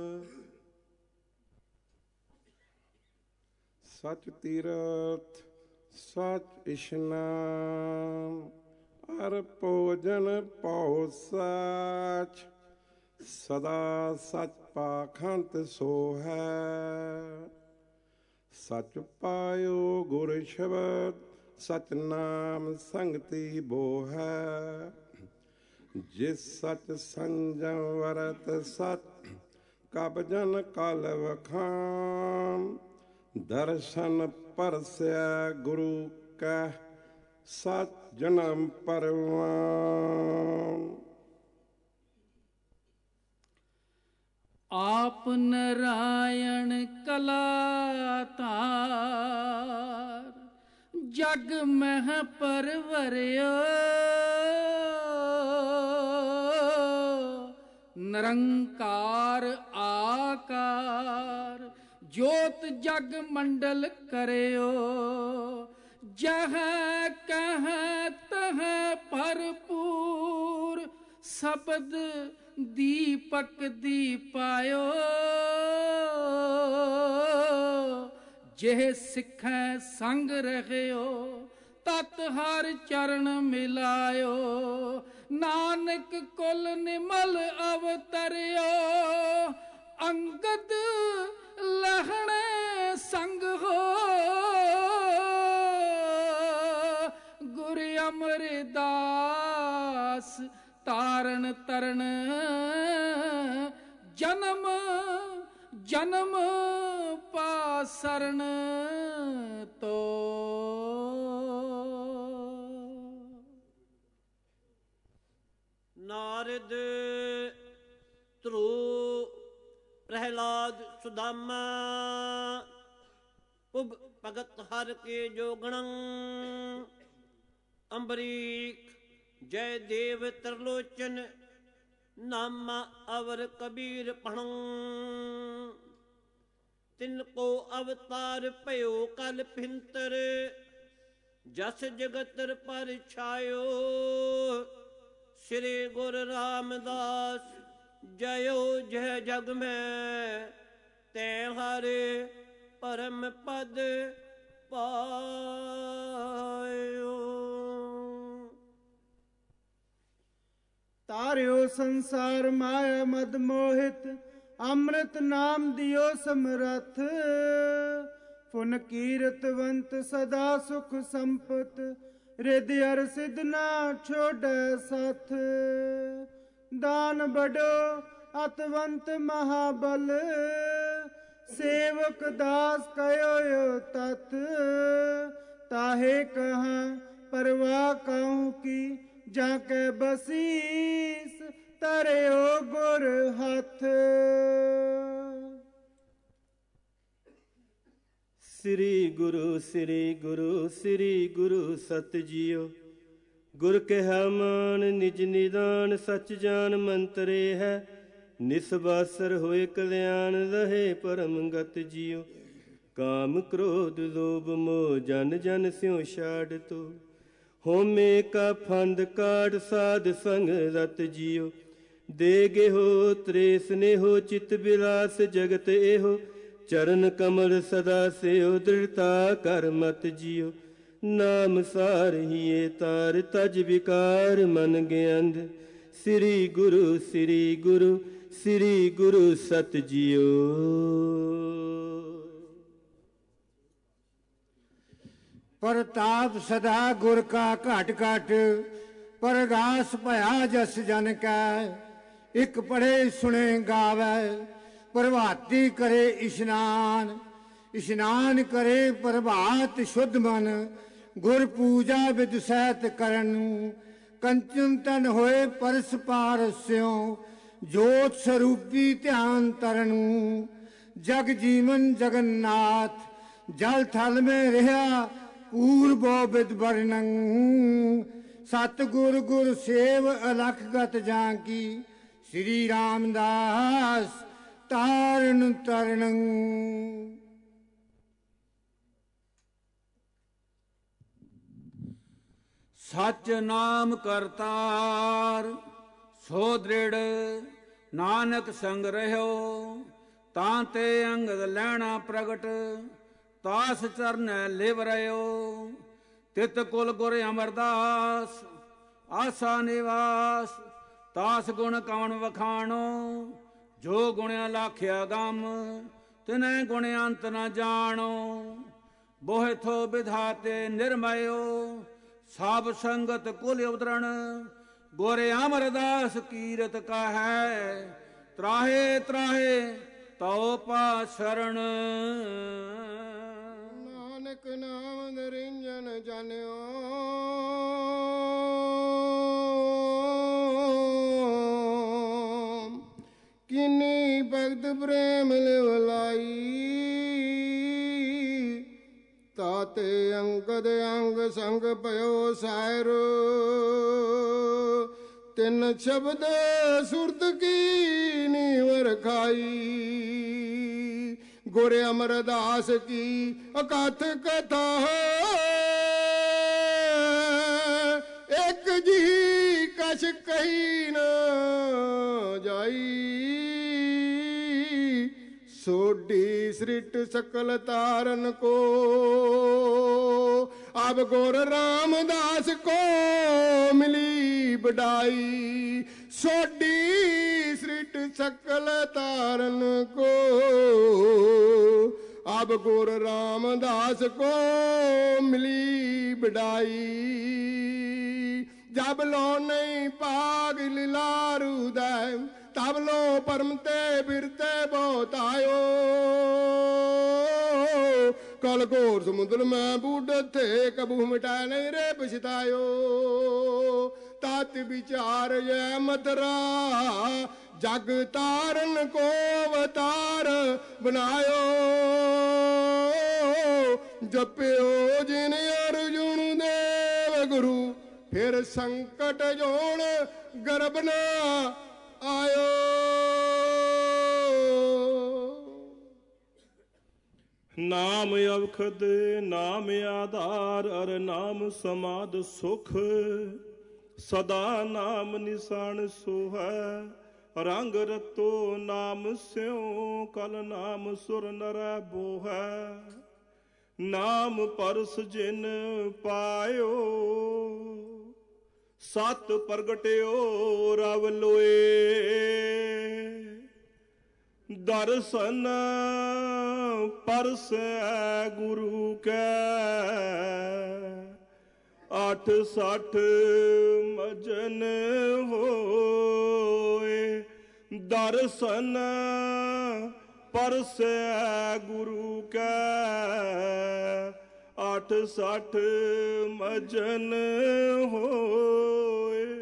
ਸਚ ਤੀਰਥ ਸਚ ਇਸ਼ਨਾਨ ਅਰ ਭੋਜਨ ਪਉ ਸਚ ਸਦਾ ਸਚ ਪਾਖੰਤ ਸੋ ਹੈ ਸਚ ਪਾਇਓ ਗੁਰ ਸ਼ਬਦ ਸਚ ਨਾਮ ਸੰਗਤੀ ਬੋ ਹੈ ਜਿਸ ਸਚ ਸੰਜਮ ਵਰਤ ਸਚ ਕਬ ਜਨ ਕਲ ਵਖਾਨ ਦਰਸ਼ਨ ਪਰਸਿਆ ਗੁਰੂ ਕੈ ਸਚ ਜਨਮ ਪਰਵਾਨ। ਆਪ ਨਰਾਇਣ ਕਲਾ ਧਾਰ ਜਗ ਮਹਿ ਪਰਵਰਿਓ ਨਿਰੰਕਾਰ ਆਕਾਰ ਜੋਤ ਜਗ ਮੰਡਲ ਕਰਿਓ ਜਹ ਕਹ ਤਹ ਭਰਪੂਰ ਸ਼ਬਦ ਦੀਪਕ ਦੀਪਾਇਓ ਜਿਹ ਸਿੱਖੈ ਸੰਗ ਰਹਿਓ ਤਤ ਹਰ ਚਰਨ ਮਿਲਾਇਓ ਨਾਨਕ ਕੁਲ ਨਿਮਲ ਅਵਤਰਿਓ ਅੰਗਦ ਲਹਣੇ ਸੰਗ ਹੋ ਗੁਰ ਅਮਰਦਾਸ ਤਾਰਨ ਤਰਨ ਜਨਮ ਜਨਮ ਪਾਸਰਨ ਤੋ। ਨਾਰਦ ਧਰੂ ਪ੍ਰਹਿਲਾਦ ਸੁਦਾਮਾ ਉਬ ਭਗਤ ਹਰ ਕੇ ਜੋਗਣੰ ਅੰਬਰੀਕ ਜੈ ਦੇਵ ਤਰਲੋਚਨ ਨਾਮਾ ਅਵਰ ਕਬੀਰ ਪਣੰ ਤਿਨ ਕੋ ਅਵਤਾਰ ਭਇਓ ਕਲ ਫਿੰਤਰ ਜਸ ਜਗਤਰ ਪਰ ਛਾਇਓ ਸ਼੍ਰੀ ਗੁਰੂ ਰਾਮਦਾਸ ਜਯੋ ਜੈ ਜਗ ਮੈਂ ਤੈ ਹਰਿ ਪਰਮ ਪਦ ਪਾਇਓ। ਤਾਰਿਓ ਸੰਸਾਰ ਮਾਇਆ ਮਦ ਮੋਹਿਤ ਅੰਮ੍ਰਿਤ ਨਾਮ ਦਿਓ ਸਮਰੱਥ ਪੁਨ ਕੀਰਤਵੰਤ ਸਦਾ ਸੁਖ ਸੰਪਤ ਰਿਦ ਅਰ ਸਿਧ ਨਾ ਛੋੜੈ ਸਥ ਦਾਨ ਬੜੋ ਅਤਵੰਤ ਮਹਾਬਲ ਸੇਵਕ ਦਾਸ ਕਯੋ ਤਤ ਤਾਹੇ ਕਹਾਂ ਪਰਵਾਹ ਕਹੂੰ ਕੀ ਜਾ ਕੇ ਬਸੀਸ ਤਰਿਓ ਗੁਰ ਹੱਥ। ਸ੍ਰੀ ਗੁਰੂ ਸ੍ਰੀ ਗੁਰੂ ਸ੍ਰੀ ਗੁਰੂ ਸਤ ਜੀਓ ਗੁਰ ਕਹਿਆ ਮਾਨ ਨਿਜ ਨਿਦਾਨ ਸਚ ਜਾਨ ਮੰਤਰੇ ਹੈ ਨਿਸਬਾਸਰ ਹੋਏ ਕਲਿਆਣ ਰਹੇ ਪਰਮ ਗਤ ਜੀਓ। ਕਾਮ ਕ੍ਰੋਧ ਲੋਭ ਮੋਹ ਜਨ ਜਨ ਸਿਉ ਛਾੜ ਤੋ। ਹੋਮੇ ਕਾ ਫੰਦ ਕਾੜ ਸਾਧ ਸੰਗ ਰਤ ਜੀਓ। ਦੇ ਗੇਹੋ ਤ੍ਰੇਸ ਨੇਹੋ ਚਿਤ ਬਿਲਾਸ ਜਗਤ ਇਹੋ। ਚਰਨ ਕਮਲ ਸਦਾ ਸਿਓ ਦ੍ਰਿੜਤਾ ਕਰ ਮਤ ਜੀਓ। ਨਾਮ ਸਾਰ ਹੀਏ ਤਾਰ ਤਜ ਵਿਕਾਰ ਮਨ ਗਿਆੰਦ। ਸ੍ਰੀ ਗੁਰੂ ਸ੍ਰੀ ਗੁਰੂ ਸ੍ਰੀ ਗੁਰੂ ਸਤ ਜੀਓ। ਪ੍ਰਤਾਪ ਸਦਾ ਗੁਰ ਕਾ ਘਟ ਘਟ। ਪਰਗਾਸ ਭਇਆ ਜਸ ਜਨ ਕੈ। ਇਕ ਪੜ੍ਹੇ ਸੁਣੇ ਗਾਵੈ। ਪ੍ਰਭਾਤੀ ਕਰੇ ਇਸ਼ਨਾਨ। ਇਸ਼ਨਾਨ ਕਰੇ ਪ੍ਰਭਾਤ ਸ਼ੁੱਧ ਮਨ। ਗੁਰ ਪੂਜਾ ਵਿਦ ਸਹਿਤ ਕਰਨ ਨੂੰ। ਕੰਚਨ ਤਨ ਹੋਏ ਪਰਸ ਪਾਰਸਿਓ। ਜੋਤ ਸਰੂਪੀ ਧਿਆਨ ਤਰਨੂ। ਜਗ ਜੀਵਨ ਜਗਨਨਾਥ। ਜਲ ਥਲ ਮੈਂ ਰਿਹਾ ਪੂਰਬੋ ਵਿਦ ਵਰਨੰ। ਸਤਿਗੁਰ ਗੁਰ ਸੇਵ ਅਲਖ ਗਤ ਜਾਂ ਕੀ। ਸ੍ਰੀ ਰਾਮਦਾਸ ਤਾਰਨ ਤਰਨੰ। ਸਚ ਨਾਮ ਕਰਤਾਰ ਸੋ ਦ੍ਰਿੜ। ਨਾਨਕ ਸੰਗ ਰਹਿਓ ਤਾਂ ਤੇ ਅੰਗਦ ਲੈਣਾ ਪ੍ਰਗਟ। ਤਾਸ ਚਰਨੈ ਲਿਵ ਰਹਿਓ। ਤਿਤ ਕੁਲ ਗੁਰ ਅਮਰਦਾਸ ਆਸਾ ਨਿਵਾਸ। ਤਾਸ ਗੁਣ ਕਵਣ ਵਖਾਣੋ। ਜੋ ਗੁਣਿਆ ਲਾਖਿਆ ਗਮ ਤਿਨੈ ਗੁਣ ਅੰਤ ਨ ਜਾਣੋ। ਬੋਹਿ ਥੋ ਵਿਧਾਤੇ ਨਿਰਮਯੋ। ਸਭ ਸੰਗਤ ਕੁਲ ਉਦਰਣ। ਗੁਰ ਅਮਰਦਾਸ ਕੀਰਤ ਕਾਹੈ। ਤਰਾਹੇ ਤਰਾਹੇ ਤਉ ਪਾ ਸ਼ਰਣ। ਨਾਨਕ ਨਾਮ ਨਿਰੰਜਨ ਜਾਣਿਓ। ਕਿਨੀ ਭਗਤ ਪ੍ਰੇਮ ਲਿਵ ਲਾਈ। ਤਾਤੇ ਅੰਗਦ ਅੰਗ ਸੰਗ ਪਇਓ ਸਾਇਰ। ਤਿੰਨ ਸ਼ਬਦ ਸੁਰਤ ਕੀ ਨੀਵਰ ਖਾਈ। ਗੁਰ ਅਮਰਦਾਸ ਕੀ ਅਕਥ ਕਥਾ। ਇੱਕ ਜੀ ਕਛ ਕਹੀ ਨ ਜਾਈ। ਸੋਢੀ ਸ੍ਰਿਟ ਸਕਲ ਤਾਰਨ ਕੋ। अब गुर रामदास को मिली बड़ाई। सोडी सृट सकल तारन को। अब गुर रामदास को मिली बड़ाई। जब लो नहीं पाग लारू दै। तब लो परम ते बिरते बहुत आयो। कल घोर समुद्र में बूढ़ थे कबू मिटा नहीं रे पछतायो। तात विचार ये मतरा जग तारन को अवतार बनायो। जप्यो जिन अर्जुन देव गुरु फिर संकट जोन गर्भ न आयो। ਨਾਮ ਅਵਖਦ ਨਾਮ ਆਧਾਰ ਅਰ ਨਾਮ ਸਮਾਦ ਸੁਖ। ਸਦਾ ਨਾਮ ਨਿਸ਼ਾਨ ਸੋਹੈ। ਰੰਗ ਰਤੋ ਨਾਮ ਸਿਉ ਕਲ ਨਾਮ ਸੁਰ ਨਰੈ ਬੋਹੈ। ਨਾਮ ਪਰਸ ਜਿਨ ਪਾਇਓ ਸਤ ਪ੍ਰਗਟਿਓ ਰਵ ਲੋਏ। ਦਰਸ਼ਨ ਪਰਸੈ ਗੁਰੂ ਕੈ ਅੱਠ ਸੱਠ ਮਜਨ ਹੋਏ। ਦਰਸ਼ਨ ਪਰਸੈ ਗੁਰੂ ਕੈ ਅੱਠ ਸੱਠ ਮਜਨ ਹੋਏ।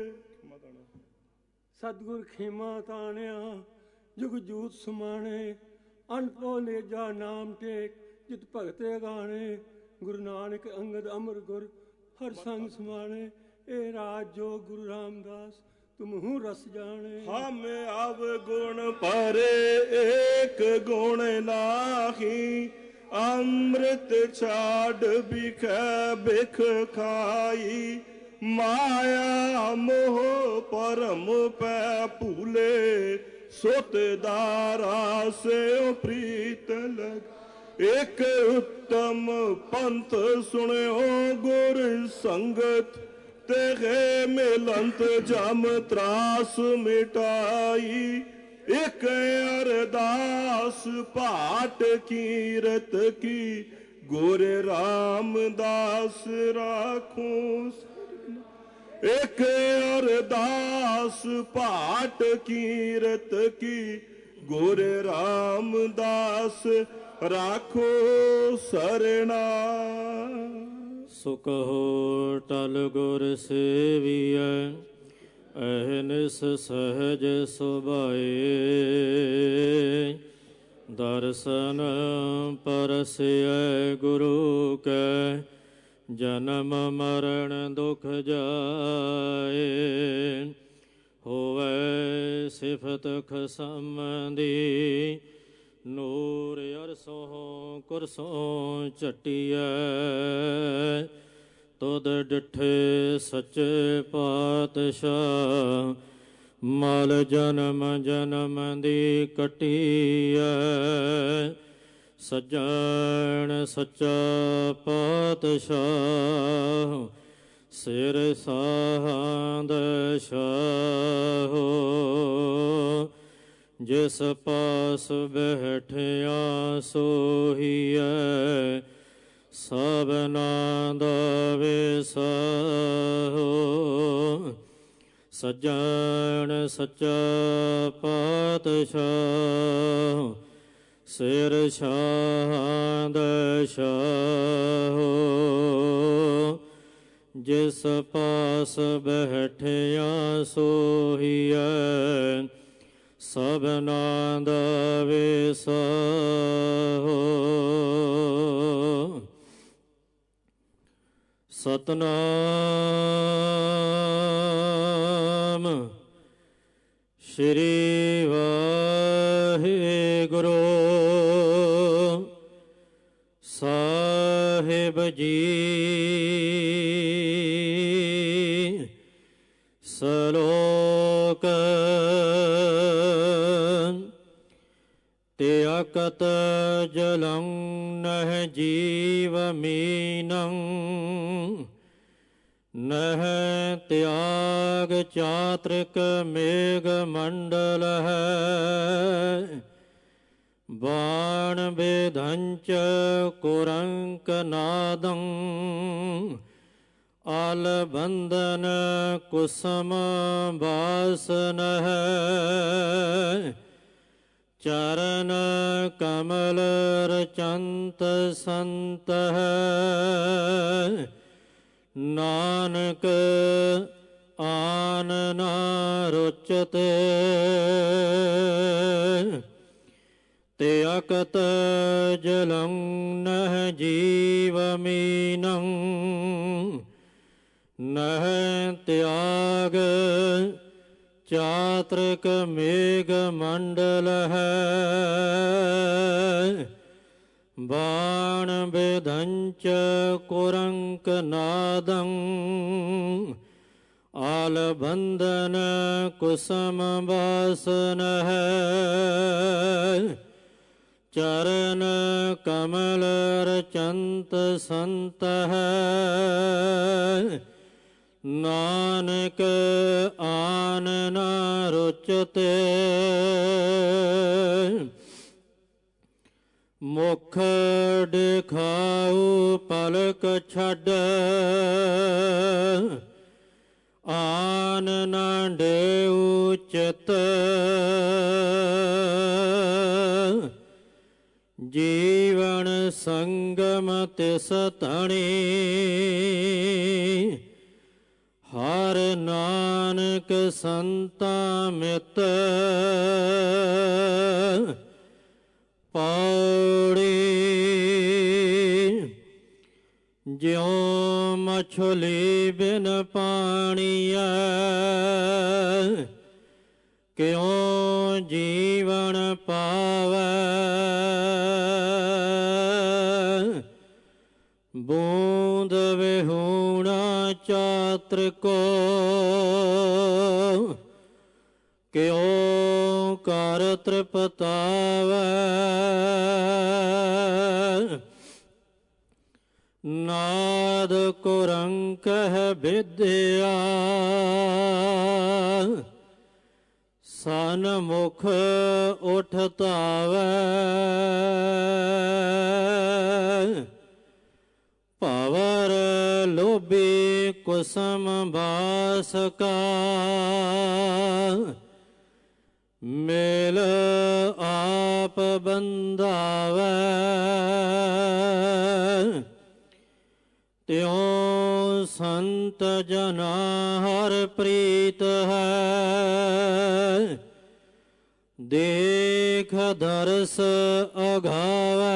ਸਤਿਗੁਰ ਖੇਮਾ ਤਾਣਿਆ ਜੁਗ ਜੂਤ ਸਮਾਣੇ। ਅਨਪੋ ਨੇਜਾ ਨਾਮ ਟੇਕ ਜਿਤ ਭਗਤੇ ਗਾਣੇ। ਗੁਰੂ ਨਾਨਕ ਅੰਗਦ ਅਮਰ ਗੁਰ ਹਰ ਸੰਗ ਸਮਾਣੇ। ਇਹ ਰਾਜ ਜੋ ਗੁਰੂ ਰਾਮਦਾਸ ਤੁਮਹੂ ਰਸ ਜਾਣੇ। ਹਮ ਅਵਗੁਣ ਪਰੇ ਏਕ ਗੁਣ ਨਾਹੀ, ਅੰਮ੍ਰਿਤ ਛਾੜ ਬਿਖੈ ਬਿਖ ਖਾਈ। ਮਾਇਆ ਮੋਹ ਪਰਮ ਪੈ ਭੂਲੇ, ਸੁਤ ਦਾਰਾ ਸੇ ਪ੍ਰੀਤ ਲਗ। ਇੱਕ ਉੱਤਮ ਪੰਥ ਸੁਣਿਓ ਗੁਰ ਸੰਗਤ, ਤੇਗੇ ਮਿਲੰਤ ਜਮ ਤਰਾਸ ਮਿਟਾਈ। ਇੱਕ ਅਰਦਾਸ ਭਾਟ ਕੀਰਤ ਕੀ, ਗੁਰ ਰਾਮਦਾਸ ਰਾਖੋ। ਇੱਕ ਅਰਦਾਸ ਭਾਟ ਕੀਰਤ ਕੀ, ਗੁਰ ਰਾਮਦਾਸ ਰਾਖੋ ਸਰਣਾ। ਸੋ ਕਹੋ ਟਲ ਗੁਰ ਸੇਵੀਐ, ਅਹਨਿਸ ਸਹਜ ਸੁਭਾਏ। ਦਰਸ਼ਨ ਪਰਸਿਐ ਗੁਰੂ ਕੈ, ਜਨਮ ਮਰਨ ਦੁਖ ਜਾਏ। ਹੋਵੈ ਸਿਫਤ ਖਸਮ ਦੀ, ਨੂਰ ਅਰਸੋਂ ਕੁਰਸੋਂ ਝਟੀਐ। ਤੁਧ ਡਿਠੇ ਸੱਚੇ ਪਾਤਸ਼ਾਹ, ਮਲ ਜਨਮ ਜਨਮ ਦੀ ਕਟੀਐ। ਸੱਜਣ ਸੱਚਾ ਪਾਤਸ਼ਾਹ, ਸਿਰ ਸਾਹੰਦ ਸ਼ਾਹੋ। ਜਿਸ ਪਾਸ ਬੈਠਿਆ ਸੋਹੀਐ, ਸਭਨਾਂ ਦਾ ਵਿਸਾਹੋ। ਸੱਜਣ ਸੱਚਾ ਪਾਤਸ਼ਾਹ, ਸਿਰ ਸਾਹੰਦ ਸ਼ਾਹੋ। ਜਿਸ ਪਾਸ ਬੈਠਿਆ ਸੋਹੀਐ, ਸਭਨਾਂ ਦਾ ਵਿਸਾਹੋ। ਸਤਨਾਮ ਸ਼੍ਰੀ ਵਾਹਿਗੁਰੂ ਸਾਹਿਬ ਜੀ। ਸਲੋਕ ਤਿਆਕਤ ਜਲੰ ਨਹ ਜੀਵ ਮੀਨੰ, ਨਹ ਤਿਆਗ ਚਾਤ੍ਰਿਕ ਮੇਘ ਮੰਡਲ ਹੈ। ਬਾਣ ਬੇਧੰਚ ਕੁਰੰਕ ਨਾਦੰ, ਆਲ ਬੰਧਨ ਕੁਸਮ ਬਾਸਨ ਹੈ। ਚਰਨ ਕਮਲ ਰਚੰਤ ਸੰਤ ਹੈ। ਨਾਨਕ ਆਨ ਨਾ ਰੁਚਤੇ, ਤਿਆਕਤ ਜਲੰ ਨਹ ਜੀਵ ਮੀਨੰ, ਨਹ ਤਿਆਗ ਚਾਤ੍ਰਿਕ ਮੇਘ ਮੰਡਲ ਹੈ। ਬਾਣ ਬੇਧੰਚ ਕੁਰੰਕ ਨਾਦੰ, ਆਲ ਬੰਧਨ ਕੁਸਮ ਬਾਸਨ ਹੈ। ਚਰਨ ਕਮਲ ਰਚੰਤ ਸੰਤ ਹੈ। ਨਾਨਕ ਆਨ ਨਾ ਰੁਚਤੇ, ਮੁਖ ਦਿਖਾਉ ਪਲਕ ਛੱਡ, ਆਨ ਨਾ ਡੇਉ ਚਿਤ। ਜੀਵਨ ਸੰਗਮ ਤਿਸ ਧਣੀ, ਹਰ ਨਾਨਕ ਸੰਤਾ ਮਿਤ। ਪੌੜੀ ਜਿਉ ਮਛਲੀ ਬਿਨ ਪਾਣੀਐ, ਮਾਤਰ ਕੋ ਕਿਉ ਕਰ ਤ੍ਰਿਪਤਾਵੈ ਨਾਦ ਕੁਰੰਕਹਿ ਵਿਦਿਆ ਸਨਮੁਖ ਉਠ ਧਾਵੈ ਭਵਰ ਲੋਭੀ ਕੁਸਮ ਬਾਸਕਾ ਮੇਲ ਆਪ ਬੰਧਾਵੈ ਤਿਉ ਸੰਤ ਜਨਾ ਹਰ ਪ੍ਰੀਤ ਹੈ ਦੇਖ ਦਰਸ ਅਘਾਵੈ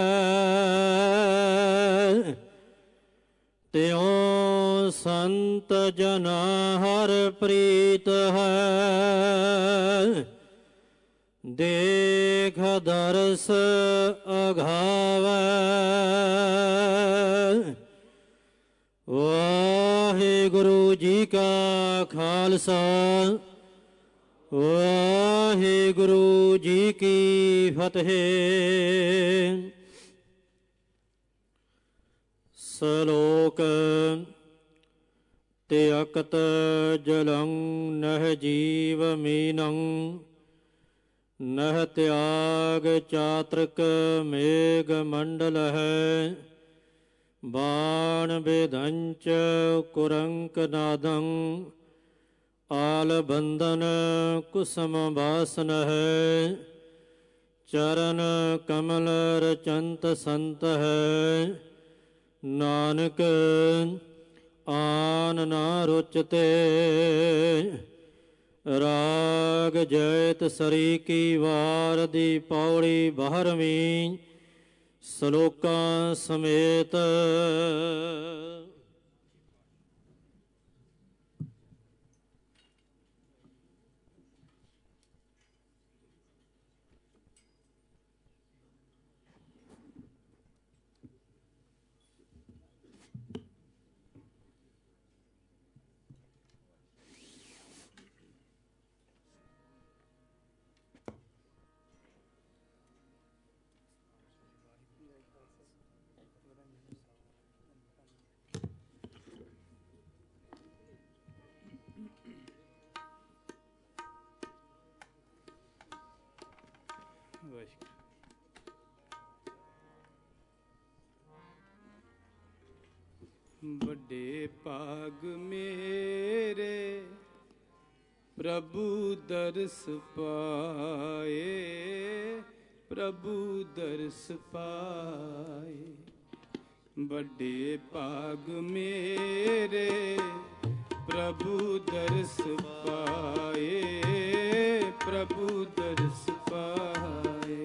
ਤਿਉ ਸੰਤ ਜਨਾ ਹਰ ਪ੍ਰੀਤ ਹੈ ਦੇਖ ਦਰਸ ਅਘਾਵੈ ਵਾਹਿਗੁਰੂ ਜੀ ਕਾ ਖਾਲਸਾ ਵਾਹਿਗੁਰੂ ਜੀ ਕੀ ਫਤਿਹ। ਸਲੋਕ ਤਿਅਕਤ ਜਲੰ ਨਹਿ ਜੀਵ ਮੀਨੰ ਨਹਿ ਤਿਆਗ ਚਾਤ੍ਰਿਕ ਮੇਘ ਮੰਡਲ ਹੈ ਬਾਣ ਬੇਦੰਚ ਕੁਰੰਕ ਨਾਦੰ ਆਲ ਬੰਧਨ ਕੁਸਮ ਬਾਸਨ ਹੈ ਚਰਨ ਕਮਲ ਰਚੰਤ ਸੰਤ ਹੈ ਨਾਨਕ ਆਨ ਨਾ ਰੁਚਤੇ ਰਾਗ ਜੈਤ ਸਰੀ ਕੀ ਵਾਰ ਦੀ ਪੌੜੀ ਬਾਰ੍ਹਵੀਂ ਸਲੋਕਾਂ ਸਮੇਤ। ਵੱਡੇ ਭਾਗ ਮੇਰੇ ਪ੍ਰਭੂ ਦਰਸ ਪਾਏ ਪ੍ਰਭੂ ਦਰਸ ਪਾਏ ਵੱਡੇ ਭਾਗ ਮੇਰੇ ਪ੍ਰਭੂ ਦਰਸ ਪਾਏ ਪ੍ਰਭੂ ਦਰਸ ਪਾਏ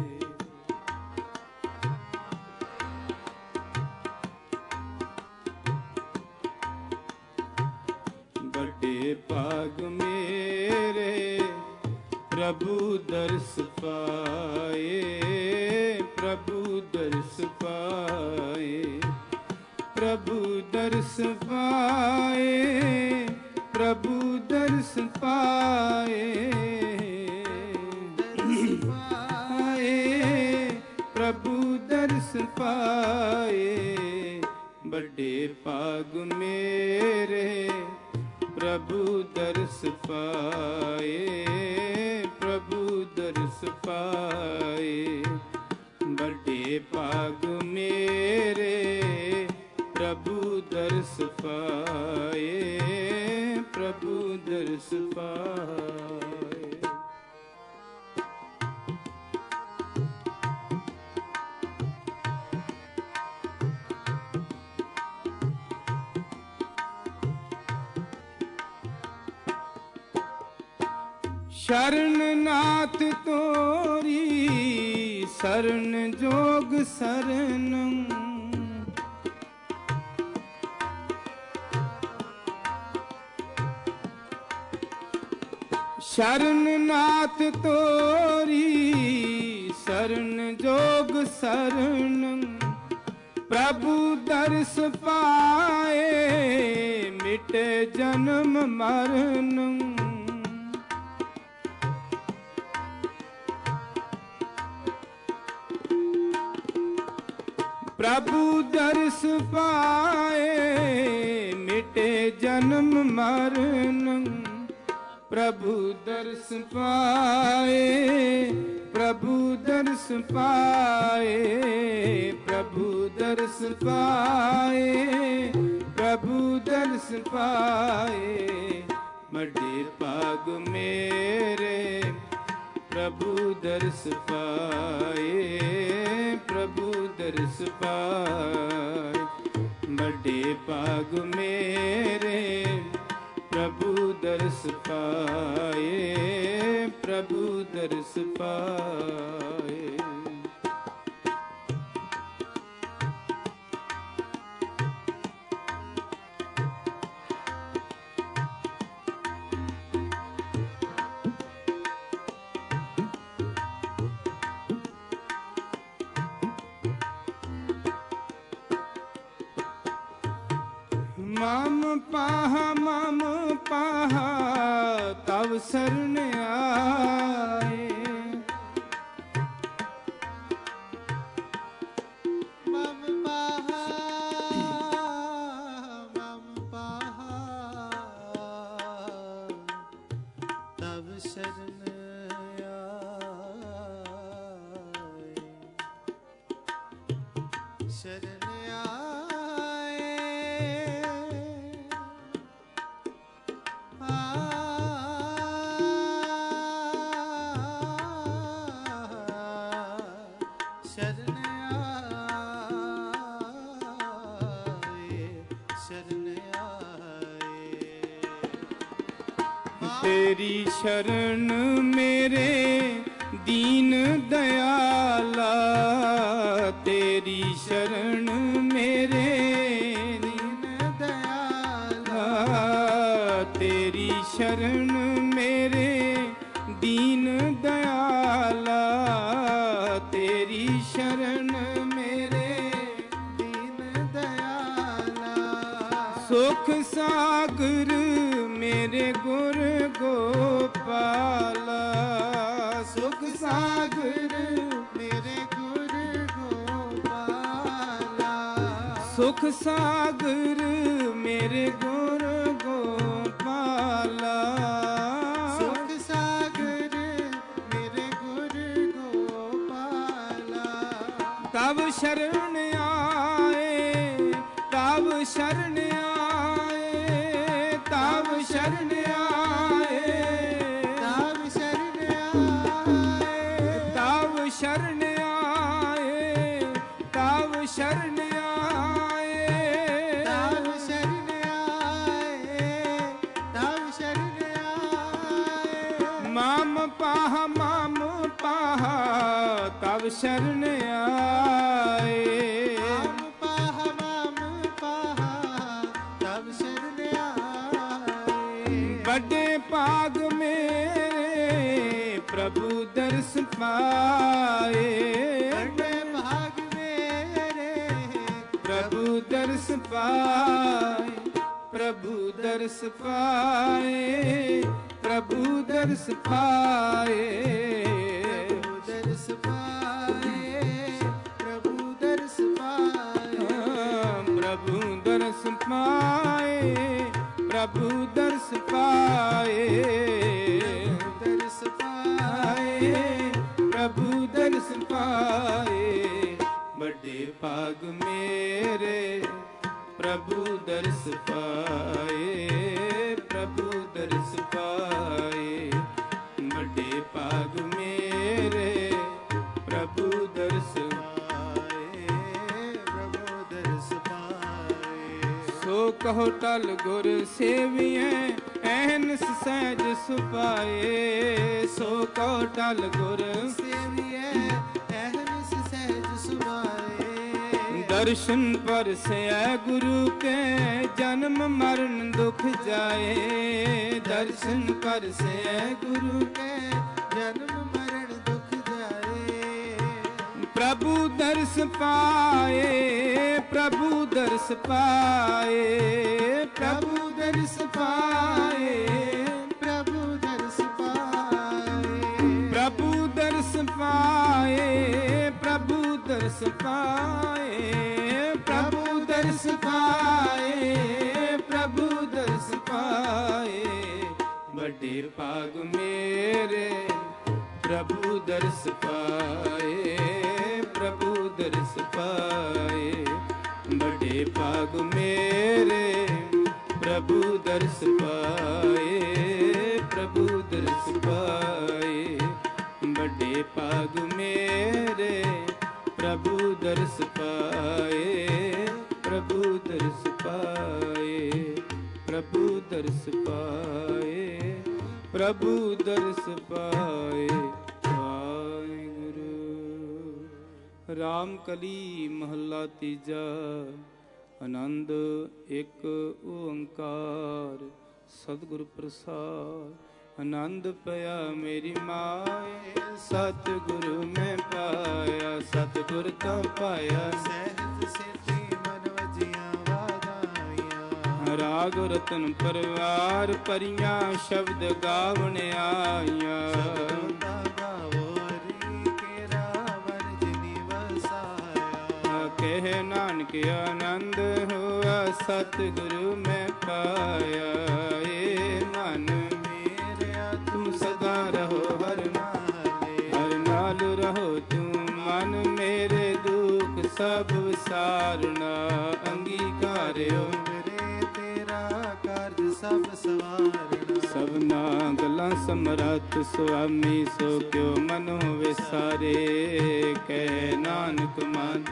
ਵੱਡੇ ਭਾਗ ਮੇਰੇ ਪ੍ਰਭੂ ਦਰਸ ਪਾਏ ਪ੍ਰਭੂ ਦਰਸ ਪਾਏ ਪ੍ਰਭੂ ਦਰਸ ਪਾਏ ਪ੍ਰਭੂ ਦਰਸ ਪਾਏ ਪਾਏ ਪ੍ਰਭੂ ਦਰਸ ਪਾਏ ਵੱਡੇ ਭਾਗ ਮੇਰੇ ਪ੍ਰਭੂ ਦਰਸ ਪਾਏ ਪ੍ਰਭੂ ਦਰਸ ਪਾਏ ਵੱਡੇ ਭਾਗ ਮੇਰੇ ਪ੍ਰਭੂ ਦਰਸ ਪਾਏ ਪ੍ਰਭੂ ਦਰਸ ਪਾਏ ਸ਼ਰਨ ਨਾਥ ਤੋਰੀ ਸਰਨ ਜੋਗ ਸਰਨੰ ਸ਼ਰਨ ਨਾਥ ਤੋਰੀ ਸਰਨ ਜੋਗ ਸਰਨੰ ਪ੍ਰਭੂ ਦਰਸ ਪਾਏ ਮਿਟੇ ਜਨਮ ਮਰਨ। ਪ੍ਰਭੂ ਦਰਸ ਪਾਏ ਮਿਟੇ ਜਨਮ ਮਰਨ। ਪ੍ਰਭੂ ਦਰਸ ਪਾਏ ਪ੍ਰਭੂ ਦਰਸ ਪਾਏ ਪ੍ਰਭੂ ਦਰਸ ਪਾਏ ਪ੍ਰਭੂ ਦਰਸ ਪਾਏ। ਵੱਡੇ ਭਾਗ ਮੇਰੇ ਪ੍ਰਭੂ ਦਰਸ ਪਾਏ ਪ੍ਰਭੂ ਦਰਸ ਪਾਏ। ਵੱਡੇ ਭਾਗ ਮੇਰੇ ਪ੍ਰਭੂ ਦਰਸ ਪਾਏ ਪ੍ਰਭੂ ਦਰਸ ਪਾਏ। ਮਮ ਪਾਹਾ ਮਮ ਪਾਹਾ ਤਵ ਸਰਣ ਆਏ। ਮਮ ਪਾਹਾ ਮਮ ਪਾਹਾ ਤਵ ਸਰਣ ਆਏ। ਸ਼ਰਨ ਤੇਰੀ ਸ਼ਰਨ ਮੇਰੇ ਦੀਨ ਦਇਆਲਾ। ਤੇਰੀ ਸ਼ਰਨ ਮੇਰੇ ਦੀਨ ਦਇਆਲਾ। ਤੇਰੀ ਸ਼ਰਨ ਮੇਰੇ ਦੀਨ ਦਇਆਲਾ। ਤੇਰੀ ਸ਼ਰਨ ਮੇਰੇ ਦੀਨ ਦਇਆਲਾ। ਸੁਖ ਸਾਗਰ ਮੇਰੇ ਗੁਰ ਗੋਪਾਲਾ। ਸੁਖ ਸਾਗਰ ਮੇਰੇ ਗੁਰ ਗੋਪਾਲਾ। ਸੁਖ ਸਾਗਰ ਮੇਰੇ ਗੁਰ ਗੋਪਾਲਾ। ਸੁਖ ਸਾਗਰ ਮੇਰੇ ਗੁਰ ਗੋਪਾਲਾ। ਤਬ ਸ਼ਰਨ ਆਏ ਤਬ ਸ਼ਰਨ ਆਏ ਤਬ ਸ਼ਰਨ ਆਏ ਤਬ ਸ਼ਰਨ ਆਏ ਤਬ ਸ਼ਰਨ ਆਏ ਤਬ ਸ਼ਰਨ ਆਏ ਤਬ ਸ਼ਰਨ ਆਏ ਤਬ ਸ਼ਰਨ ਆਏ। ਮਮ ਪਾਹ ਮਮ ਪਾਹ ਤਬ ਸ਼ਰਨ ਆਏ। ਵੱਡੇ ਭਾਗ ਮੇਰੇ ਪ੍ਰਭੂ ਦਰਸ ਪਾਏ। ਵੱਡੇ ਭਾਗ ਮੇਰੇ ਪ੍ਰਭੂ ਦਰਸ ਪਾਏ ਪ੍ਰਭੂ ਦਰਸ ਪਾਏ ਪ੍ਰਭੂ ਦਰਸ ਪਾਏ। ਦਰਸ ਪਾਏ ਪ੍ਰਭੂ ਦਰਸ ਪਾਏ ਪ੍ਰਭੂ ਦਰਸ ਪਾਏ ਪ੍ਰਭੂ ਦਰਸ ਪਾਏ ਦਰਸ ਪਾਏ ਪ੍ਰਭੂ ਦਰਸ ਪਾਏ। ਵੱਡੇ ਭਾਗ ਮੇਰੇ ਪ੍ਰਭੂ ਦਰਸ ਪਾਏ ਪ੍ਰਭੂ ਦਰਸ ਪਾਏ। ਵੱਡੇ ਭਾਗ ਮੇਰੇ ਪ੍ਰਭੂ ਦਰਸ ਪਾਏ ਪ੍ਰਭੂ ਦਰਸ ਪਾਏ। ਸੋ ਕਹੋ ਟਲ ਗੁਰ ਸੇਵੀਐ ਐਨਸ ਸਹਿਜ ਸੁਪਾਏ। ਸੋ ਕਹੋ ਟਲ ਗੁਰ ਸੇਵੀਐ ਐਨਸ ਸਹਿਜ ਸੁਪਾਏ। ਦਰਸ਼ਨ ਪਰਸੈ ਗੁਰੂ ਕੇ ਜਨਮ ਮਰਨ ਦੁਖ ਜਾਏ। ਦਰਸ਼ਨ ਪਰਸੈ ਗੁਰੂ ਕੇ ਜਨਮ ਮਰਨ ਦੁਖ ਜਾਏ। प्रभु दर्श पाए प्रभु दर्श पाए प्रभु दर्श पाए प्रभु दर्श पाए प्रभु दर्श पाए प्रभु दर्श पाए प्रभु दर्श पाए प्रभु दर्श पाए बड़े भाग मेरे प्रभु दर्श पाए प्रभु दर्श पाए बड़े भाग मेरे प्रभु दर्श पाए प्रभु दर्श पाए बड़े भाग मेरे प्रभु दर्श पाए प्रभु दर्श पाए प्रभु दर्श पाए प्रभु दर्श पाए वाहिगुरु। राम कली महला तीजा आनंद एक ओंकार सतगुरु प्रसाद आनंद पया मेरी माए सतगुरु में पाया सतगुर तो पाया सहज सेती मन वजिया वादाइया राग रतन परिवार परियां शब्द गावण आइया कह नानक आनंद हुआ सतगुरु में पाया ए मन मेरे तुम सदा रहो हर नाले हर नाल रहो तुम मन मेरे दुख सब विसारना अंगीकार्यो मेरे तेरा कार्य सब सवारना सबना गला समरथ स्वामी सो क्यों मनो विसारे कह नानक मन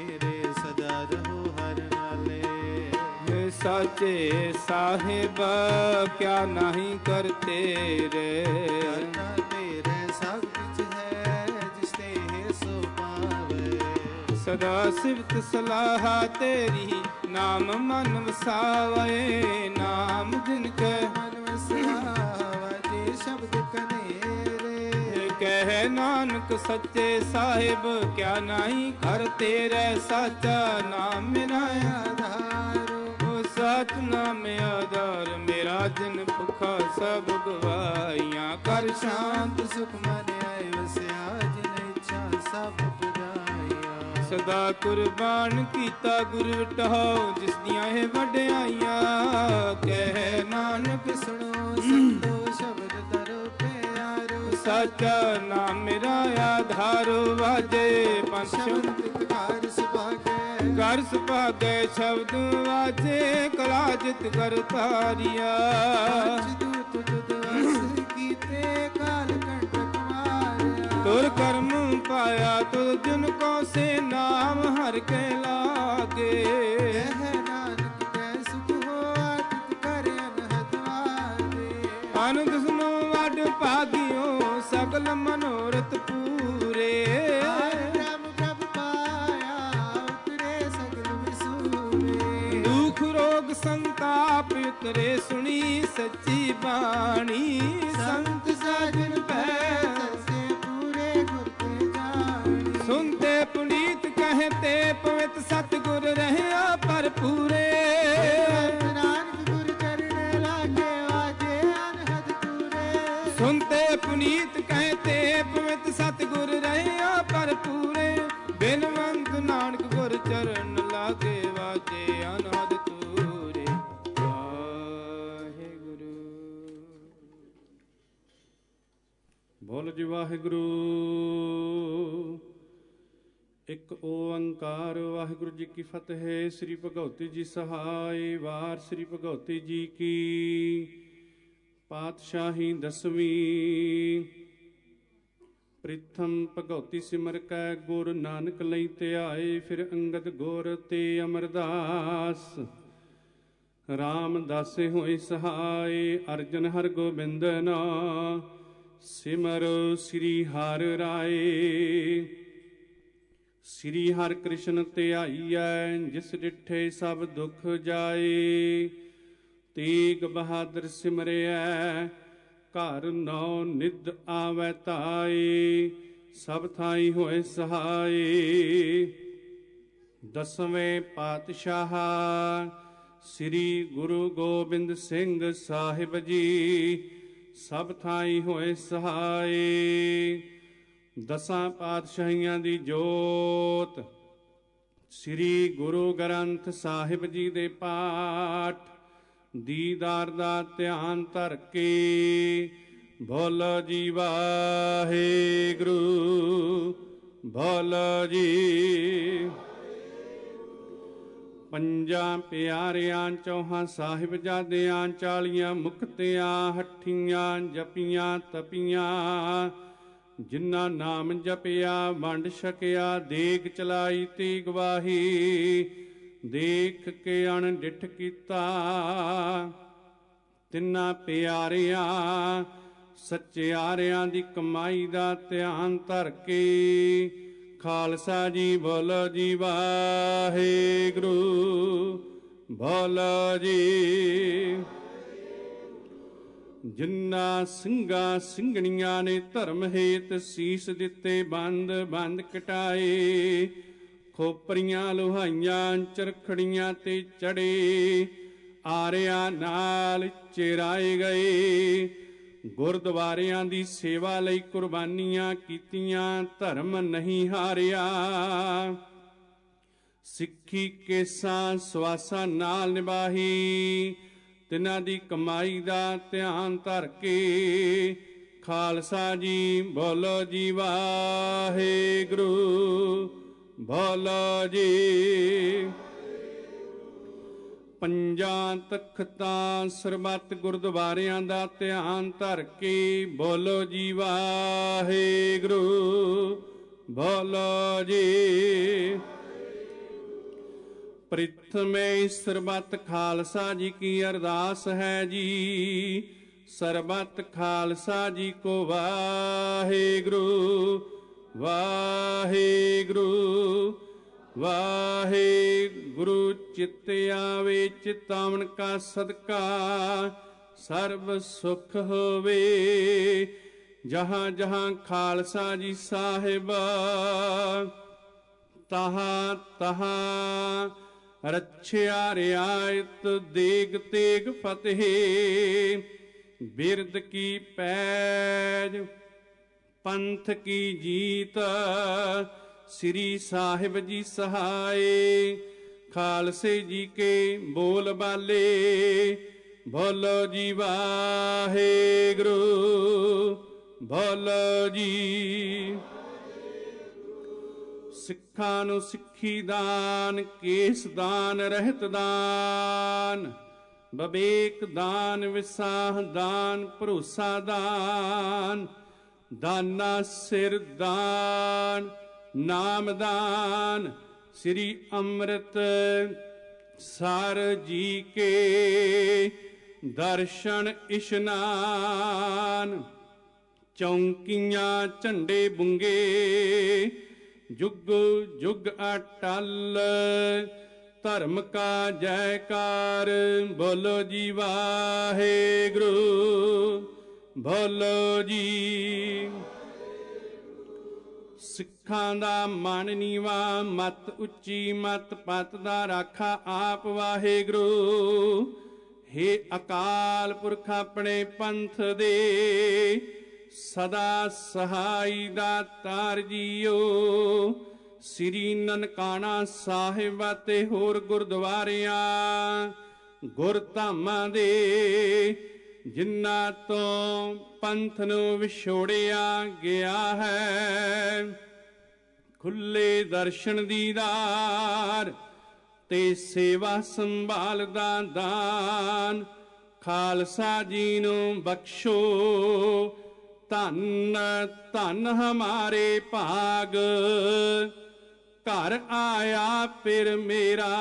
साचे साहिब क्या नहीं करते रे तेरे सब कुछ है जिसते है सो पावे सदा सिफत सलाह तेरी नाम मन वसावे नाम जिनके मन वसावे शब्द कनेरे कह नानक सच्चे साहिब क्या नहीं करते रे साचा नाम मेरा आधार सच नाम आधार मेरा जिन भुखा सब गवाइया कर शांत सुख मन आए वस्या जिन इच्छा सब पुराइया सदा कुर्बान कीता गुरु विटाओ जिस दियां है वड्याइया कह नानक सुनो संतो शब्द दरो प्यारो सच्चा नाम मेरा आधारो वाजे पंच घर सुभागे शब्द वाजे कला जित कर तारिया तुर कर्म पाया तुर जिनको से नाम हर के लागे आनंद सुनो वड भागियो सकल मनोरथ पूरे संताप उतरे सुनी सच्ची बाणी संत साजन पैसे पूरे गुर के जानी सुनते पुनीत कहते पवित्र सतगुर रहे पर पूरे गुर चरण लागे वाजे अनहद पूरे सुनते पुनीत कहते पवित्र सतगुर रहे पर पूरे बिनवंत नानक गुर चरण लागे वाजे अनहद ਬੋਲ ਜੀ ਵਾਹਿਗੁਰੂ। ਇੱਕ ਓੰਕਾਰ ਵਾਹਿਗੁਰੂ ਜੀ ਕੀ ਫਤਿਹ। ਸ੍ਰੀ ਭਗਉਤੀ ਜੀ ਸਹਾਈ ਵਾਰ ਸ੍ਰੀ ਭਗਉਤੀ ਜੀ ਕੀ ਪਾਤਸ਼ਾਹੀ ਦਸਵੀਂ। ਪ੍ਰਿਥਮ ਭਗਉਤੀ ਸਿਮਰ ਕੈ ਗੁਰ ਨਾਨਕ ਲਈ ਧਿਆਏ ਫਿਰ ਅੰਗਦ ਗੁਰ ਤੇ ਅਮਰਦਾਸ ਰਾਮਦਾਸੇ ਹੋਏ ਸਹਾਏ ਅਰਜਨ ਹਰ ਗੋਬਿੰਦ ਨਾ ਸਿਮਰ ਸ੍ਰੀ ਹਰਿ ਰਾਏ। ਸ੍ਰੀ ਹਰਿ ਕ੍ਰਿਸ਼ਨ ਧਿਆਈਐ ਜਿਸ ਡਿਠੇ ਸਭ ਦੁਖ ਜਾਏ। ਤੇਗ ਬਹਾਦਰ ਸਿਮਰਿਐ ਘਰ ਨੌ ਨਿਧ ਆਵੈ ਤਾਏ। ਸਭ ਥਾਈ ਹੋਏ ਸਹਾਈ। ਦਸਵੇਂ ਪਾਤਸ਼ਾਹ ਸ੍ਰੀ ਗੁਰੂ ਗੋਬਿੰਦ ਸਿੰਘ ਸਾਹਿਬ ਜੀ ਸਭ ਥਾਈ ਹੋਏ ਸਹਾਈ। ਦਸਾਂ ਪਾਤਸ਼ਾਹੀਆਂ ਦੀ ਜੋਤ ਸ੍ਰੀ ਗੁਰੂ ਗ੍ਰੰਥ ਸਾਹਿਬ ਜੀ ਦੇ ਪਾਠ ਦੀਦਾਰ ਦਾ ਧਿਆਨ ਧਰ ਕੇ ਬੋਲੋ ਜੀ ਵਾਹਿਗੁਰੂ, ਬੋਲੋ ਜੀ। ਪੰਜਾਂ ਪਿਆਰਿਆਂ ਚੌਹਾਂ ਸਾਹਿਬਜ਼ਾਦਿਆਂ ਚਾਲੀਆਂ ਮੁਕਤਿਆਂ ਹੱਠੀਆਂ ਜਪੀਆਂ ਤਪੀਆਂ, ਜਿਨ੍ਹਾਂ ਨਾਮ ਜਪਿਆ ਵੰਡ ਛਕਿਆ ਦੇਗ ਚਲਾਈ ਤੇ ਗਵਾਹੀ, ਦੇਖ ਕੇ ਅਣਡਿੱਠ ਕੀਤਾ ਤਿੰਨਾਂ ਪਿਆਰਿਆਂ ਸੱਚਿਆਰਿਆਂ ਦੀ ਕਮਾਈ ਦਾ ਧਿਆਨ ਧਰ ਕੇ ਖਾਲਸਾ ਜੀ ਬੋਲੋ ਜੀ ਵਾਹਿਗੁਰੂ, ਬੋਲੋ ਜੀ। ਜਿਨ੍ਹਾਂ ਸਿੰਘਾਂ ਸਿੰਘਣੀਆਂ ਨੇ ਧਰਮ ਹੇਤ ਸੀਸ ਦਿੱਤੇ ਬੰਦ ਬੰਦ ਕਟਾਏ, ਖੋਪਰੀਆਂ ਲੋਹਾਈਆਂ ਚਰਖੜੀਆਂ ਤੇ ਚੜੇ, ਆਰਿਆਂ ਨਾਲ ਚਿਰਾਏ ਗਏ, ਗੁਰਦੁਆਰਿਆਂ ਦੀ ਸੇਵਾ ਲਈ ਕੁਰਬਾਨੀਆਂ ਕੀਤੀਆਂ, ਧਰਮ ਨਹੀਂ ਹਾਰਿਆ। ਸਿੱਖੀ ਕੇਸਾਂ ਸਵਾਸਾਂ ਨਾਲ ਨਿਭਾਈ, ਤਿਨਾਂ ਦੀ ਕਮਾਈ ਦਾ ਧਿਆਨ ਧਰ ਕੇ ਖਾਲਸਾ ਜੀ ਬੋਲੋ ਜੀ ਵਾਹਿਗੁਰੂ, ਬੋਲੋ ਜੀ। ਪੰਜਾਂ ਤਖਤਾਂ ਸਰਬੱਤ ਗੁਰਦੁਆਰਿਆਂ ਦਾ ਧਿਆਨ ਧਰ ਕੇ ਬੋਲੋ ਜੀ ਵਾਹਿਗੁਰੂ, ਬੋਲੋ ਜੀ। ਪ੍ਰਿਥਮੇ ਸਰਬੱਤ ਖਾਲਸਾ ਜੀ ਕੀ ਅਰਦਾਸ ਹੈ ਜੀ, ਸਰਬੱਤ ਖਾਲਸਾ ਜੀ ਕੋ ਵਾਹਿਗੁਰੂ, ਵਾਹਿਗੁਰੂ, ਵਾਹਿਗੁਰੂ। ਚਿੱਤ ਆਵੇ ਚਿਤਾਵਨ ਕਾ ਸਦਕਾ, ਸਰਬ ਸੁਖ ਹੋਵੇ, ਜਹਾਂ ਜਹਾਂ ਖਾਲਸਾ ਜੀ ਸਾਹਿਬ, ਤਹਾਂ ਤਹਾਂ ਰੱਛਿਆ ਰਿਆਇਤ ਦੇਗ ਤੇਗ ਫਤਿਹ, ਬਿਰਦ ਕੀ ਪੈਜ ਪੰਥ ਕੀ ਜੀਤ, ਸ੍ਰੀ ਸਾਹਿਬ ਜੀ ਸਹਾਏ, ਖਾਲਸੇ ਜੀ ਕੇ ਬੋਲ ਬਾਲੇ, ਬੋਲੋ ਜੀ ਵਾਹਿਗੁਰੂ, ਬੋਲੋ ਜੀ। ਸਿੱਖਾਂ ਨੂੰ ਸਿੱਖੀ ਦਾਨ, ਕੇਸ ਦਾਨ, ਰਹਿਤ ਦਾਨ, ਬਵੇਕ ਦਾਨ, ਵਿਸਾਹ ਦਾਨ, ਭਰੋਸਾ ਦਾਨ, ਦਾਨਾ ਸਿਰ ਦਾਨ, ਨਾਮ ਦਾਨ, ਸ੍ਰੀ ਅੰਮ੍ਰਿਤ ਸਰ ਜੀ ਕੇ ਦਰਸ਼ਨ ਇਸ਼ਨਾਨ, ਚੌਂਕੀਆਂ ਝੰਡੇ ਬੁੰਗੇ, ਜੁਗ ਜੁਗ ਅਟਲ, ਧਰਮ ਕਾ ਜੈਕਾਰ, ਬੋਲੋ ਜੀ ਵਾਹਿਗੁਰੂ, ਬੋਲੋ ਜੀ। ਸਿੱਖਾਂ ਦਾ ਮਨ ਨੀਵਾ, ਮਤ ਉੱਚੀ, ਮਤ ਪਤ ਦਾ ਰਾਖਾ ਆਪ ਵਾਹਿਗੁਰੂ, ਹੇ ਅਕਾਲ ਪੁਰਖ ਆਪਣੇ ਪੰਥ ਦੇ ਸਦਾ ਸਹਾਈ ਦਾਤਾਰ ਜੀਓ, ਸ੍ਰੀ ਨਨਕਾਣਾ ਸਾਹਿਬ ਤੇ ਹੋਰ ਗੁਰਦੁਆਰਿਆਂ ਗੁਰਧਾਮਾਂ ਦੇ, ਜਿਨ੍ਹਾਂ ਤੋਂ ਪੰਥ ਨੂੰ ਵਿਛੋੜਿਆ ਗਿਆ ਹੈ, ਖੁੱਲੇ ਦਰਸ਼ਨ ਦੀਦਾਰ ਤੇ ਸੇਵਾ ਸੰਭਾਲ ਦਾ ਦਾਨ, ਖਾਲਸਾ ਜੀ ਨੂੰ ਬਖਸ਼ੋ, ਧੰਨ ਧੰਨ ਹਮਾਰੇ ਭਾਗ, ਘਰ ਆਇਆ ਫਿਰ ਮੇਰਾ,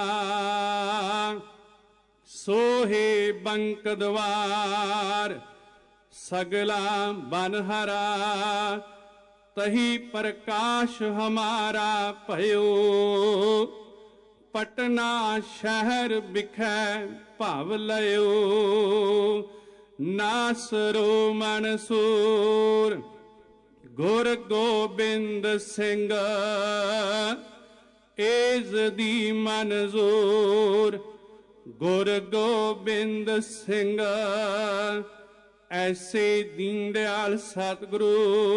ਸੋਹੇ ਬੰਕ ਦਵਾਰ, ਸਗਲਾ ਬਨ ਹਰਾ, ਤਹੀ ਪ੍ਰਕਾਸ਼ ਹਮਾਰਾ ਭਇਓ, ਪਟਨਾ ਸ਼ਹਿਰ ਬਿਖੈ ਭਵ ਲਇਓ, ਨਾਸਰੋ ਮਨਸੂਰ, ਗੁਰ ਗੋਬਿੰਦ ਸਿੰਘ ਏਜ਼ ਦੀ ਮਨਜ਼ੂਰ। ਗੁਰ ਗੋਬਿੰਦ ਸਿੰਘ ਐਸੇ ਦੀਨ ਦਿਆਲ ਸਤਿਗੁਰੂ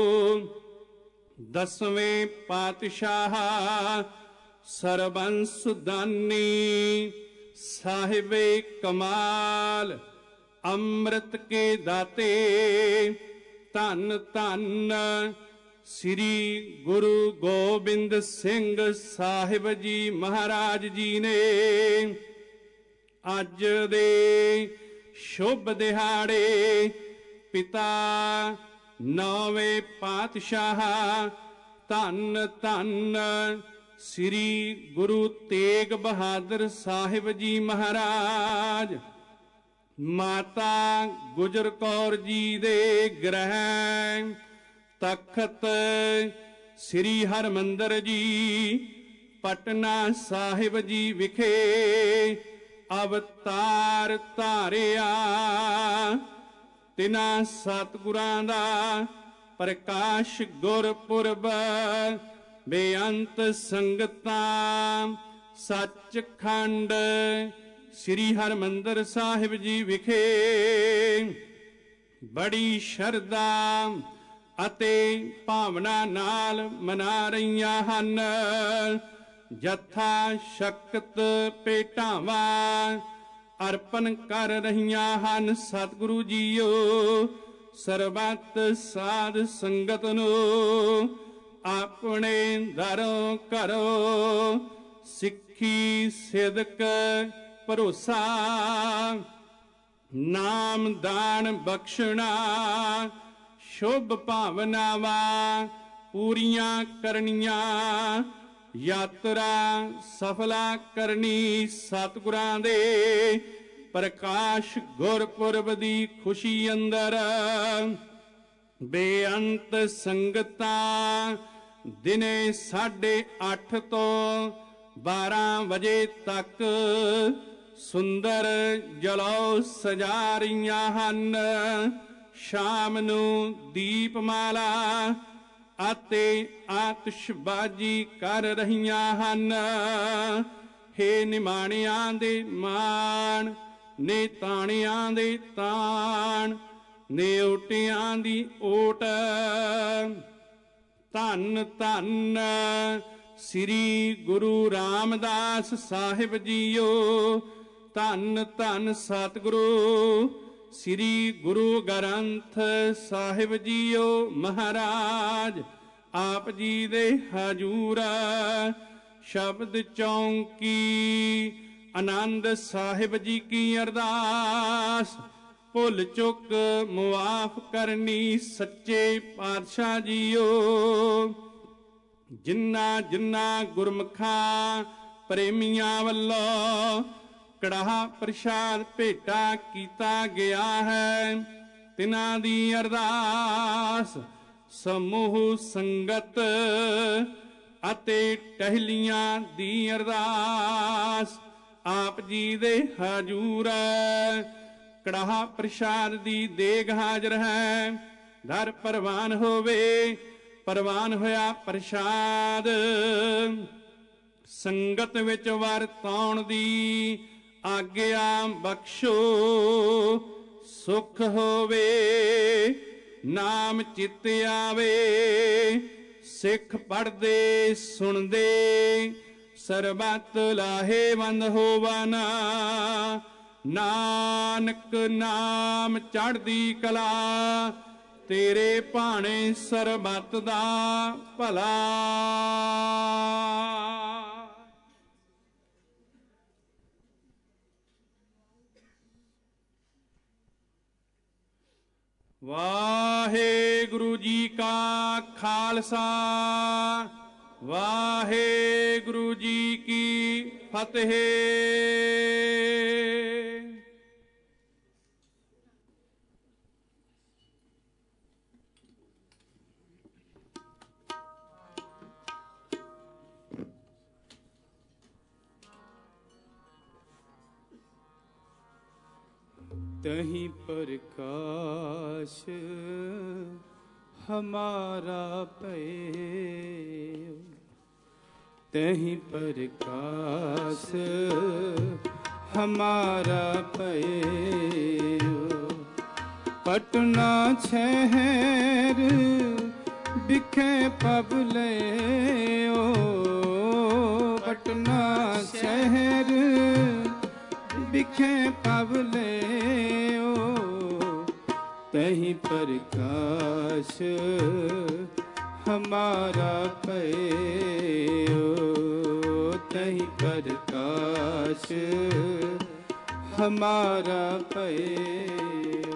ਦਸਵੇਂ ਪਾਤਸ਼ਾਹ ਸਰਬੰਸ ਦਾਨੀ ਸਾਹਿਬੇ ਕਮਾਲ ਅੰਮ੍ਰਿਤ ਕੇ ਦਾਤੇ ਧੰਨ ਧੰਨ ਸ੍ਰੀ ਗੁਰੂ ਗੋਬਿੰਦ ਸਿੰਘ ਸਾਹਿਬ ਜੀ ਮਹਾਰਾਜ ਜੀ ਨੇ ਅੱਜ ਦੇ ਸ਼ੁਭ ਦਿਹਾੜੇ ਪਿਤਾ ਨੌਵੇਂ ਪਾਤਸ਼ਾਹ ਧੰਨ ਧੰਨ ਸ੍ਰੀ ਗੁਰੂ ਤੇਗ ਬਹਾਦਰ ਸਾਹਿਬ ਜੀ ਮਹਾਰਾਜ ਮਾਤਾ ਗੁਜਰ ਕੌਰ ਜੀ ਦੇ ਗ੍ਰਹਿ ਤਖਤ ਸ੍ਰੀ ਹਰਿਮੰਦਰ ਜੀ ਪਟਨਾ ਸਾਹਿਬ ਜੀ ਵਿਖੇ ਅਵਤਾਰ ਧਾਰਿਆ। ਤਿਨਾਂ ਸਤਿਗੁਰਾਂ ਦਾ ਪ੍ਰਕਾਸ਼ ਗੁਰਪੁਰਬ ਬੇਅੰਤ ਸੰਗਤਾਂ ਸੱਚਖੰਡ ਸ੍ਰੀ ਹਰਿਮੰਦਰ ਸਾਹਿਬ ਜੀ ਵਿਖੇ ਬੜੀ ਸ਼ਰਧਾ ਅਤੇ ਭਾਵਨਾ ਨਾਲ ਮਨਾ ਰਹੀਆਂ ਹਨ। ਜਥਾ ਸ਼ਕਤ ਭੇਟਾਵਾਂ ਅਰਪਣ ਕਰ ਰਹੀਆਂ ਹਨ। ਸਤਿਗੁਰੂ ਜੀਓ ਸਰਬੱਤ ਸਾਧ ਸੰਗਤ ਨੂੰ ਆਪਣੇ ਦਰੋਂ ਕਰੋ ਸਿੱਖੀ ਸਿਦਕ ਭਰੋਸਾ ਨਾਮ ਦਾਨ ਬਖਸ਼ਣਾ ਸ਼ੁਭ ਭਾਵਨਾਵਾਂ ਪੂਰੀਆਂ ਕਰਨੀਆਂ ਯਾਤਰਾ ਸਫਲਾ ਕਰਨੀ। ਸਤਿਗੁਰਾਂ ਦੇ ਪ੍ਰਕਾਸ਼ ਗੁਰਪੁਰਬ ਦੀ ਖੁਸ਼ੀ ਅੰਦਰ ਬੇਅੰਤ ਸੰਗਤਾਂ ਦਿਨੇ ਸਾਢੇ ਅੱਠ ਤੋਂ ਬਾਰਾਂ ਵਜੇ ਤੱਕ ਸੁੰਦਰ ਜਲੌ ਸਜਾ ਰਹੀਆਂ ਹਨ। ਸ਼ਾਮ ਨੂੰ ਦੀਪਮਾਲਾ ਅਤੇ ਆਤਿਸ਼ਬਾਜ਼ੀ ਕਰ ਰਹੀਆਂ ਹਨ। ਹੇ ਨਿਮਾਣਿਆਂ ਦੇ ਮਾਣ ਨੇ ਤਾਣਿਆਂ ਦੇ ਤਾਣ ਨੇ ਓਟਿਆਂ ਦੀ ਓਟ ਧੰਨ ਧੰਨ ਸ੍ਰੀ ਗੁਰੂ ਰਾਮਦਾਸ ਸਾਹਿਬ ਜੀਓ ਧੰਨ ਧੰਨ ਸਤਿਗੁਰੂ ਸ੍ਰੀ ਗੁਰੂ ਗ੍ਰੰਥ ਸਾਹਿਬ ਜੀਓ ਮਹਾਰਾਜ ਆਪ ਜੀ ਦੇ ਹਜੂਰ ਸ਼ਬਦ ਚੌਂਕੀ ਆਨੰਦ ਸਾਹਿਬ ਜੀ ਕੀ ਅਰਦਾਸ ਭੁੱਲ ਚੁੱਕ ਮੁਆਫ ਕਰਨੀ ਸੱਚੇ ਪਾਤਸ਼ਾਹ ਜੀਓ। ਜਿਨ੍ਹਾਂ ਜਿਨ੍ਹਾਂ ਗੁਰਮੁਖਾਂ ਪ੍ਰੇਮੀਆਂ ਵੱਲੋਂ ਕੜਾਹ ਪ੍ਰਸ਼ਾਦ ਭੇਟਾ ਕੀਤਾ ਗਿਆ ਹੈ ਤਿਨਾਂ ਦੀ ਅਰਦਾਸ ਸਮੂਹ ਸੰਗਤ ਅਤੇ ਟਹਿਲੀਆਂ ਦੀ ਅਰਦਾਸ ਆਪ ਜੀ ਦੇ ਹਜੂਰ ਕੜਾਹ ਪ੍ਰਸ਼ਾਦ ਦੀ ਦੇਗ ਹਾਜ਼ਰ ਹੈ। ਦਰ ਪ੍ਰਵਾਨ ਹੋਵੇ ਪ੍ਰਵਾਨ ਹੋਇਆ ਪ੍ਰਸ਼ਾਦ ਸੰਗਤ ਵਿੱਚ ਵਰਤਾਉਣ ਦੀ ਆਗਿਆ ਬਖਸ਼ੋ। ਸੁਖ ਹੋਵੇ ਨਾਮ ਚਿੱਤ ਆਵੇ ਸਿੱਖ ਪੜ੍ਹਦੇ ਸੁਣਦੇ ਸਰਬੱਤ ਲਾਹੇਵੰਦ ਹੋਵਨ। ਨਾਨਕ ਨਾਮ ਚੜ੍ਹਦੀ ਕਲਾ ਤੇਰੇ ਭਾਣੇ ਸਰਬੱਤ ਦਾ ਭਲਾ। ਵਾਹਿਗੁਰੂ ਜੀ ਕਾ ਖਾਲਸਾ ਵਾਹਿਗੁਰੂ ਜੀ ਕੀ ਫਤਿਹ। ਤਹੀਂ ਪ੍ਰਕਾਸ਼ हमारा पयो तहि प्रकाश हमारा पयो पटना शहर बिखे पबले ओ पटना शहर बिखे पबले ओ तहि प्रकाश हमारा पयो तहि प्रकाश हमारा पयो।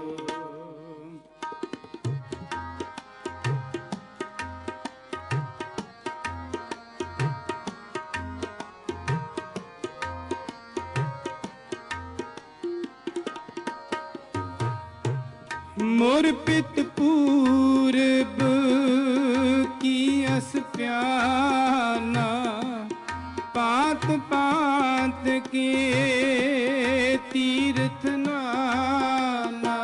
मोर पित पूरब की अस प्याना पात पात के तीर्थ नाना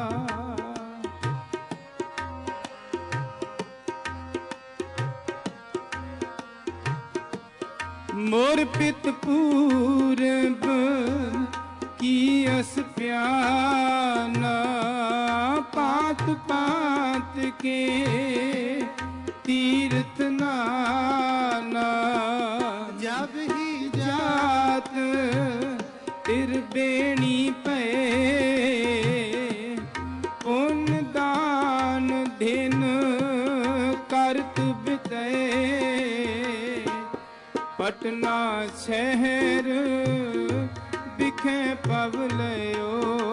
मोर पित पूरब की अस प्याना पात पात के तीर्थ नाना जब ही जात तिरबेणी पे पुण्य दान दिन करत बिते पटना शहर बिखे पवलयो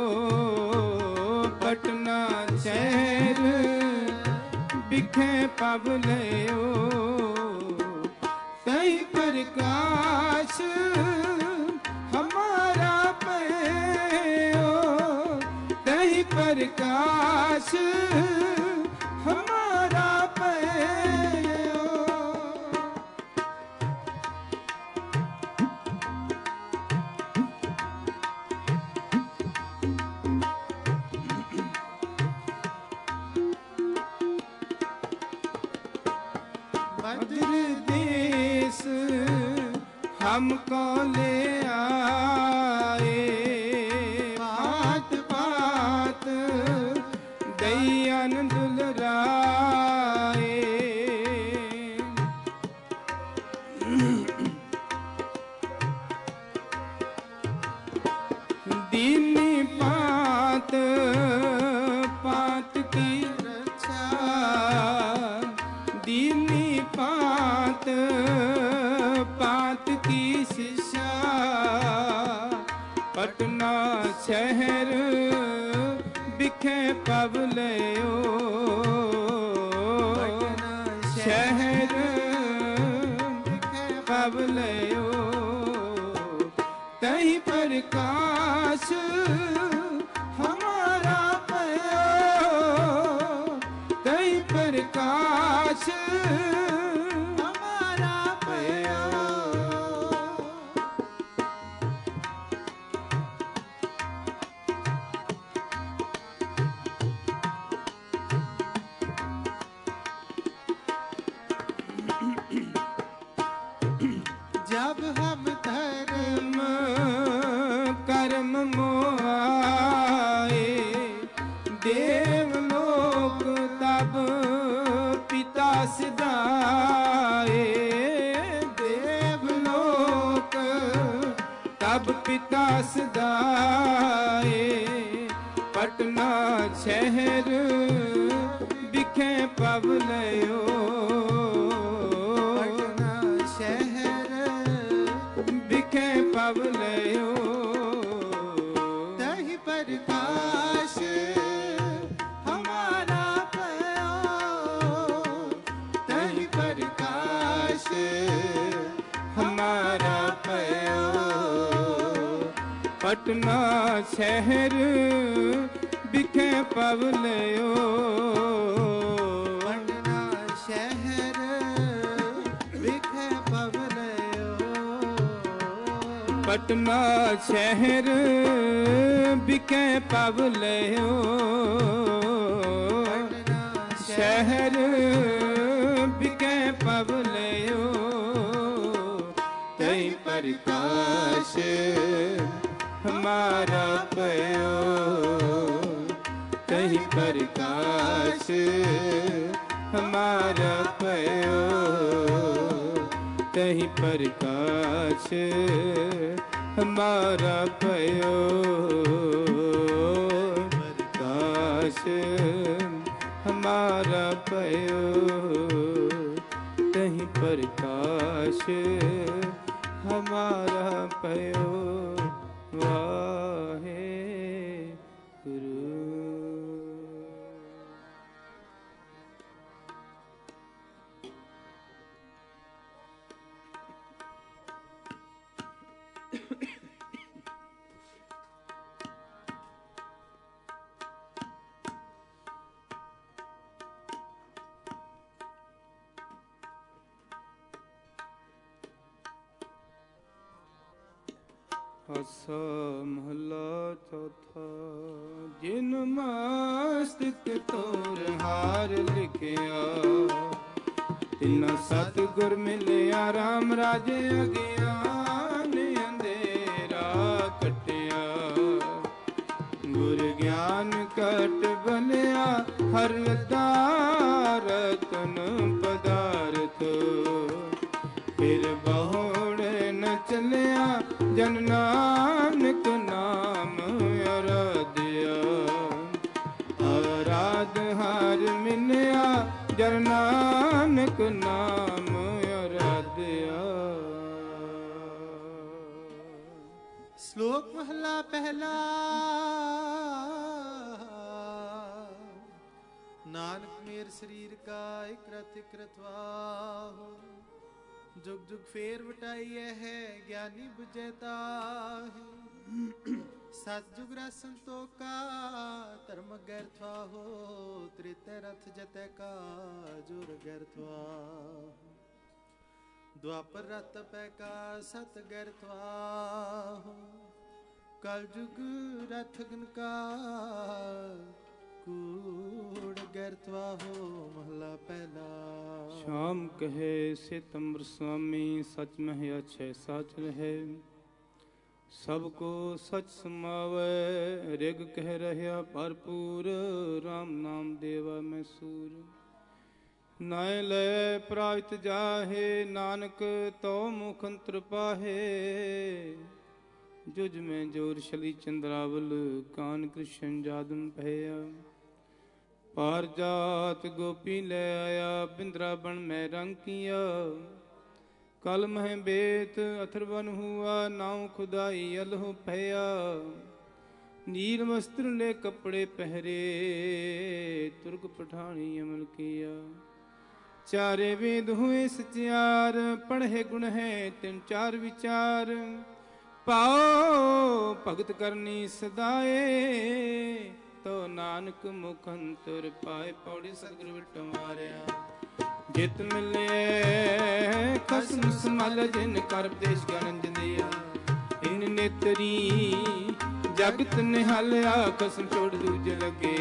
पटना शहर बिखे पवलयो तहि प्रकाश हमारा पयो तहि प्रकाश हमारा पयो। मधुर देश हमको ले आए पात पात दयान दुलराए दीनी पात पात की रक्षा दीनी पात पात की शिक्षा पटना शहर बिखे पवलयो शहर बिखे पवलयो तहि प्रकाश हमारा पयो तहि प्रकाश हमारा पयो। जब हम धर्म कर्म मोआए देवलोक तब पिता सिधाए देवलोक तब पिता सिधाए पटना शहर बिखे पवलयो पटना शहर बिखे पवलयो तहि प्रकाश हमारा पयो तहि प्रकाश हमारा पयो पटना शहर बिखे पवलयो पटना शहर बिखे पवलयो पटना शहर बिखे पवलयो शहर बिके पवलयो तई प्रकाश हमारा पयो तही प्रकाश हमारा पयो तही प्रकाश हमारा पयो प्रकाश हमारा पयो तही प्रकाश हमारा पयो वाहे गुरु। आसा महला चौथा जिन मस्तक तोर हार लिखिया तिना सतगुर मिलिया राम राजे अज्ञान अंधेरा कटिया गुर ज्ञान कट बलिया हर रतन पदार्थ फिर बहुड़ न चलिया जन नानक नाम आराध्या आराध हार मिलिया जन नानक नाम आराध्या। श्लोक महला पहला। नानक मेर शरीर का एक रथ एक रथवाहो जुग जुग फेर वटाइए है ज्ञानी बुझेता है सतजुग संतो का धर्म गैरथवा हो त्रिते रथ जते का जुर गैरथवा द्वापर रथ पै का सत गैरथवा हो कल जुग रथ गन का कूड़ गैरथवा हो महला पहला। श्याम कहे सितंबर स्वामी सच मह अच्छे साच रहे सबको सच समावे रिग कह रहा भरपूर राम नाम देवा मैं सूर नाय ले प्राप्त जाहे नानक तो मुखंत्र पाहे जुज में जोर शली चंद्रावल कान कृष्ण जादन भया पार जात गोपी ले आया बिंद्रावन में रंग किया कल मह बेत अथर्वन हुआ नाव खुदाई अलहो भया नील वस्त्र ले कपड़े पहरे तुर्क पठानी अमल किया चारे वेद हुए सचार पढ़े गुण है तीन चार विचार पाओ भगत करनी सदाए तो नानक मुखंतर पाए पौड़ी सतगुरु विटो मारिया जित मिले खसम समल जिन कर देश गनंज दिया इन नेतरी जगत निहालिया कसम छोड़ दूजे लगे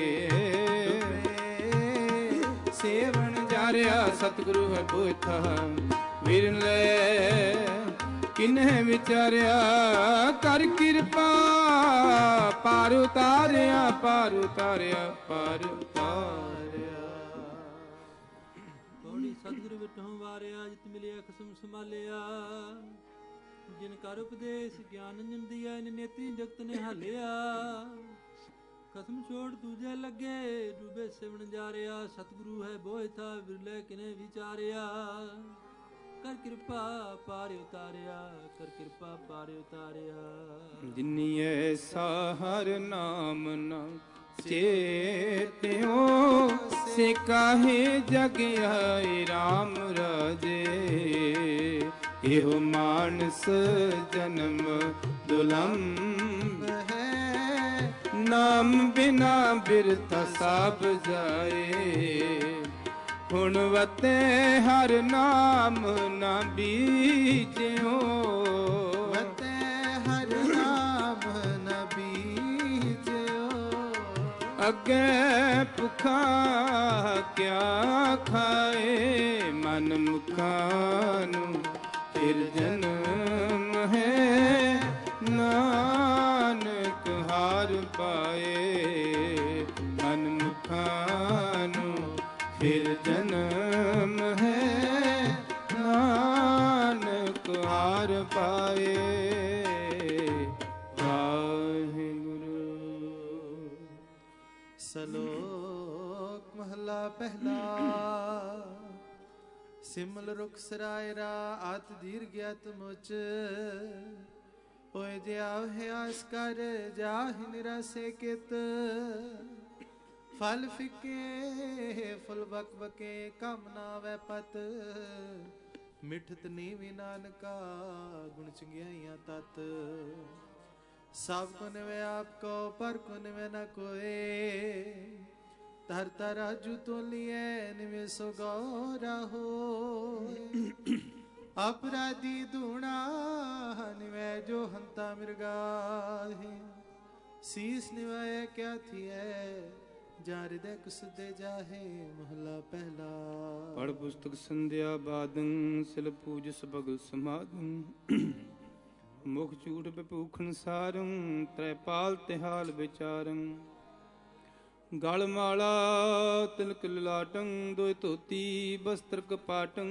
सेवन जारिया सतगुरु है बोथा वीरन ले किन्ह विचारिया कर कृपा पार उतारिया पार उतारिया पार उतारिया पौड़ी सतगुरु विठों वारिया जित मिलिया खसम संभालिया जिन कर उपदेश ज्ञान अंजन दिया इन नेत्री जगत ने हालिया कसम छोड़ तुझे लगे डूबे सेवन जारिया सतगुरु है बोए था विरले किने विचारिया कर कृपा पार उतारिया कर कृपा पार उतारिया जिन्नी ऐसा हर नाम न चेत्यो से काहे जग आए राम राजे एहो मानस जन्म दुलंभ है नाम बिना बिरथा साब जाए हुणवते हर नाम न बीजो वते हर नाम न बीजो ਅੱਗੇ ਭੁੱਖਾ ਕਿਆ ਖਾਏ, ਮਨ ਮੁਖਾਂ ਨੂੰ ਫਿਰ ਜਨਮ ਹੈ, ਨਾਨਕ ਹਾਰ ਪਾਏ, ਮਨ ਮੁਖਾਂ ਨੂੰ ਫਿਰ ਜਨਮ ਹੈ, ਨਾਨਕ ਹਾਰ ਪਾਏ। ਸਲੋਕ ਮਹਲਾ ਪਹਿਲਾ। ਸਿਮਲ ਰੁਖ ਸਰਾਇਰਾ ਆਤ ਦੀਰ ਗਿਆਤ ਮੁਚ, ਹੋਏ ਜੇ ਆਵਹਿ ਆਸ ਕਰ ਜਾਹਿ ਨਿਰਾਸੇ ਕਿਤ, ਫਲ ਫਿਕੇ ਫੁੱਲ ਬਕ ਬਕੇ ਕਮ ਨਾ ਵੈ ਪਤ, ਮਿਠਤ ਨੀਵੀ ਨਾਨਕਾ ਗੁਣ ਚੰਗਿਆਈਆਂ ਤਤ, ਸਭ ਕੋ ਨਿਵੇ ਆਪ ਕੋ ਪਰ ਕੋ ਨਿਵੇ ਨ ਕੋਏ, ਤਰ ਤਰਾਜੂ ਤੋਲੀਏ ਨਿਵੇ ਸੋ ਗੌਰਾ ਹੋਏ, ਅਪਰਾਧੀ ਧੂਣਾ ਨਿਵੇ ਜੋ ਹੰਤਾ ਮਿਰਗਾਹੇ, ਸੀਸ ਨਿਵਾਏ ਕਿਆ ਥੀਏ ਜਾ ਹਿਰਦੈ ਕੁਸ ਦੇ ਜਾਹੇ। ਮਹਲਾ ਪਹਿਲਾ। ਪੜ ਪੁਸਤਕ ਸੰਧਿਆ ਬਾਦੰ, ਸਿਲ ਪੂਜ ਸਬਗ ਸਮਾਦੰ, ਮੁਖ ਝੂਠ ਬਿਭੂਖਣ ਸਾਰੰ, ਤ੍ਰੈਪਾਲ ਤਿਹਾਲ ਵਿਚਾਰੰ, ਗਲ ਮਾਲਾ ਤਿਲਕ ਲਲਾਟੰ, ਦੋਇ ਧੋਤੀ ਬਸਤਰ ਕਪਾਟੰ,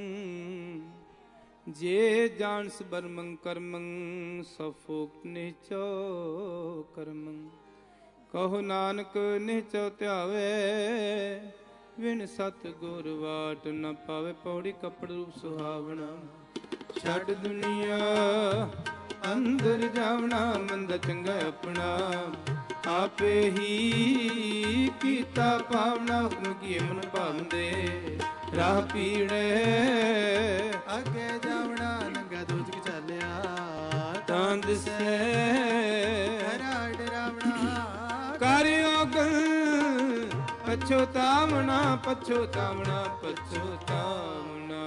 ਜੇ ਜਾਣਸ ਬਰਮੰ ਕਰਮੰ, ਸਫੋਕ ਨਿਚੋ ਕਰਮੰ, ਕਹੋ ਨਾਨਕ ਨਿਚੋ ਧਿਆਵੇ, ਵਿਣ ਸਤ ਗੁਰ ਵਾਟ ਨ ਪਾਵੇ। ਪੌੜੀ ਕੱਪੜ ਰੂਪ ਸੁਹਾਵਣਾ, ਛੱਡ ਦੁਨੀਆ ਅੰਦਰ ਜਾਵਣਾ, ਮੰਦਾ ਚੰਗਾ ਆਪਣਾ ਆਪੇ ਹੀ ਕੀਤਾ ਪਾਵਣਾ, ਹੁਕਮ ਕੀਏ ਮਨ ਭਾਵੰਦੇ ਰਾਹ ਪੀੜੇ, ਅੱਗੇ ਜਾਵਣਾ ਨੰਗਾ ਦੋਜਕ ਚਾਲਿਆ, ਤਾਂ ਦਿਸੈ ਹਰਾ ਡਰਾਵਣਾ, ਕਰਿਓਗਲ ਪਛੋਤਾਵਣਾ, ਪਛੋਤਾਵਣਾ, ਪਛੋਤਾਵਣਾ।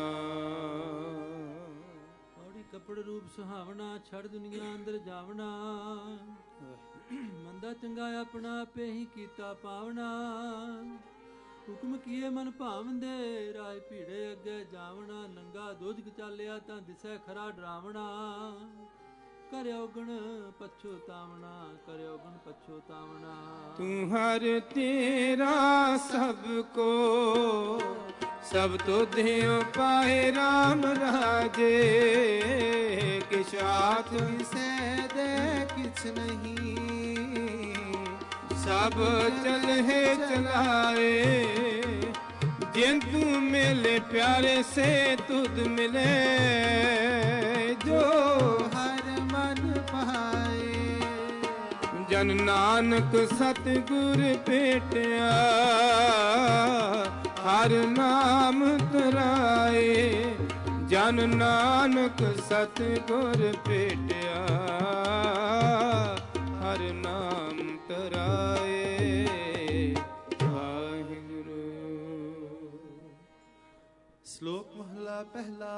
ਕੱਪੜ ਰੂਪ ਸੁਹਾਵਣਾ, ਛੜ ਦੁਨੀਆ ਅੰਦਰ ਜਾਵਣਾ, ਮੰਦਾ ਚੰਗਾ ਆਪਣਾ ਆਪੇ ਹੀ ਕੀਤਾ ਪਾਵਣਾ, ਹੁਕਮ ਕੀਏ ਮਨ ਭਾਵੰਦੇ ਰਾਹ ਭੀੜੇ ਅੱਗੇ ਜਾਵਣਾ, ਨੰਗਾ ਦੋਜਕ ਚਾਲਿਆ ਤਾਂ ਦਿਸੈ ਖਰਾ ਡਰਾਵਣਾ, ਕਰਿਓ ਗੁਣ ਪਛੋਤਾਵਣਾ, ਕਰਿਓ ਗੁਣ ਪਛੋਤਾਵਣਾ। ਤੂੰ ਹਰ ਤੇਰਾ ਸਭ ਕੋ ਸਭ ਤੋਂ ਦੇਉ ਪਾਏ ਰਾਮ ਰਾਜੇ, ਕਿਛ ਆਤ ਕਿਸੇ ਦੇ ਕਿਛ ਨਹੀਂ, ਸਭ ਚਲਹਿ ਚਲਾਏ, ਜਿਨ ਤੂੰ ਮਿਲੇ ਪਿਆਰੇ ਸੇ ਤੁਧ ਮਿਲੇ, ਜੋ ਹਰ ਮਨ ਪਾਏ, ਜਨ ਨਾਨਕ ਸਤਿਗੁਰ ਭੇਟਿਆ, ਹਰ ਨਾਮ ਤਰਾਏ, ਜਨ ਨਾਨਕ ਸਤਿਗੁਰ ਭੇਟਿਆ, ਹਰ ਨਾਮ ਤਰਾਏ। ਵਾਹਿਗੁਰੂ। ਸ਼ਲੋਕ ਮਹਲਾ ਪਹਿਲਾ।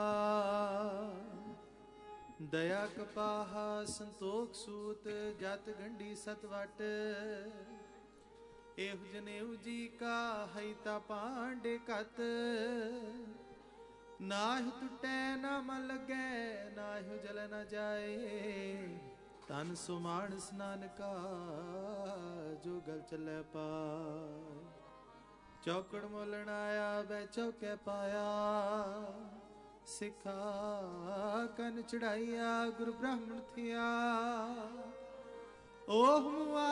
ਦਇਆ ਕਪਾਹਾ ਸੰਤੋਖ ਸੂਤ, ਜਤ ਗੰਢੀ ਸਤ ਵਟ, ਇਹੋ ਜਨੇਊ ਜੀ ਕਾ ਹੈ ਤਾ ਪਾਂਡੇ ਕਤ, ਨਾਹਿ ਟੁੱਟੈ ਨਾ ਮਨ ਲੱਗੈ, ਨਾਹਿ ਜਲ ਨ ਜਾਏ, ਤਨ ਸੋ ਮਾਨਸ ਨਾਨਕਾ ਜੋ ਗਲ ਚੱਲੈ ਪਾਏ, ਚੌਕੜ ਮੋਲਣ ਆਇਆ ਬੈ ਚੌਕੇ ਪਾਇਆ, ਸਿੱਖਾ ਕਨ ਚੜਾਈਆ ਗੁਰੂ ਬ੍ਰਾਹਮਣ ਥਿਆ, ਓਹ ਮੁਆ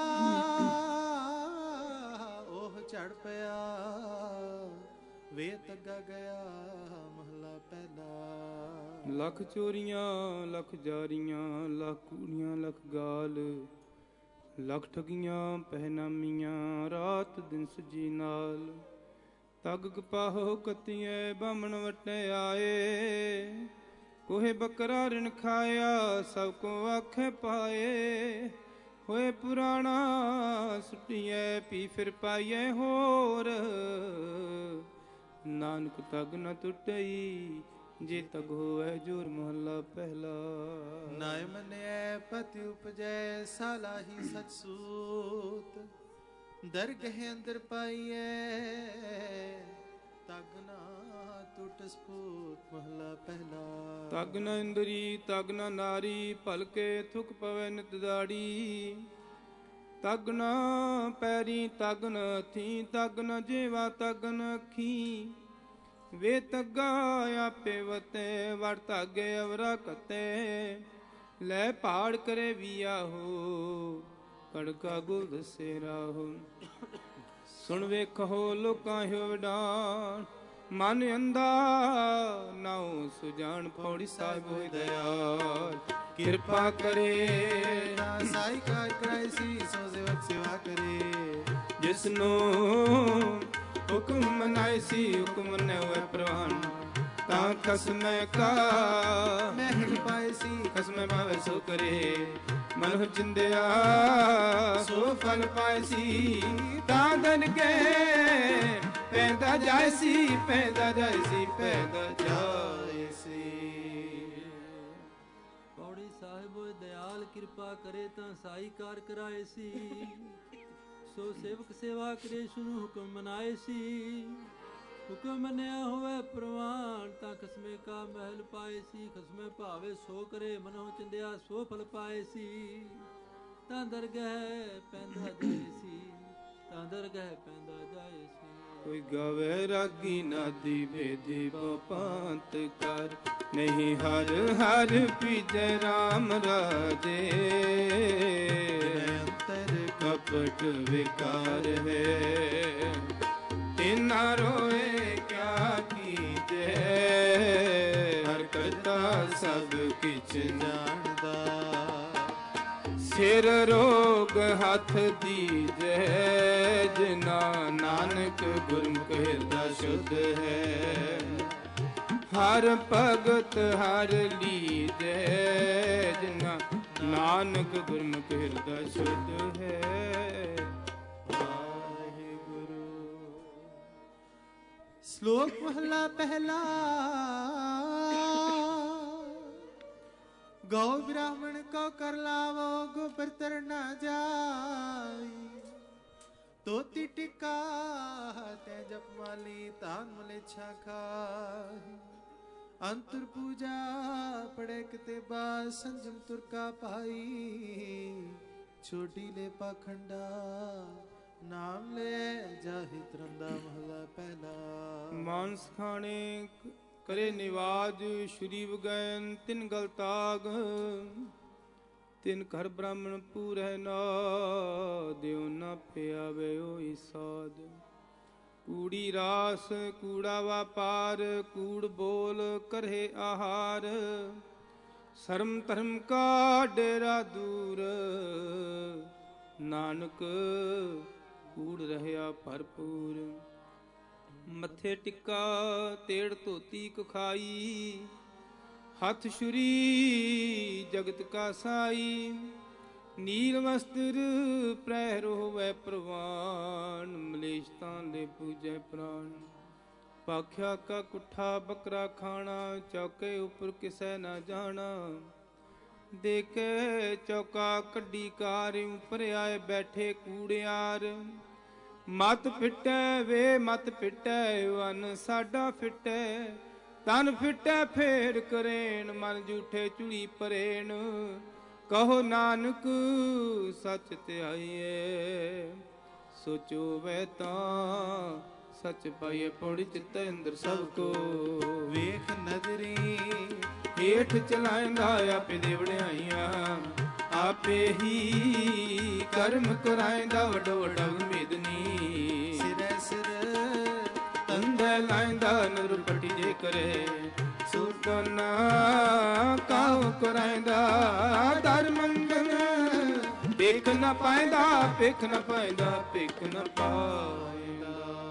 ਓਹ ਚੜ ਪਿਆ, ਵੇ ਤੱਗਾ ਗਿਆ। ਮਹਲਾ ਪਹਿਲਾ। ਲੱਖ ਚੋਰੀਆਂ ਲੱਖ ਜਾਰੀਆਂ, ਲੱਖ ਕੂੜੀਆਂ ਲੱਖ ਗਾਲ, ਲੱਖ ਠਗੀਆਂ ਪਹਿਨਾਮੀਆਂ, ਰਾਤ ਦਿਨ ਸਜੀ ਨਾਲ, ਤਗ ਕਪਾਹੋ ਕਤੀਏ ਬਾਹਮਣ ਵਟੇ ਆਏ, ਕੋਹੇ ਬੱਕਰਾ ਰਿਣ ਖਾਇਆ ਸਭ ਕੋ ਆਖੇ ਪਾਏ, ਹੋਏ ਪੁਰਾਣਾ ਸੁਟੀਏ ਪੀ ਫਿਰ ਪਾਈਏ ਹੋਰ, ਨਾਨਕ ਤਗ ਨ ਟੁੱਟਈ ਜੇ ਤਗ ਹੋਵੇ ਜੋਰ। ਮਹਲਾ ਪਹਿਲਾ। ਨਾਇ ਮੰਨਿਐ ਪਤਿ ਉਪਜੈ ਸਾਲਾਹੀ ਸਚ ਸੂਤ, ਦਰਗਹ ਅੰਦਰ ਪਾਈਐ ਤਗ ਨਾ ਟੁੱਟ ਸਪੂਤ ਮਹਲਾ ਪਹਿਲਾ। ਤਗ ਨ ਇੰਦਰੀ ਤਗ ਨ ਨਾਰੀ ਭਲਕੇ ਥੁਕ ਪਵੈ ਨਿਤ ਦਾੜੀ। ਤਗ ਨ ਪੈਰੀ ਤਗ ਨ ਹੱਥੀ ਤਗ ਨ ਜੇਵਾ ਤਗ ਨ ਅੱਖੀ। ਵੇ ਤੱਗਾ ਆਪੇ ਵਤੇ ਵੜ ਧਾਗੇ ਅਵਰਾ ਕਤੇ। ਲੈ ਪਹਾੜ ਕਰੇ ਵੀਆ ਹੋ ਕੜਕਾ ਗੁਲ ਦਸੇ ਰਾਹੋ। ਸੁਣ ਵੇਖੋ ਲੋਕਾਂ ਹਿਓ ਵਿਡਾਨ ਮਨ ਅੰਧਾ ਨਾਉ ਸੁਜਾਨ ਪੌੜੀ ਸਾਹਿਬ ਹੋਇ ਦਇਆਲ। ਕਿਰਪਾ ਕਰੇ ਸਾਈ ਕਾਰ ਕਰਾਈ ਸੀ ਸੋ ਸੇਵਕ ਸੇਵਾ ਕਰੇ। ਜਿਸਨੂੰ ਹੁਕਮ ਮਨਾਏ ਸੀ ਹੁਕਮ ਨ ਹੋਏ ਪ੍ਰਵਾਨ। ਤਾਂ ਖਸਮੈ ਕਾ ਮਹਿਲ ਪਾਏ ਸੀ ਖਸਮੈ ਪਾਵੇ ਸੋ ਕਰੇ। ਮਨੁ ਚਿੰਦਿਆ ਸੋ ਫਲ ਪਾਏ ਸੀ। ਤਾਂ ਦਨ ਕੇ ਪੈਂਦਾ ਜਾਏ ਸੀ ਪੈਂਦਾ ਜਾਏ ਸੀ ਪੈਂਦਾ ਜਾਏ ਸੀ। ਪੌੜੀ ਸਾਹਿਬ ਦਇਆਲ ਕਿਰਪਾ ਕਰੇ ਤਾਂ ਸਾਈ ਕਾਰ ਕਰਾਏ ਸੀ। ਸੋ ਸੇਵਕ ਸੇਵਾ ਕਰੇ ਸੁਨੂ ਹੁਕਮ ਮਨਾਏ ਸੀ। ਹੁਕਮ ਮੰਨਿਆ ਹੋਵੇ ਪ੍ਰਵਾਨ ਤਾਂ ਖਸਮੇ ਕਾ ਮਹਿਲ ਪਾਏ ਸੀ। ਖਸਮੇ ਭਾਵੇ ਸੋ ਕਰੇ ਮਨੋ ਚਿੰਦਿਆ ਸੋ ਫਲ ਪਾਏ ਸੀ। ਤਾਂ ਦਰਗਹਿ ਪੈਂਦਾ ਜਾਏ ਸੀ ਤਾਂ ਦਰਗਹਿ ਪੈਂਦਾ ਜਾਏ ਸੀ। ਕੋਈ ਗਾਵੇ ਰਾਗੀ ਨਾਦੀ ਭੇਦੀ ਬਪੰਤ ਕਰ। ਨਹੀਂ ਹਰ ਹਰ ਪੀਜੈ ਰਾਮ ਰਾਜੇ। ਅੰਤਰ ਕਪਟ ਵਿਕਾਰ ਹੈ ਤਿਨਾ ਰੋਏ ਕਿਆ ਕੀਜੈ। ਹਰ ਕਰਤਾ ਸਭ ਕਿਛ ਜਾਣਦਾ। ਸਿਰ ਰੋਗ ਹੱਥ ਦੀਜੈ ਜਿਨਾ ਨਾਨਕ ਗੁਰਮੁਖ ਹਿਰਦਾ ਸ਼ੁੱਧ ਹੈ। ਹਰ ਭਗਤ ਹਰ ਲੀਜੈ ਜਿਨਾ ਨਾਨਕ ਗੁਰਮੁਖ ਹਿਰਦਾ ਸ਼ੁੱਧ ਹੈ। ਵਾਹਿਗੁਰੂ। ਸ਼ਲੋਕ ਮਹਲਾ ਪਹਿਲਾ। ਗौ ਬ੍ਰਾਹਮਣ ਕੋ ਕਰ ਲਾਵੋ ਗੋਬਰ ਤਰ ਨਾ ਜਾਈ। ਤੋਤੀ ਟਿਕਾ ਤੈ ਜਪ ਮਾਲੀ ਤਾਨ ਮਲੇਛਾ ਖਾਹੀ। ਅੰਤਰ ਪੂਜਾ ਪੜੇ ਕਿਤੇ ਬਾਦ ਸੰਜਮ ਤੁਰਕਾ ਪਾਈ। ਛੋਟੀ ਲੈ ਪਾਖੰਡਾ ਨਾਮ ਲੈ ਜਾਹਿ ਤਰੰਦਾ ਮਹਲਾ ਪਹਿਲਾ। ਮਾਨਸ ਖਾਣੇ ਕਰੇ ਨਿਵਾਜ ਸ਼੍ਰੀ ਵਗੈਨ ਤਿਨ ਗਲ ਤਾਗ। ਤਿਨ ਘਰ ਬ੍ਰਾਹਮਣ ਪੂਰੈ ਨਾ ਦਿਓ ਨਾ ਪਿਆਵੇ ਓਈ ਸਾਧ। ਕੂੜੀ ਰਾਸ ਕੂੜਾ ਵਾਪਾਰ ਕੂੜ ਬੋਲ ਕਰਹਿ ਆਹਾਰ। ਸ਼ਰਮ ਧਰਮ ਕਾ ਡੇਰਾ ਦੂਰ ਨਾਨਕ ਕੂੜ ਰਹਿਆ ਭਰਪੂਰ। ਮੱਥੇ ਟਿੱਕਾ ਤੇੜ ਧੋਤੀ ਕਖਾਈ। ਹੱਥ ਛੁਰੀ ਜਗਤ ਕਾ ਸਾਈ। ਨੀਲ ਵਸਤਰ ਪ੍ਰਹਿ ਹੋਵੈ ਪ੍ਰਵਾਨ। ਮਲੇਸ਼ ਤਾਂ ਲੈ ਪੂਜੈ ਪ੍ਰਾਨ। ਪਾਖਿਆ ਕਾ ਕੁੱਠਾ ਬੱਕਰਾ ਖਾਣਾ। ਚੌਕੇ ਉੱਪਰ ਕਿਸੈ ਨਾ ਜਾਣਾ। ਦੇਖੇ ਚੌਕਾ ਕੱਢੀ ਕਾਰ ਉੱਪਰ ਆਏ ਬੈਠੇ ਕੂੜਿਆਰ। ਮਤ ਫਿੱਟੈ ਵੇ ਮਤ ਫਿੱਟੈ ਵਨ ਸਾਡਾ ਫਿੱਟੈ। ਤਨ ਫਿੱਟੈ ਫੇਰ ਕਰੇਣ ਮਨ ਝੂਠੇ ਚੁੜੀ ਪਰੇਣ। ਕਹੋ ਨਾਨਕ ਸੱਚ ਧਿਆਈਏ। ਸੋਚੋ ਵੈ ਤਾਂ ਸੱਚ ਪਾਈਏ। ਪੌੜੀ ਚਿੱਤੈ ਅੰਦਰ ਸਭ ਕੋ ਵੇਖ ਨਦਰੀ। ਹੇਠ ਚਲਾਇਂਦਾ ਆਪੇ ਦੇ ਵਡਿਆਈਆਂ। ਆਪੇ ਹੀ ਕਰਮ ਕਰਾਇਂਦਾ ਵੱਡੋ ਵੱਡਾ ਮੇਦਨੀ। ਸਿਰੈ ਸਿਰ ਤੰਦੈ ਲਾਇਂਦਾ ਨਰ ਪਟੀ ਜੇ ਕਰੇ। ਸੁਤਨ ਕਾਉ ਕਰਾਇਂਦਾ ਦਰ ਮੰਗਨ। ਭਿਖ ਨ ਪਾਇਂਦਾ ਭਿਖ ਨ ਪਾਇਂਦਾ ਭਿਖ ਨ ਪਾਇਂਦਾ।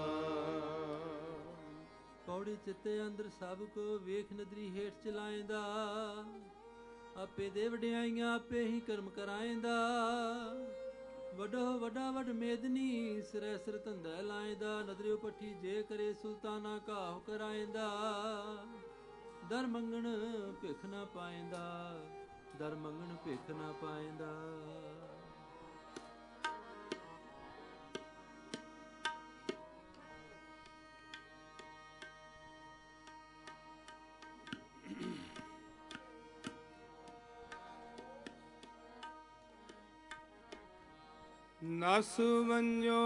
ਪੌੜੀ ਚਿੱਤੇ ਅੰਦਰ ਸਭ ਕੋ ਵੇਖ ਨਦਰੀ ਹੇਠ ਚਲਾਇਂਦਾ। ਆਪੇ ਦੇ ਵਡਿਆਈਆਂ ਆਪੇ ਹੀ ਕਰਮ ਕਰਾਇਂਦਾ। ਵੱਡੋ ਵੱਡਾ ਵੱਡ ਮੇਦਨੀ ਸਿਰੈ ਸਿਰ ਧੰਦਾ ਲਾਇਂਦਾ। ਨਦਰਿਓ ਪੱਠੀ ਜੇ ਕਰੇ ਸੁਲਤਾਨਾ ਘਾਹ ਕਰਾਇਂਦਾ। ਦਰ ਮੰਗਣ ਭਿਖ ਨਾ ਪਾਇਂਦਾ ਦਰ ਮੰਗਣ ਭਿਖ ਨਾ ਪਾਇਂਦਾ। ਨਸ ਵੰਜੋ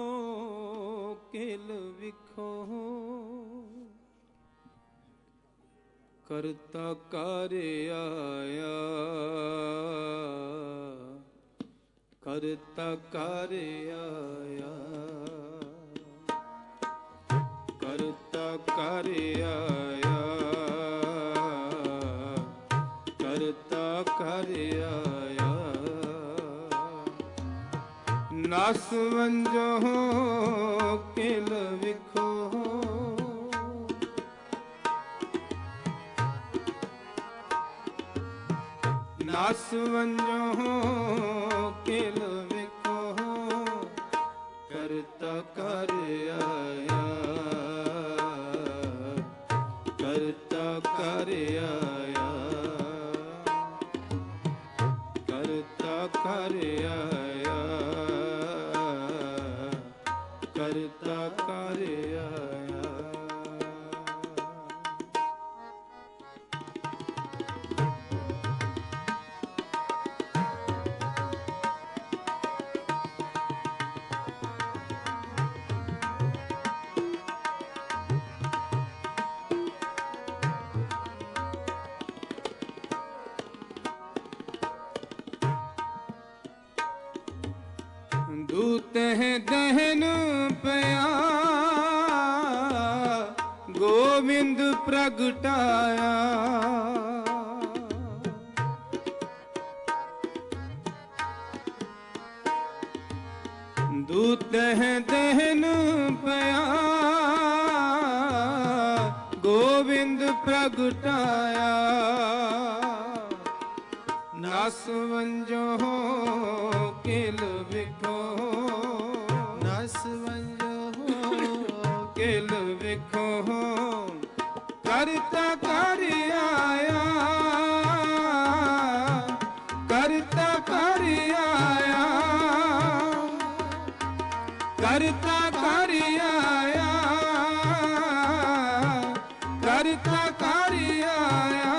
ਕਿਲ ਵਿਖੋ ਕਰਤਾ ਕਰ ਆਇਆ ਕਰਤਾ ਕਰ ਆਇਆ ਕਰਤਾ ਕਰ ਆਇਆ ਕਰਤਾ ਕਰ ਆਇਆ ਨਸ ਵੰਜੋ ਕਿਲ ਵਿਖੋ ਨਸ ਵੰਜੋ ਕਿਲ ਵਿਖੋ ਕਰਤਾ ਕਰ ਆਇਆ ਕਰਤਾ ਕਰ ਆਇਆ ਕਰਤਾ ਕਰ ਆਇਆ ਕਰਤਾ ਕਰ ਆਇਆ। ਦੂਤਹਿ ਦਹਨ ਪਿਆ ਗੋਬਿੰਦ ਪ੍ਰਗਟਾਇਆ ਦੂਤਹਿ ਦਹਨ ਪਿਆ ਗੋਬਿੰਦ ਪ੍ਰਗਟਾਇਆ ਨਸ ਵੰਜੋ ਕਿਲ ਵਿਖੋ ਨਸ ਵੰਜੋ ਕਿਲ ਵਿਖੋ ਕਰਤਾ ਕਰ ਆਇਆ ਕਰਤਾ ਕਰ ਆਇਆ ਕਰਤਾ ਕਰ ਆਇਆ ਕਰਤਾ ਕਰ ਆਇਆ।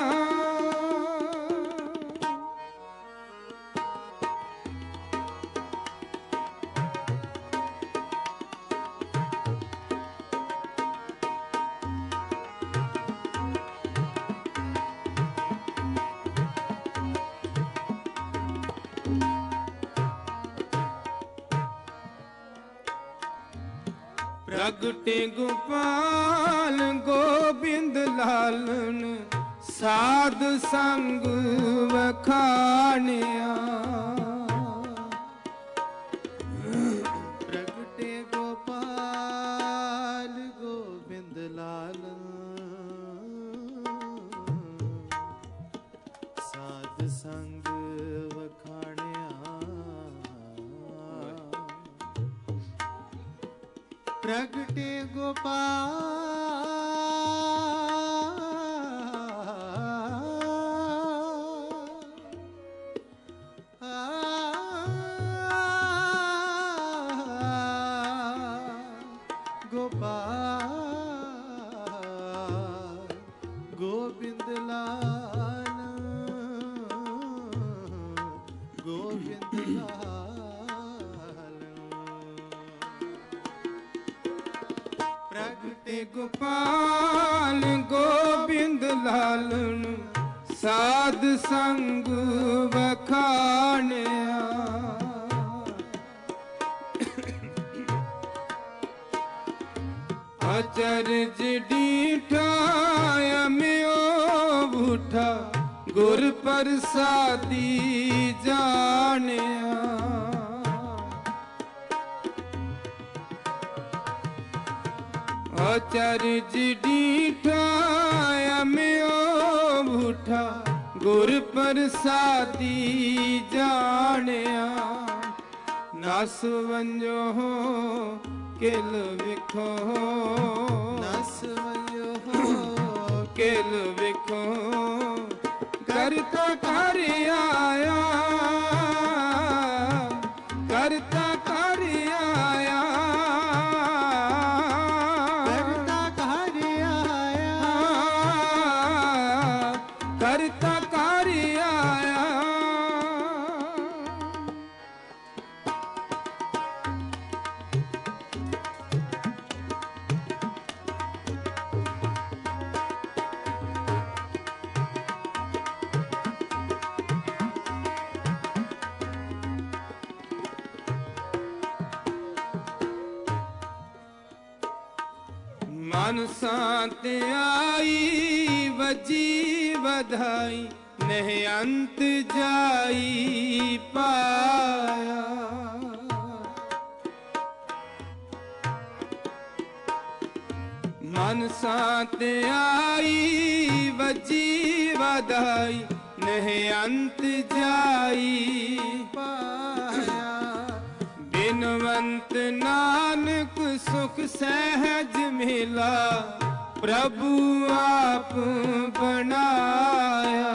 ਪ੍ਰਗਟੇ ਗੋਪਾਲ ਗੋਬਿੰਦ ਲਾਲਨ ਸਾਧ ਸੰਗ ਵਖਾਣਿਆ ਪ੍ਰਗਟੇ ਗੋਪਾਲ ਗੋਬਿੰਦ ਲਾਲਨ ਸਾਧ ਸੰਗ ਵਖਾਣਿਆ ਪ੍ਰਗਟੇ ਗੋਪਾਲ ਗੋਪਾਲ ਗੋਬਿੰਦ ਲਾਲ ਗੋਬਿੰਦ ਲਾਲ ਪ੍ਰਗਟੇ ਗੋਪਾਲ ਗੋਬਿੰਦ ਲਾਲਨ ਸਾਧ ਸੰਗ ਵਖਾਣਿਆ ਅਚਰਜ ਡੀਠਾ ਅਮਿਓ ਬੂਠਾ ਗੁਰ ਪ੍ਰਸਾਦੀ ਜਾਣਿਆ ਅਚਰਜ ਡੀਠਾ ਅਮਿਓ ਬੂਠਾ ਗੁਰ ਪ੍ਰਸਾਦੀ ਜਾਣਿਆ ਨਸ ਵੰਜੋ ਕਿਲ ਵਿਖੋ ਨਸ ਵੰਜੋ ਕਿਲ ਵਿਖੋ ਕਰਤਾ ਕਰ ਆਇਆ ਕਰਤਾ ਕਰ ਆਇਆ ਕਰਤਾ ਕਰ ਆਇਆ ਕਰਤਾ ਕਰ ਆਇਆ ਮਨ ਸਾਤ ਆਈ ਵਜੀ ਵਧਾਈ ਨਹਿ ਅੰਤ ਜਾਈ ਪਾਇਆ। ਮਨ ਸਾਤ ਆਈ ਵਜੀ ਵਧਾਈ ਨਹਿ ਅੰਤ ਜਾਈ ਪਾਇਆ। ਬਿਨਵੰਤ ਨਾਨਕ ਸੁਖ ਸਹਿਜ ਮਿਲਾ ਪ੍ਰਭੂ ਆਪ ਬਣਾਇਆ।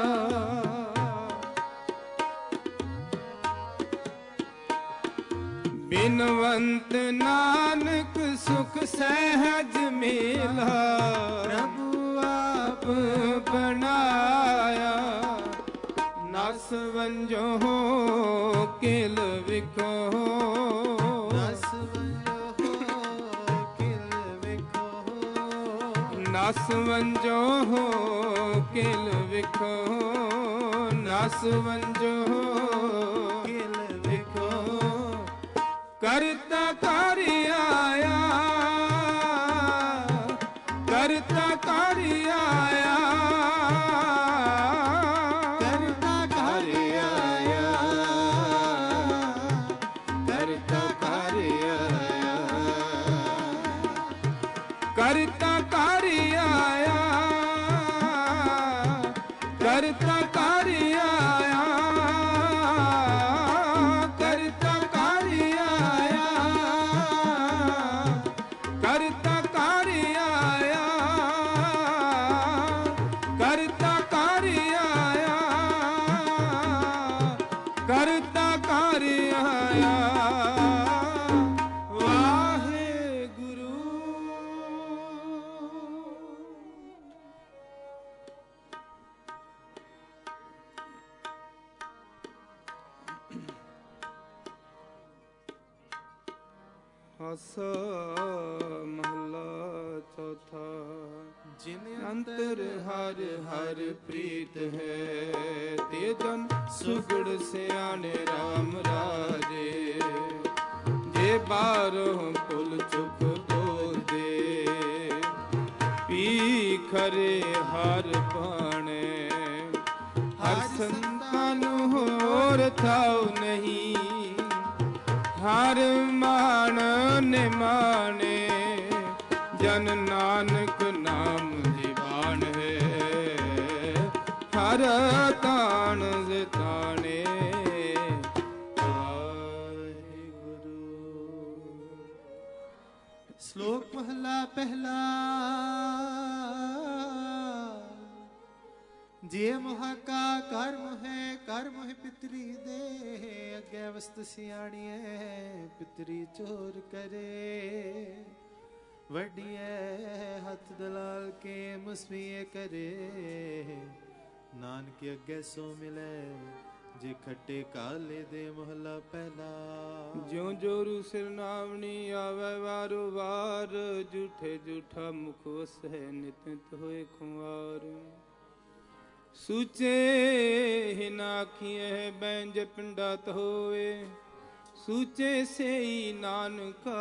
ਬਿਨਵੰਤ ਨਾਨਕ ਸੁਖ ਸਹਿਜ ਮਿਲਾ ਪ੍ਰਭੂ ਆਪ ਬਣਾਇਆ। ਨਸ ਵੰਜੋ ਕਿਲ ਵਿਖੋ ਨਸ ਵੰਜੋ ਕਿਲ ਵਿਖੋ ਨਸ ਵੰਜੋ ਕਿਲ ਵਿਖੋ ਨਸ ਵੰਜੋ ਕਿਲ ਵਿਖੋ ਕਰਤਾ ਕਰ ਆਇਆ ਕਰਤਾ ਕਰ ਆਇਆ ਕਰਤਾ ਕਰ ਆਇਆ ਕਰਤਾ ਕਰ ਆਇਆ ਕਰਤਾ ਕਰ ਆਇਆ ਕਰਤਾ ਕਰ ਆਇਆ ਕਰਤਾ ਕਰ ਆਇਆ ਕਰਤਾ ਕਰ ਆਇਆ ਕਰਤਾ ਕਰ ਆਇਆ ਕਰਤਾ ਕਰ ਆਇਆ। ਵਾਹਿਗੁਰੂ ਆਸਾ ਮਹਲਾ ਚੌਥਾ। ਜਿਨ ਅੰਤਰ ਹਰ ਹਰ ਪ੍ਰੀਤ ਹੈ ਤੇ ਜਨ ਸੁਗੜ ਸਿਆਣੇ RAM ਰਾਜੇ। ਜੇ ਬਾਰੋਂ ਪੁਲ ਚੁੱਕ ਬੋਲਦੇ ਪੀ ਖਰੇ ਹਰ ਬਾਣੇ। ਹਰ ਸੰਤਾਂ ਨੂੰ ਹੋਰ ਥਾਉ ਨਹੀਂ ਹਰ ਮਾਣ ਨਿਮਾਣੇ। ਜਨ ਨਾਨਕ ਨਾਮ ਜੀਵਾਨ ਹੈ ਹਰ ਤਾਣ ਜਿਤਾਣੇ। ਸ਼ਲੋਕ ਮਹਲਾ ਪਹਿਲਾ। ਜੇ ਮੋਹ ਕਾ ਕਰਮ ਹੈ ਕਰਮ ਹੈ ਪਿਤਰੀ ਦੇ। ਅੱਗੇ ਵਸਤ ਸਿਆਣੀਏ ਪਿਤਰੀ ਚੋਰ ਕਰੇ। ਵੱਡੀਏ ਹੱਥ ਦਲਾਲ ਕੇ ਮੁਸਵੀਏ ਕਰੇ। ਨਾਨਕ ਅੱਗੇ ਸੋ ਮਿਲੇ ਜੇ ਖੱਟੇ ਕਾਲੇ ਦੇ। ਮਹਲਾ ਪਹਿਲਾ। ਜਿਉ ਜੋਰੂ ਸਿਰ ਨਾਵਣੀ ਆਵੇ ਵਾਰੋ ਵਾਰ। ਝੂਠੇ ਝੂਠਾ ਮੁਖ ਵਸੈ ਨਿਤ ਨਿਤ ਹੋਏ ਖੁਆਰ। ਸੂਚੇ ਹਿਨਾ ਆਖੀਏ ਬੈਂਜ ਪਿੰਡਾਤ ਹੋਏ। ਸੂਚੇ ਸੇਈ ਨਾਨਕਾ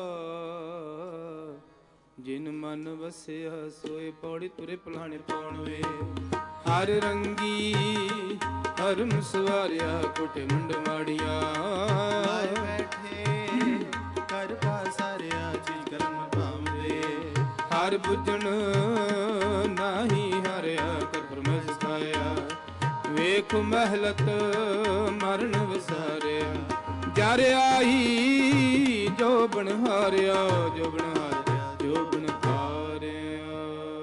ਜਿਨ ਮਨ ਵਸਿਆ ਸੋਏ। ਪੌੜੀ ਤੁਰੇ ਪਲਾਣੇ ਪਾਉਣ ਵੇ ਹਰ ਰੰਗੀ ਹਰਨ ਸਵਾਰਿਆ ਕੋਟੇ ਮੁੰਡ ਮਾੜੀਆਂ। ਲਾਏ ਬੈਠੇ ਕਰ ਪਾਸਾਰਿਆ ਚੀਜ਼ ਕਰਮ ਭਾਵੇਂ। ਹਰ ਬੁੱਝਣ ਨਾਹੀ ਹਾਰਿਆ ਕਰ ਪਰਮੇਸ਼ਰ ਸਿਖਾਇਆ। ਵੇਖ ਮਹਿਲਤ ਮਰਨ ਵਿਸਾਰਿਆ। ਜਰ ਆਈ ਜੋ ਬਣਹਾਰਿਆ ਜੋ ਬਣਹਾਰਿਆ ਜੋ ਬਣਹਾਰਿਆ।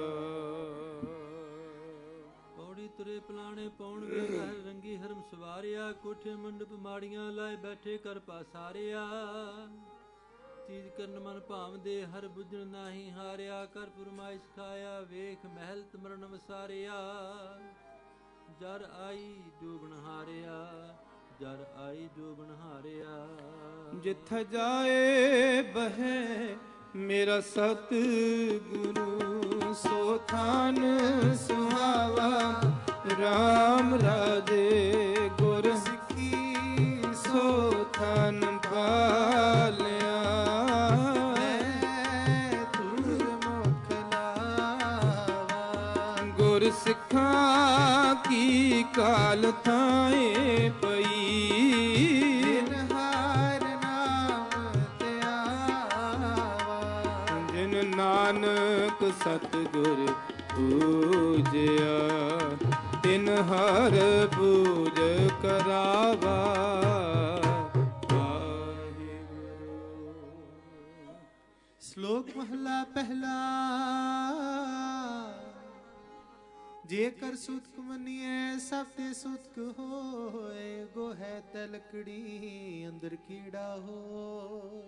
ਪੌੜੀ ਤੁਰੇ ਪਲਾਣੇ ਪਾਉਣ ਵੇ ਹਰ ਰੰਗੀ ਹਰਮ ਸਵਾਰਿਆ। ਕੋਠੇ ਮੰਡਪ ਮਾੜੀਆਂ ਲਾਏ ਬੈਠੇ ਕਰ ਪਾਸਾਰਿਆ। ਚੀਜ਼ ਕਰਨ ਮਨ ਭਾਵਦੇ ਹਰ ਬੁੱਝਣ ਨਾਹੀ ਹਾਰਿਆ। ਕਰ ਪੁਰਮਾਇ ਸਿਖਾਇਆ ਵੇਖ ਮਹਿਲਤ ਮਰਨ ਵਸਾਰਿਆ। ਜਰ ਆਈ ਜੋ ਬਣਹਾਰਿਆ ਜਰ ਆਈ ਜੋ ਬਣਹਾਰਿਆ। ਜਿੱਥ ਜਾਏ ਬਹੇ ਮੇਰਾ ਸਤ ਗੁਰੂ। ਸੋ ਥਾਨ ਸੁਹਾਵਾ RAM ਰਾਜੇ। ਗੁਰ ਸਿੱਖੀ ਸੋ ਥਾਨ ਪਾਲਿਆ। ਧੂਰ ਮੁਖ ਸਿੱਖਾਂ ਕੀ ਕਾਲ ਥਾਏ ਪਈ, ਜਿਨ ਹਰ ਨਾਮ ਧਿਆਵਾ, ਜਿਨ ਨਾਨਕ ਸਤਿਗੁਰ ਪੂਜਿਆ, ਤਿਨ ਹਰ ਪੂਜ ਕਰਾਵਾ। ਸ਼ਲੋਕ ਮਹਲਾ ਪਹਿਲਾ। ਜੇਕਰ ਸੂਤਕ ਮੰਨੀਐ ਸਭ ਤੇ ਸੂਤਕ ਹੋਏ, ਗੋਹੈ ਤੈ ਲੱਕੜੀ ਅੰਦਰ ਕੀੜਾ ਹੋਏ।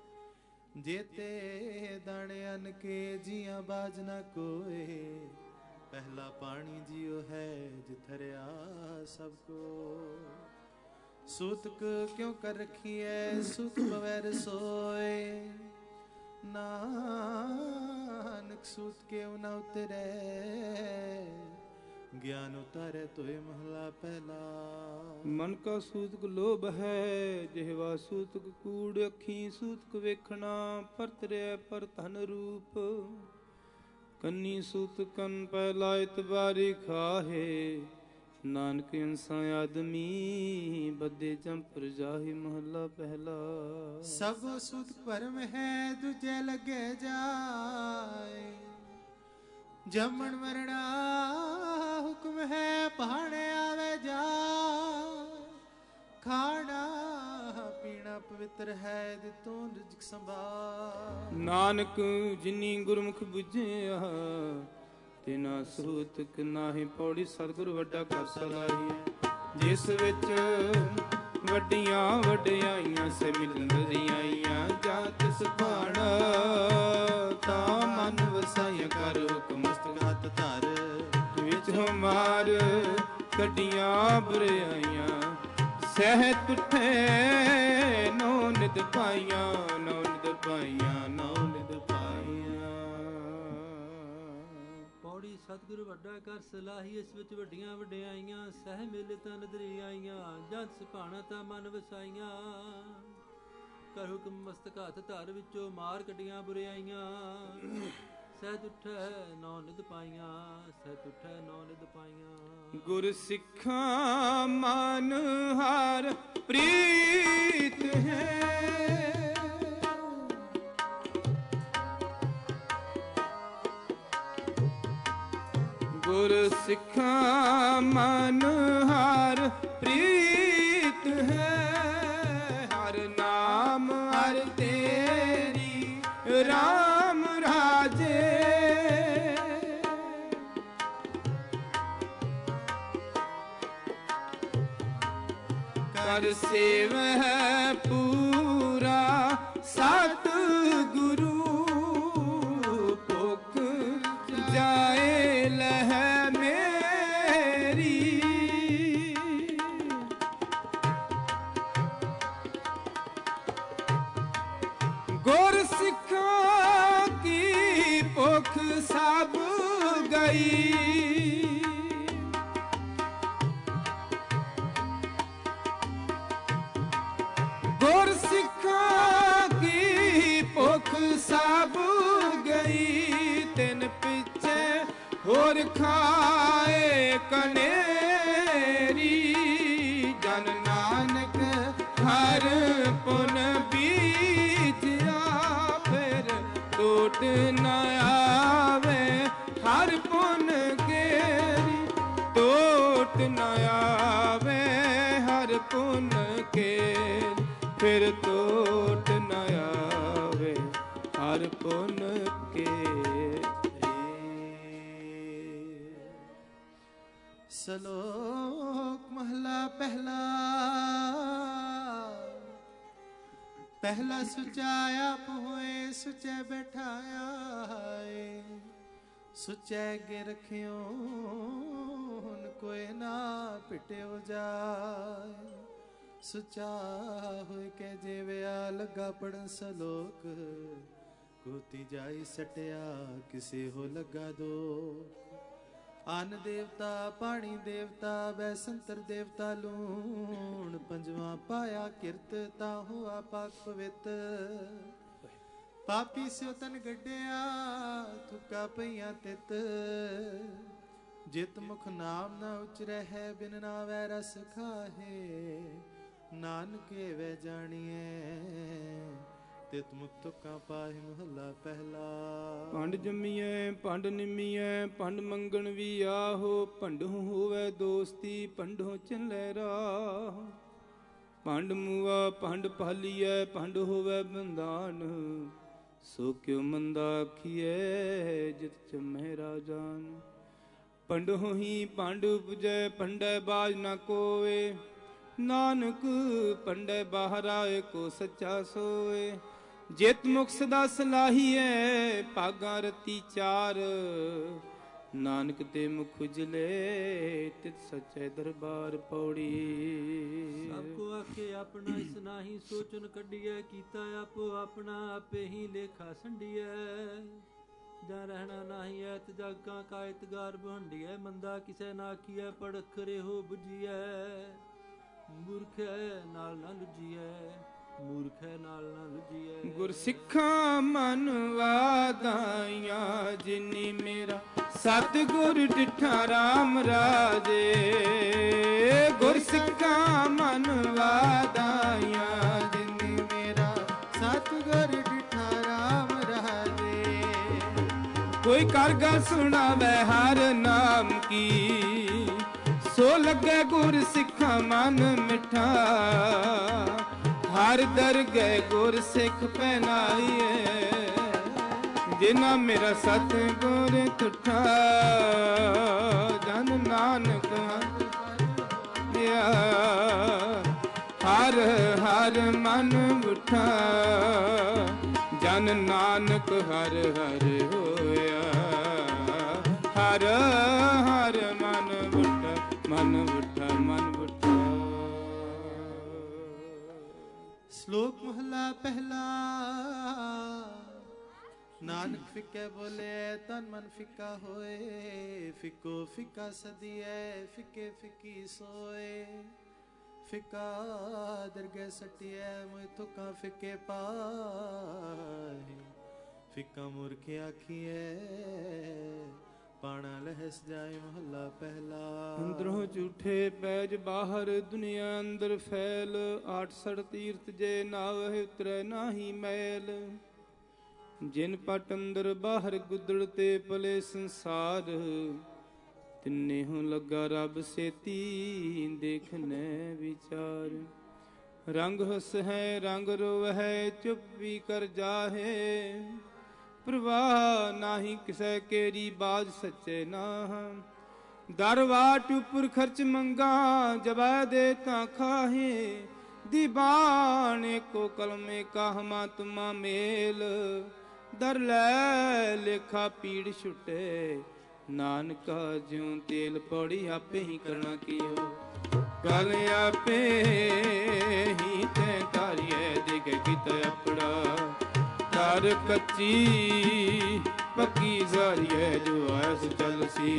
ਜੇਤੇ ਦਾਣੇ ਅਨ ਕੇ ਜੀਆਂ ਬਾਜ ਨਾ ਕੋਏ, ਪਹਿਲਾ ਪਾਣੀ ਜਿਉ ਹੈ ਜਿਥਰਿਆ ਸਭ ਕੋ। ਸੂਤਕ ਕਿਉ ਕਰ ਰਖੀਐ ਸੂਤ ਪਵੈ ਰਸੋਏ, ਨਾਨਕ ਸੂਤ ਕਿਉ ਨ ਉਤਰੈ, ਗਿਆਨ ਉਤਾਰੈ ਤੋਏ ਮਹਲਾ ਪਹਿਲਾ। ਮਨ ਕਾ ਸੂਤਕ ਲੋਭ ਹੈ, ਜਿਹਵਾ ਸੂਤਕ ਕੂੜ ਅੱਖੀ ਸੂਤਕ ਵੇਖਣਾ, ਪਰਤ ਰਿਆ ਪਰ ਧਨ ਰੂਪ। ਕੰਨੀ ਸੂਤਕਨ ਪਹਿਲਾ ਇਤਬਾਰੀ ਖਾਹੇ, ਨਾਨਕ ਇੰਸਾ ਆਦਮੀ ਬੱਦੇ ਜੰਪਰ ਜਾਹੀ ਮਹੱਲਾ ਪਹਿਲਾ। ਸਭ ਸੂਤ ਭਰਮ ਹੈ ਦੂਜੇ ਲੱਗੇ ਜਾਏ, ਜੰਮਣ ਮਰਣਾ ਹੁਕਮ ਹੈ ਭਾਣੇ ਆਵੇ ਜਾ। ਖਾਣਾ ਪੀਣਾ ਪਵਿੱਤਰ ਹੈ ਦਿੱਤੋਂ ਰਿਜ਼ਕ ਸੰਭਾਲ, ਨਾਨਕ ਜਿਨੀ ਗੁਰਮੁਖ ਬੁਝਿਆ, ਤਿਨਾ ਸੂਤਕ ਨਾਹੀ ਪੌੜੀ। ਸਤਿਗੁਰ ਵੱਡਾ ਕਰ ਸਲਾਹੀ, ਜਿਸ ਵਿੱਚ ਵੱਡੀਆਂ ਵਡਿਆਈਆਂ ਸੇ ਮਿਲੰਦਰੀਆਂ, ਜਾਂ ਤਿਸ ਭਾਣ ਤਾਂ ਮਨ ਵਸਾਈਆਂ ਕਰ ਹੁਕਮ ਮਸਤਕ ਹੱਥ ਧਰ। ਵਿੱਚ ਹਮਾਰ ਕੱਢੀਆਂ ਬੁਰਾਈਆਂ, ਸਹਿ ਤੁਠੇ ਨੌ ਨਿਦ ਪਾਈਆਂ, ਨੌ ਨਿਦ ਪਾਈਆਂ, ਨੌ ਨਿਦ ਪਾਈਆਂ। ਪੌੜੀ ਸਤਿਗੁਰ ਵੱਡਾ ਕਰ ਸਲਾਹੀ, ਇਸ ਵਿੱਚ ਵੱਡੀਆਂ ਵਡਿਆਈਆਂ, ਸਹਿ ਮਿਲ ਤਾਂ ਨਦਰੀ ਆਈਆਂ, ਜਦ ਸੁਭਾਣਾ ਤਾਂ ਮਨ ਵਸਾਈਆਂ। ਕਰ ਹੁਕਮ ਮਸਤਕ ਹੱਥ ਧਰ, ਵਿੱਚੋਂ ਮਾਰ ਕੱਢੀਆਂ ਬੁਰਾਈਆਂ, ਸਹਿਜ ਉਠੈ ਨੌ ਨਿਦ ਪਾਈਆਂ, ਸਹਿਜ ਉਠੈ ਨੌ ਨਿਦ ਪਾਈਆਂ। ਗੁਰ ਸਿੱਖਾਂ ਮਨ ਹਰ ਪ੍ਰੀਤ ਹੈ, ਗੁਰ ਸਿੱਖਾਂ ਮਨ ਹਰ ਪ੍ਰੀਤ ਹੈ, ਹਰ ਨਾਮ ਹਰ ਤੇਰੀ ਰਾਮ ਰਾਜੇ। ਕਰ ਸੇਵ ਹੈ ਪੂਰਾ ਸਤ ਗੁਰੂ, ਭੁਖ ਜਾਏ ਲਹਿ ਮੇਰੀ। ਗੁਰ ਸਿੱਖਾਂ ਕੀ ਭੁਖ ਸਭ ਗਈ, ਗੁਰ ਸਿੱਖਾਂ ਕੀ ਭੁਖ ਸਭ ਗਈ। ਤਿਨ ਪਿੱਛੇ ਹੋਰ ਖਾਏ ਕਨੇਰੀ, ਜਨ ਨਾਨਕ ਹਰ ਪੁਨ ਬੀਜਿਆ, ਫਿਰ ਟੋਟ ਨ ਆਵੇ ਹਰ ਪੁਨ ਕੇਰੀ। ਟੋਟ ਨ ਆਵੇ ਹਰ ਪੁਨ ਕੇਰੀ, ਫਿਰ ਟੋਟ ਨ ਆਵੇ ਹਰ ਪੁਨ ਕੇਰੀ। ਸ਼ਲੋਕ ਮਹਲਾ ਪਹਿਲਾ। ਪਹਿਲਾ ਸੁਚਾ ਆਪ ਹੋਏ, ਸੁਚੈ ਬੈਠਾਇਆ ਏ, ਸੁਚੈ ਗੇ ਰਖਿਓ ਹੁਣ ਕੋਈ ਨਾ ਪਿਟਿਓ ਜਾਏ। ਸੁਚਾ ਹੋਇ ਕੇ ਜਿਵਿਆ ਲੱਗਾ ਪੜਨ ਸਲੋਕ, ਕੋਤੀ ਜਾਈ ਸਟਿਆ ਕਿਸੇ ਹੋ ਲੱਗਾ ਦੋ। ਅਨ ਦੇਵਤਾ ਪਾਣੀ ਦੇਵਤਾ ਬੈਸੰਤਰ ਦੇਵਤਾ ਲੂਣ, ਪੰਜਵਾਂ ਪਾਇਆ ਕਿਰਤ ਤਾਂ ਹੋਆ ਪਾਕ ਪਵਿੱਤ। ਪਾਪੀ ਸਿਉ ਤਨ ਗੱਡਿਆ ਥੁੱਕਾ ਪਈਆਂ ਤਿਤ, ਜਿਤ ਮੁਖ ਨਾਮ ਨਾ ਉਚਰੈ ਹੈ ਬਿਨ ਨਾਵੈ ਰਸ ਖਾਹੇ। ਨਾਨਕੇ ਵੈ ਜਾਣੀਐ ਤਿਤ ਮੁਖ ਤੁਕਾਂ ਪਾਹਿ ਮਹੱਲਾ ਪਹਿਲਾ। ਭੰਡ ਜੰਮੀਐ ਭੰਡ ਨਿੰਮੀਐ ਭੰਡ ਮੰਗਣ ਵੀ ਆਹੋ। ਭੰਡੋਂ ਹੋਵੇ ਦੋਸਤੀ ਭੰਡੋਂ ਚੱਲੇ ਰਾਹ। ਭੰਡ ਮੂਆ ਭੰਡ ਪਾਲੀਐ ਭੰਡ ਹੋਵੇ ਬੰਧਾਨ। ਸੋ ਕਿਉ ਮੰਦਾ ਆਖੀਐ ਜਿਤ ਚਮੈ ਰਾਜਾਨ। ਭੰਡੋਂ ਹੀ ਭੰਡ ਉਪਜੈ ਭੰਡੈ ਬਾਜ ਨਾ ਕੋਵੇ। ਨਾਨਕ ਭੰਡੈ ਬਾਹਰਾ ਏਕੋ ਸੱਚਾ ਸੋਏ। ਜਿਤ ਮੁਖ ਸਦਾ ਸਲਾਹੀਐ ਭਾਗਾਂ ਰਤੀ ਚਾਰ। ਨਾਨਕ ਤੇ ਮੁਖ ਉਜਲੇ ਤਿਤ ਸੱਚੇ ਦਰਬਾਰ ਪੌੜੀ। ਸਭ ਕੋ ਆਖੇ ਆਪਣਾ ਇਸ ਨਾਹੀ ਸੋਚਨ ਕੱਢੀਐ। ਕੀਤਾ ਆਪੋ ਆਪਣਾ ਆਪੇ ਹੀ ਲੇਖਾ ਸੰਡੀਐ। ਜਾਂ ਰਹਿਣਾ ਨਾਹੀ ਐਤ ਜਾਗਾ ਕਾਇਤ ਗਾਰ ਬਹੰਡੀਐ। ਮੰਦਾ ਕਿਸੈ ਨਾ ਆਖੀਐ ਪੜਖ ਰਹਿਓ ਬੁਝੀਐ। ਮੂਰਖੈ ਨਾਲ ਨਾ ਲੁਜੀਐ ਮੂਰਖੈ ਨਾਲ ਨਾ ਲੁਜੀਐ। ਗੁਰ ਸਿੱਖਾਂ ਮਨ ਵਾਦਾਈਆਂ ਜਿਨੀ ਮੇਰਾ ਸਤਿਗੁਰ ਡਿਠਾ ਰਾਮ ਰਾਜੇ। ਗੁਰ ਸਿੱਖਾਂ ਮਨ ਵਾਦਾਈਆਂ ਜਿਨੀ ਮੇਰਾ ਸਤਿਗੁਰ ਡਿਠਾ ਰਾਮ ਰਾਜੇ। ਕੋਈ ਕਰ ਗੱਲ ਸੁਣਾਵੇ ਹਰ ਨਾਮ ਕੀ। ਸੋ ਲੱਗੇ ਗੁਰ ਸਿੱਖਾਂ ਮਨ ਮਿਠਾ। ਹਰ ਦਰਗਹਿ ਗੁਰ ਸਿੱਖ ਪਹਿਨਾਈਏ। ਜਿਨਾ ਮੇਰਾ ਸਤਿਗੁਰ ਤੁਠਾ। ਜਨ ਨਾਨਕ ਹਰ ਹਰ ਮਨ ਉਠਾ। ਜਨ ਨਾਨਕ ਹਰ ਹਰ ਹੋਇਆ। ਹਰ ਹਰ ਮਨ ਉਠਾ ਮਨ ਉਠਾ ਮਨ ਉਠਾ। ਸ਼ਲੋਕ ਮਹਲਾ ਪਹਿਲਾ। ਨਾਨਕ ਫਿੱਕੇ ਬੋਲੇ ਤਨ ਮਨ ਫਿੱਕਾ ਹੋਏ। ਫਿੱਕੋ ਫਿੱਕਾ ਸਦੀਐ ਫਿੱਕੇ ਫਿੱਕੀ ਸੋਏ। ਫਿੱਕਾ ਦਰਗਹਿ ਸਟਿਐ ਮੋਇ ਤੁਕਾਂ ਫਿੱਕੇ ਪਾਏ। ਫਿੱਕਾ ਮੂਰਖ ਆਖੀਐ ਪਾਣਾ ਲਹਿਸ ਜਾਏ ਮਹੱਲਾ ਪਹਿਲਾ। ਅੰਦਰੋਂ ਝੂਠੇ ਪੈਜ ਬਾਹਰ ਦੁਨੀਆ ਅੰਦਰ ਫੈਲ। ਆਠ ਸੜ ਤੀਰਥ ਜੇ ਨਾਵਹਿ ਉਤਰੈ ਨਾਹੀ ਮੈਲ। ਜਿਨ ਪਟ ਅੰਦਰ ਬਾਹਰ ਗੁਦੜ ਤੇ ਪਲੇ ਸੰਸਾਰ। ਤਿੰਨੇ ਹੋਂ ਲੱਗਾ ਰੱਬ ਸੇਤੀ ਦੇਖਨੈ ਵਿਚਾਰ। ਰੰਗ ਹਸ ਹੈ ਰੰਗ ਰੋਵਹਿ ਚੁੱਪ ਵੀ ਕਰ ਜਾਹੇ। ਪ੍ਰਵਾਹ ਨਾਹੀ ਕਿਸੈ ਕੇਰੀ ਬਾਜ ਸੱਚੇ ਨਾਹ। ਦਰ ਵਾਟ ਉਪਰ ਖਰਚ ਮੰਗਾ ਜਬੈ ਦੇ ਤਾਂ ਖਾਹੇ। ਦੀਵਾਨ ਏਕੋ ਕਲਮੇ ਕਾਹਮਾ ਤੁਮਾ ਮੇਲ। ਦਰ ਲੈ ਲੇਖਾ ਪੀੜ ਛੁਟੇ। ਨਾਨਕਾ ਜਿਉ ਤੇਲ ਪੌੜੀ ਆਪੇ ਹੀ ਕਰਨਾ ਕੀਓ। ਗਲ ਆਪੇ ਹੀ ਤੈ ਧਾਰੀਐ ਦਿਗ ਕੀਤਾ ਆਪਣਾ। ਧਰ ਕੱਚੀ ਪੱਕੀ ਜ਼ਾਰੀਐ ਜੋ ਐਸ ਚਲਸੀ।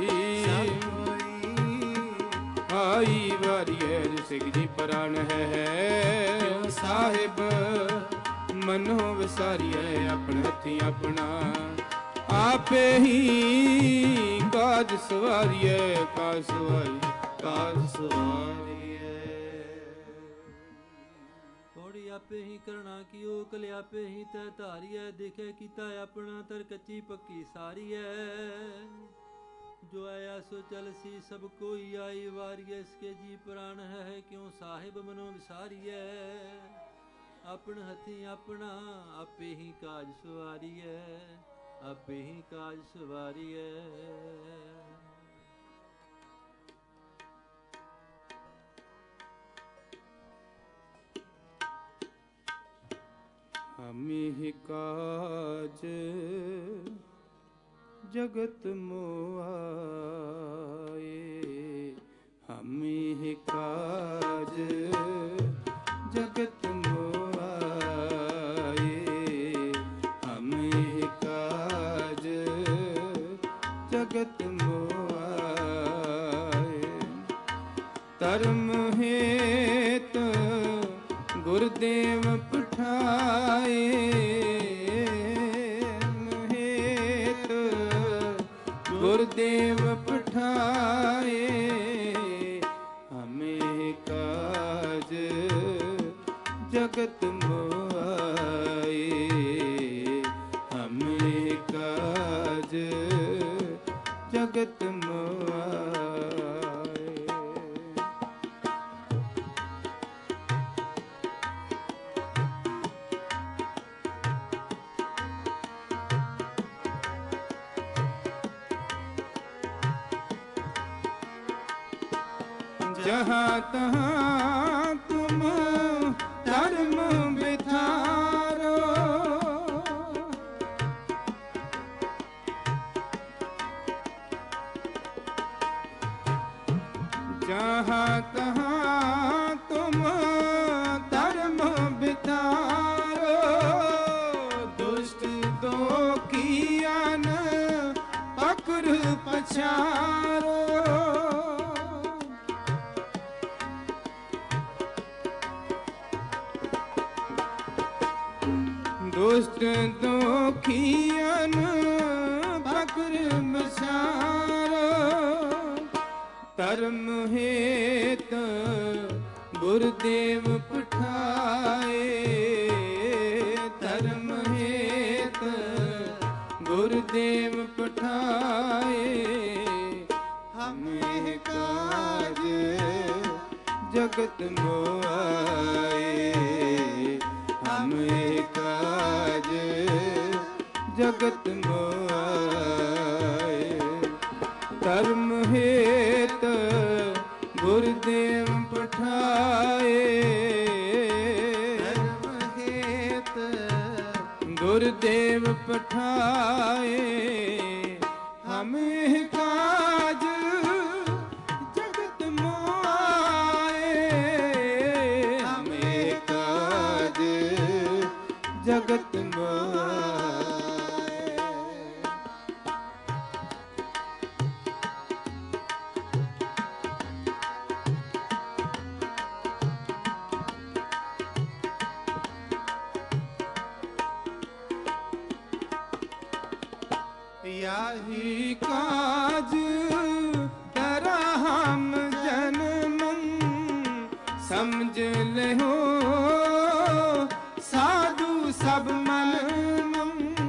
ਆਈ ਵਾਰੀਐ ਜੋ ਸਿੱਖ ਜੀ ਪ੍ਰਾਨ ਹੈ। ਸਾਹਿਬ ਮਨੋ ਵਿਸਾਰੀਐ ਆਪਣੇ ਹੱਥੀਂ ਆਪਣਾ। ਆਪੇ ਹੀ ਕਾਜ ਸਵਾਰੀਐ ਕਾਜ ਸਵਾਰੀ ਕਾਜ ਸਵਾਰੀਐ। ਪੌੜੀ ਆਪੇ ਹੀ ਕਰਨਾ ਕੀਓ ਕਲ ਆਪੇ ਹੀ ਤੈ ਧਾਰੀਐ। ਦੇਖੇ ਕੀਤਾ ਆਪਣਾ ਤਰ ਕੱਚੀ ਪੱਕੀ ਸਾਰੀਐ। ਜੋ ਆਇਆ ਸੋ ਚਲਸੀ ਸਭ ਕੋਈ ਆਈ ਵਾਰੀਐ। ਇਸਕੇ ਜੀ ਪ੍ਰਾਨ ਹੈ ਕਿਉ ਸਾਹਿਬ ਮਨੋ ਵਿਸਾਰੀਐ। ਆਪਣ ਹੱਥੀਂ ਆਪਣਾ ਆਪੇ ਹੀ ਕਾਜ ਸਵਾਰੀਐ। ਆਪੇ ਹੀ ਕਾਜ ਸਵਾਰੀਐ। ਹਮੇ ਕਾਜ ਜਗਤ ਮੋਆਏ। ਹਮੇ ਕਾਜ ਜਗਤ ਮੋਆਏ। ਹਮੇ ਕਾਜ ਜਗਤ ਮੋਆਏ। ਧਰਮ ਹੇਤ ਗੁਰਦੇਵ ਪਠਾਏ। ਗੁਰਦੇਵ ਪਠਾਏ। पठाए हमें काज जगत मोआए हमें काज जगत मोआए। जहाँ तहाँ तुम धर्म बिथारो जहाँ तहाँ तुम धर्म बिथारो दुष्ट दो कियान पकड़ पछारो दुष्ट दोखियन बकर मसारो धर्म हेत गुरुदेव पठाए धर्म हेत गुरुदेव पठाए हमें काज जगत मोआए हमें काज जगत मोआए धर्म हेत गुरुदेव पठाए धर्म हेत गुरुदेव पठाए हमें काज जगत मोआए हमें काज जगत मोआए। याही काज तेरा हम जन्मन समझ ले हो साधु सब मन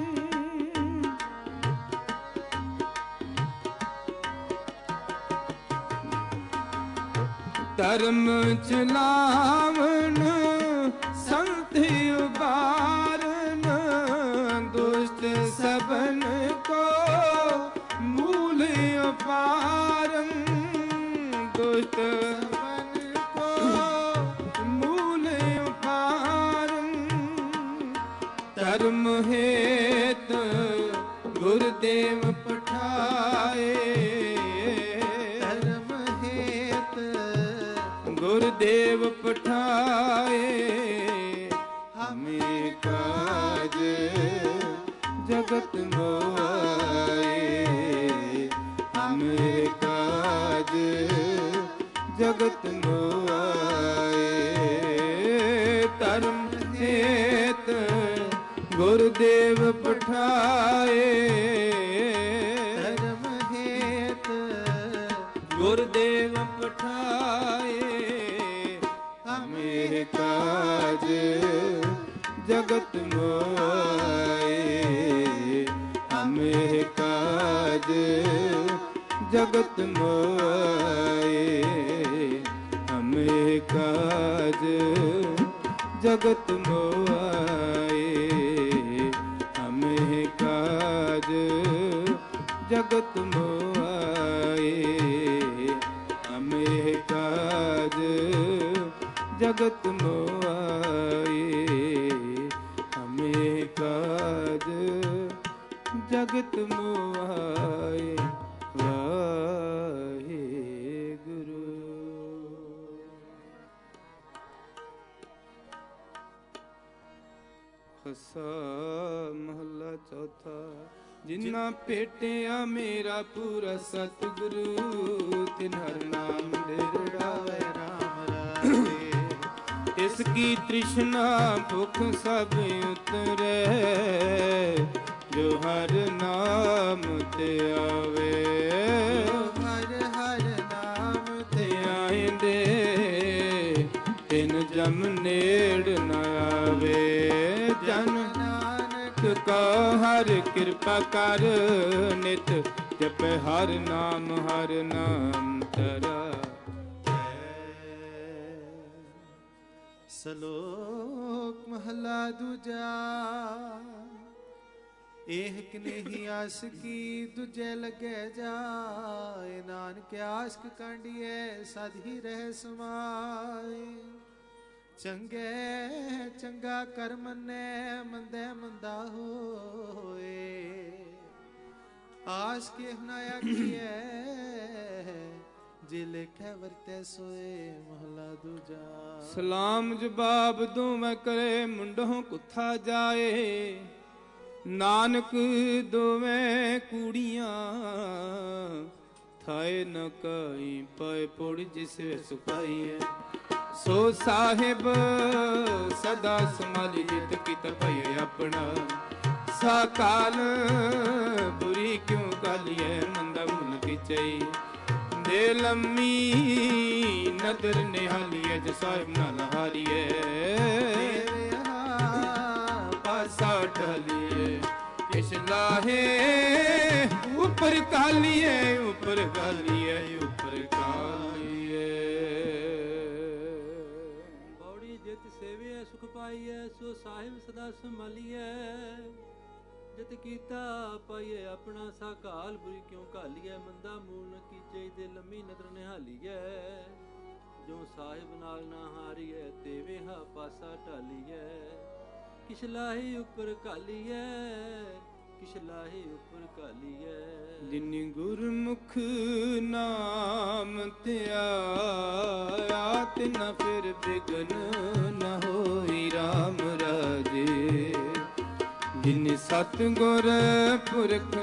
धर्म चलावन संत उबारन दुष्ट सबन को मूल उपारन दुष्ट सबन को मूल उपारन धर्म हेत गुरुदेव पठाए धर्म हेत गुरुदेव पठाए हमें काज जगत मोआए हमें काज जगत मोआए धर्म हेत गुरुदेव पठाए धर्म हेत गुरुदेव पठाए हमें काज जगत मोआए हमें काज जगत मोआए हमें काज जगत मोआए हमें काज जगत मोआए हमें काज जगत मोआए हमें काज जगत मोआए। वाहे गुरु। खसा महला चौथा जिन्ना पेटिया मेरा पूरा सतगुरु तिन हर नाम दिरड़ावे राम राजे इसकी तृष्णा भुख सब उतरे जो हर नाम ते आवे ਕਿਰਪਾ ਕਰ ਨਿਤ ਜਪੈ ਹਰ ਨਾਮ ਹਰ ਨਾਮ ਤਰਾ। ਸਲੋਕ ਮਹਲਾ ਦੂਜਾ। ਇਹ ਕਨੇਹੀ ਆਸਕੀ ਦੂਜੇ ਲੱਗੇ ਜਾਏ, ਨਾਨਕ ਆਸਕ ਕਾਂਡੀਏ ਸਦ ਹੀ ਰਹਿ ਸਮਾਏ। ਚੰਗੇ ਚੰਗਾ ਕਰ ਮੰਨੇ, ਮੰਦੇ ਮੰਦਾ ਹੋਏ। ਆਸ ਕੇ ਨਾ ਆਖੀਏ ਜੇ ਲਿਖੇ ਵਰਤੇ ਸੋਏ। ਮਹਲਾ ਦੂਜਾ। ਸਲਾਮ ਜਵਾਬ ਦੋਵੇਂ ਕਰੇ, ਮੁੰਡੋਂ ਕੁੱਥਾ ਜਾਏ। ਨਾਨਕ ਦੋਵੇਂ ਕੁੜੀਆਂ ਥਾਏ ਨ ਕਾਈ, ਪਾਏ ਪੁੜ ਜਿਸ ਵੇ ਸੁਕਾਈਏ। ਸੋ ਸਾਹਿਬ ਸਦਾ ਸੰਭਾਲੀ ਜਿਤ ਕਿਤ ਭਏ ਆਪਣਾ। ਸਾਕਾਲ ਬੁਰੀ ਕਿਉ ਕਾਲੀਏ, ਮੰਦਾ ਮੁਨ ਕਿਚਈ। ਦੇ ਲੰਮੀ ਨਦਰ ਨਿਹਾਲੀਏ, ਜੋ ਸਾਹਿਬ ਨਾਲ ਹਾਰੀਏ। ਪਾਸਾ ਢਾਲੀਏ ਕਿਛ ਲਾਹੇ, ਉਪਰ ਕਾਲੀਏ ਉਪਰ ਕਾਲੀਏ ਉਪਰ ਕਾਲੀਏ। ਬੌੜੀ ਜਿਤ ਸੇਵੀਐ ਸੁਖ ਪਾਈਐ, ਸੋ ਸਾਹਿਬ ਸਦਾ ਸੰਭਾਲੀਐ। ਜਿਤ ਕੀਤਾ ਪਾਈਏ ਆਪਣਾ, ਸਾਕਾਲ ਬੁਰੀ ਕਿਉਂ ਘਾਲੀਐ। ਮੰਦਾ ਮੂਲ ਨ ਕੀਚੇ, ਦੇ ਲੰਮੀ ਨਦਰ ਨਿਹਾਲੀਐ। ਜੋ ਸਾਹਿਬ ਨਾਲ ਨਾ ਹਾਰੀਐ, ਤੇਵੇ ਹਾ ਪਾਸਾ ਢਾਲੀਐ। ਕਿਛ ਲਾਹੀ ਉਪਰ ਘਾਲੀਐ, ਕਿਛ ਲਾਹੀ ਉਪਰ ਘਾਲੀਐ। ਜਿਨ ਗੁਰਮੁਖ ਨਾਮ ਧਿਆਇਆ, ਤਿਨ ਫਿਰ ਬਿਗਨ ਨ ਹੋਈ ਰਾਮ ਰਾਜੇ। ਜਿਨ ਸਤਿਗੁਰ ਪੁਰਖ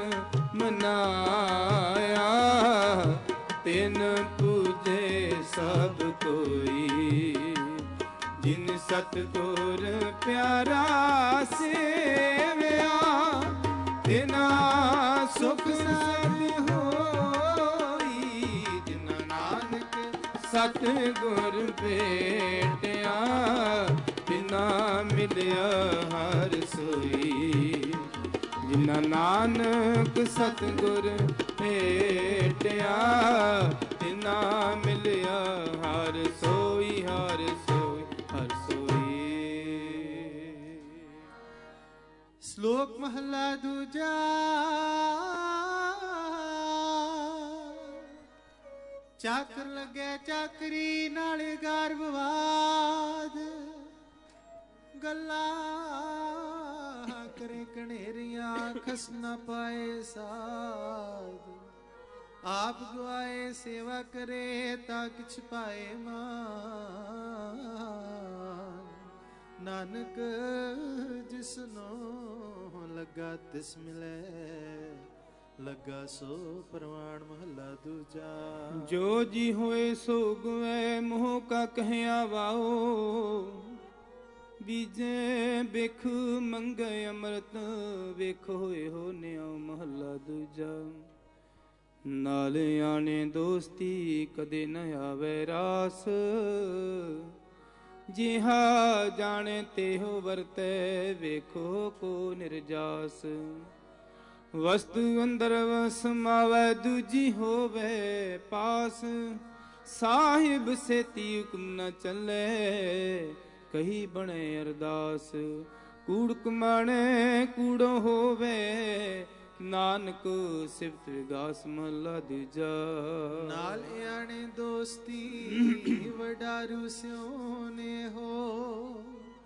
ਮਨਾਇਆ, ਤਿਨ ਪੂਜੇ ਸਭ ਕੋਈ। ਜਿਨ ਸਤਿਗੁਰ ਪਿਆਰਾ ਸੇਵਿਆ, ਤਿਨਾ ਸੁਖ ਸਦ ਹੋਈ। ਜਿਨ ਨਾਨਕ ਸਤਿਗੁਰ ਭੇਟਿਆ, ਤਿਨਾ ਮਿਲਿਆ ਹਰ ਸੋਈ। ਜਿਨਾ ਨਾਨਕ ਸਤਿਗੁਰ ਭੇਟਿਆ, ਤਿਨਾ ਮਿਲਿਆ ਹਰ ਸੋਈ ਹਰ ਸੋਈ ਹਰ ਸੋਈ। ਸ਼ਲੋਕ ਮਹਲਾ ਦੂਜਾ। ਚਾਕਰ ਲੱਗੇ ਚਾਕਰੀ ਨਾਲ ਗਾਰ ਵਿਵਾਦ, ਗੱਲਾਂ ਕਰੇ ਕਣੇਰੀਆਂ ਖਸ ਨਾ ਪਾਏ ਸਾਧ। ਆਪ ਗਵਾਏ ਸੇਵਾ ਕਰੇ ਤਾਂ ਕਿਛ ਪਾਏ ਮਾਨ। ਨਾਨਕ ਜਿਸਨੋਂ ਲੱਗਾ ਤਿਸ ਮਿਲੇ, ਲੱਗਾ ਸੋ ਪ੍ਰਵਾਨ। ਮਹਲਾ ਦੂਜਾ। ਜੋ ਜੀ ਹੋਏ ਸੋ ਗੁਐ, ਮੋਹ ਕਾ ਕਹਿਆ ਵਾਓ। ਬੀਜੇ ਬਿਖ ਮੰਗੇ ਅੰਮ੍ਰਿਤ, ਵੇਖ ਹੋਏ ਹੋ ਨਿਉ। ਮਹਲਾ ਦੂਜਾ। ਨਾਲ ਆਣੇ ਦੋਸਤੀ, ਕਦੇ ਨ ਆਵੇ ਰਾਸ। ਜਿਹਾ ਜਾਣੇ ਤੇਹੋ ਵਰਤੈ, ਵੇਖੋ ਕੋ ਨਿਰਜਾਸ। ਵਸਤੂ ਅੰਦਰ ਵਸਮਾਵੈ, ਦੂਜੀ ਹੋਵੇ ਪਾਸ। ਸਾਹਿਬ ਸੇਤੀ ਹੁਕਮ ਨ ਚੱਲੇ, ਕਹੀ ਬਣੇ ਅਰਦਾਸ। ਕੂੜ ਕਮਾਣੇ ਕੂੜੋ ਹੋਵੇ, ਨਾਨਕ ਸਿਫਤ ਵਿਗਾਸ। ਮਹਲਾ ਦੂਜਾ। ਨਾਲ ਆਣੇ ਦੋਸਤੀ, ਵਡਾਰੂ ਸਿਉ ਨੇ ਹੋ।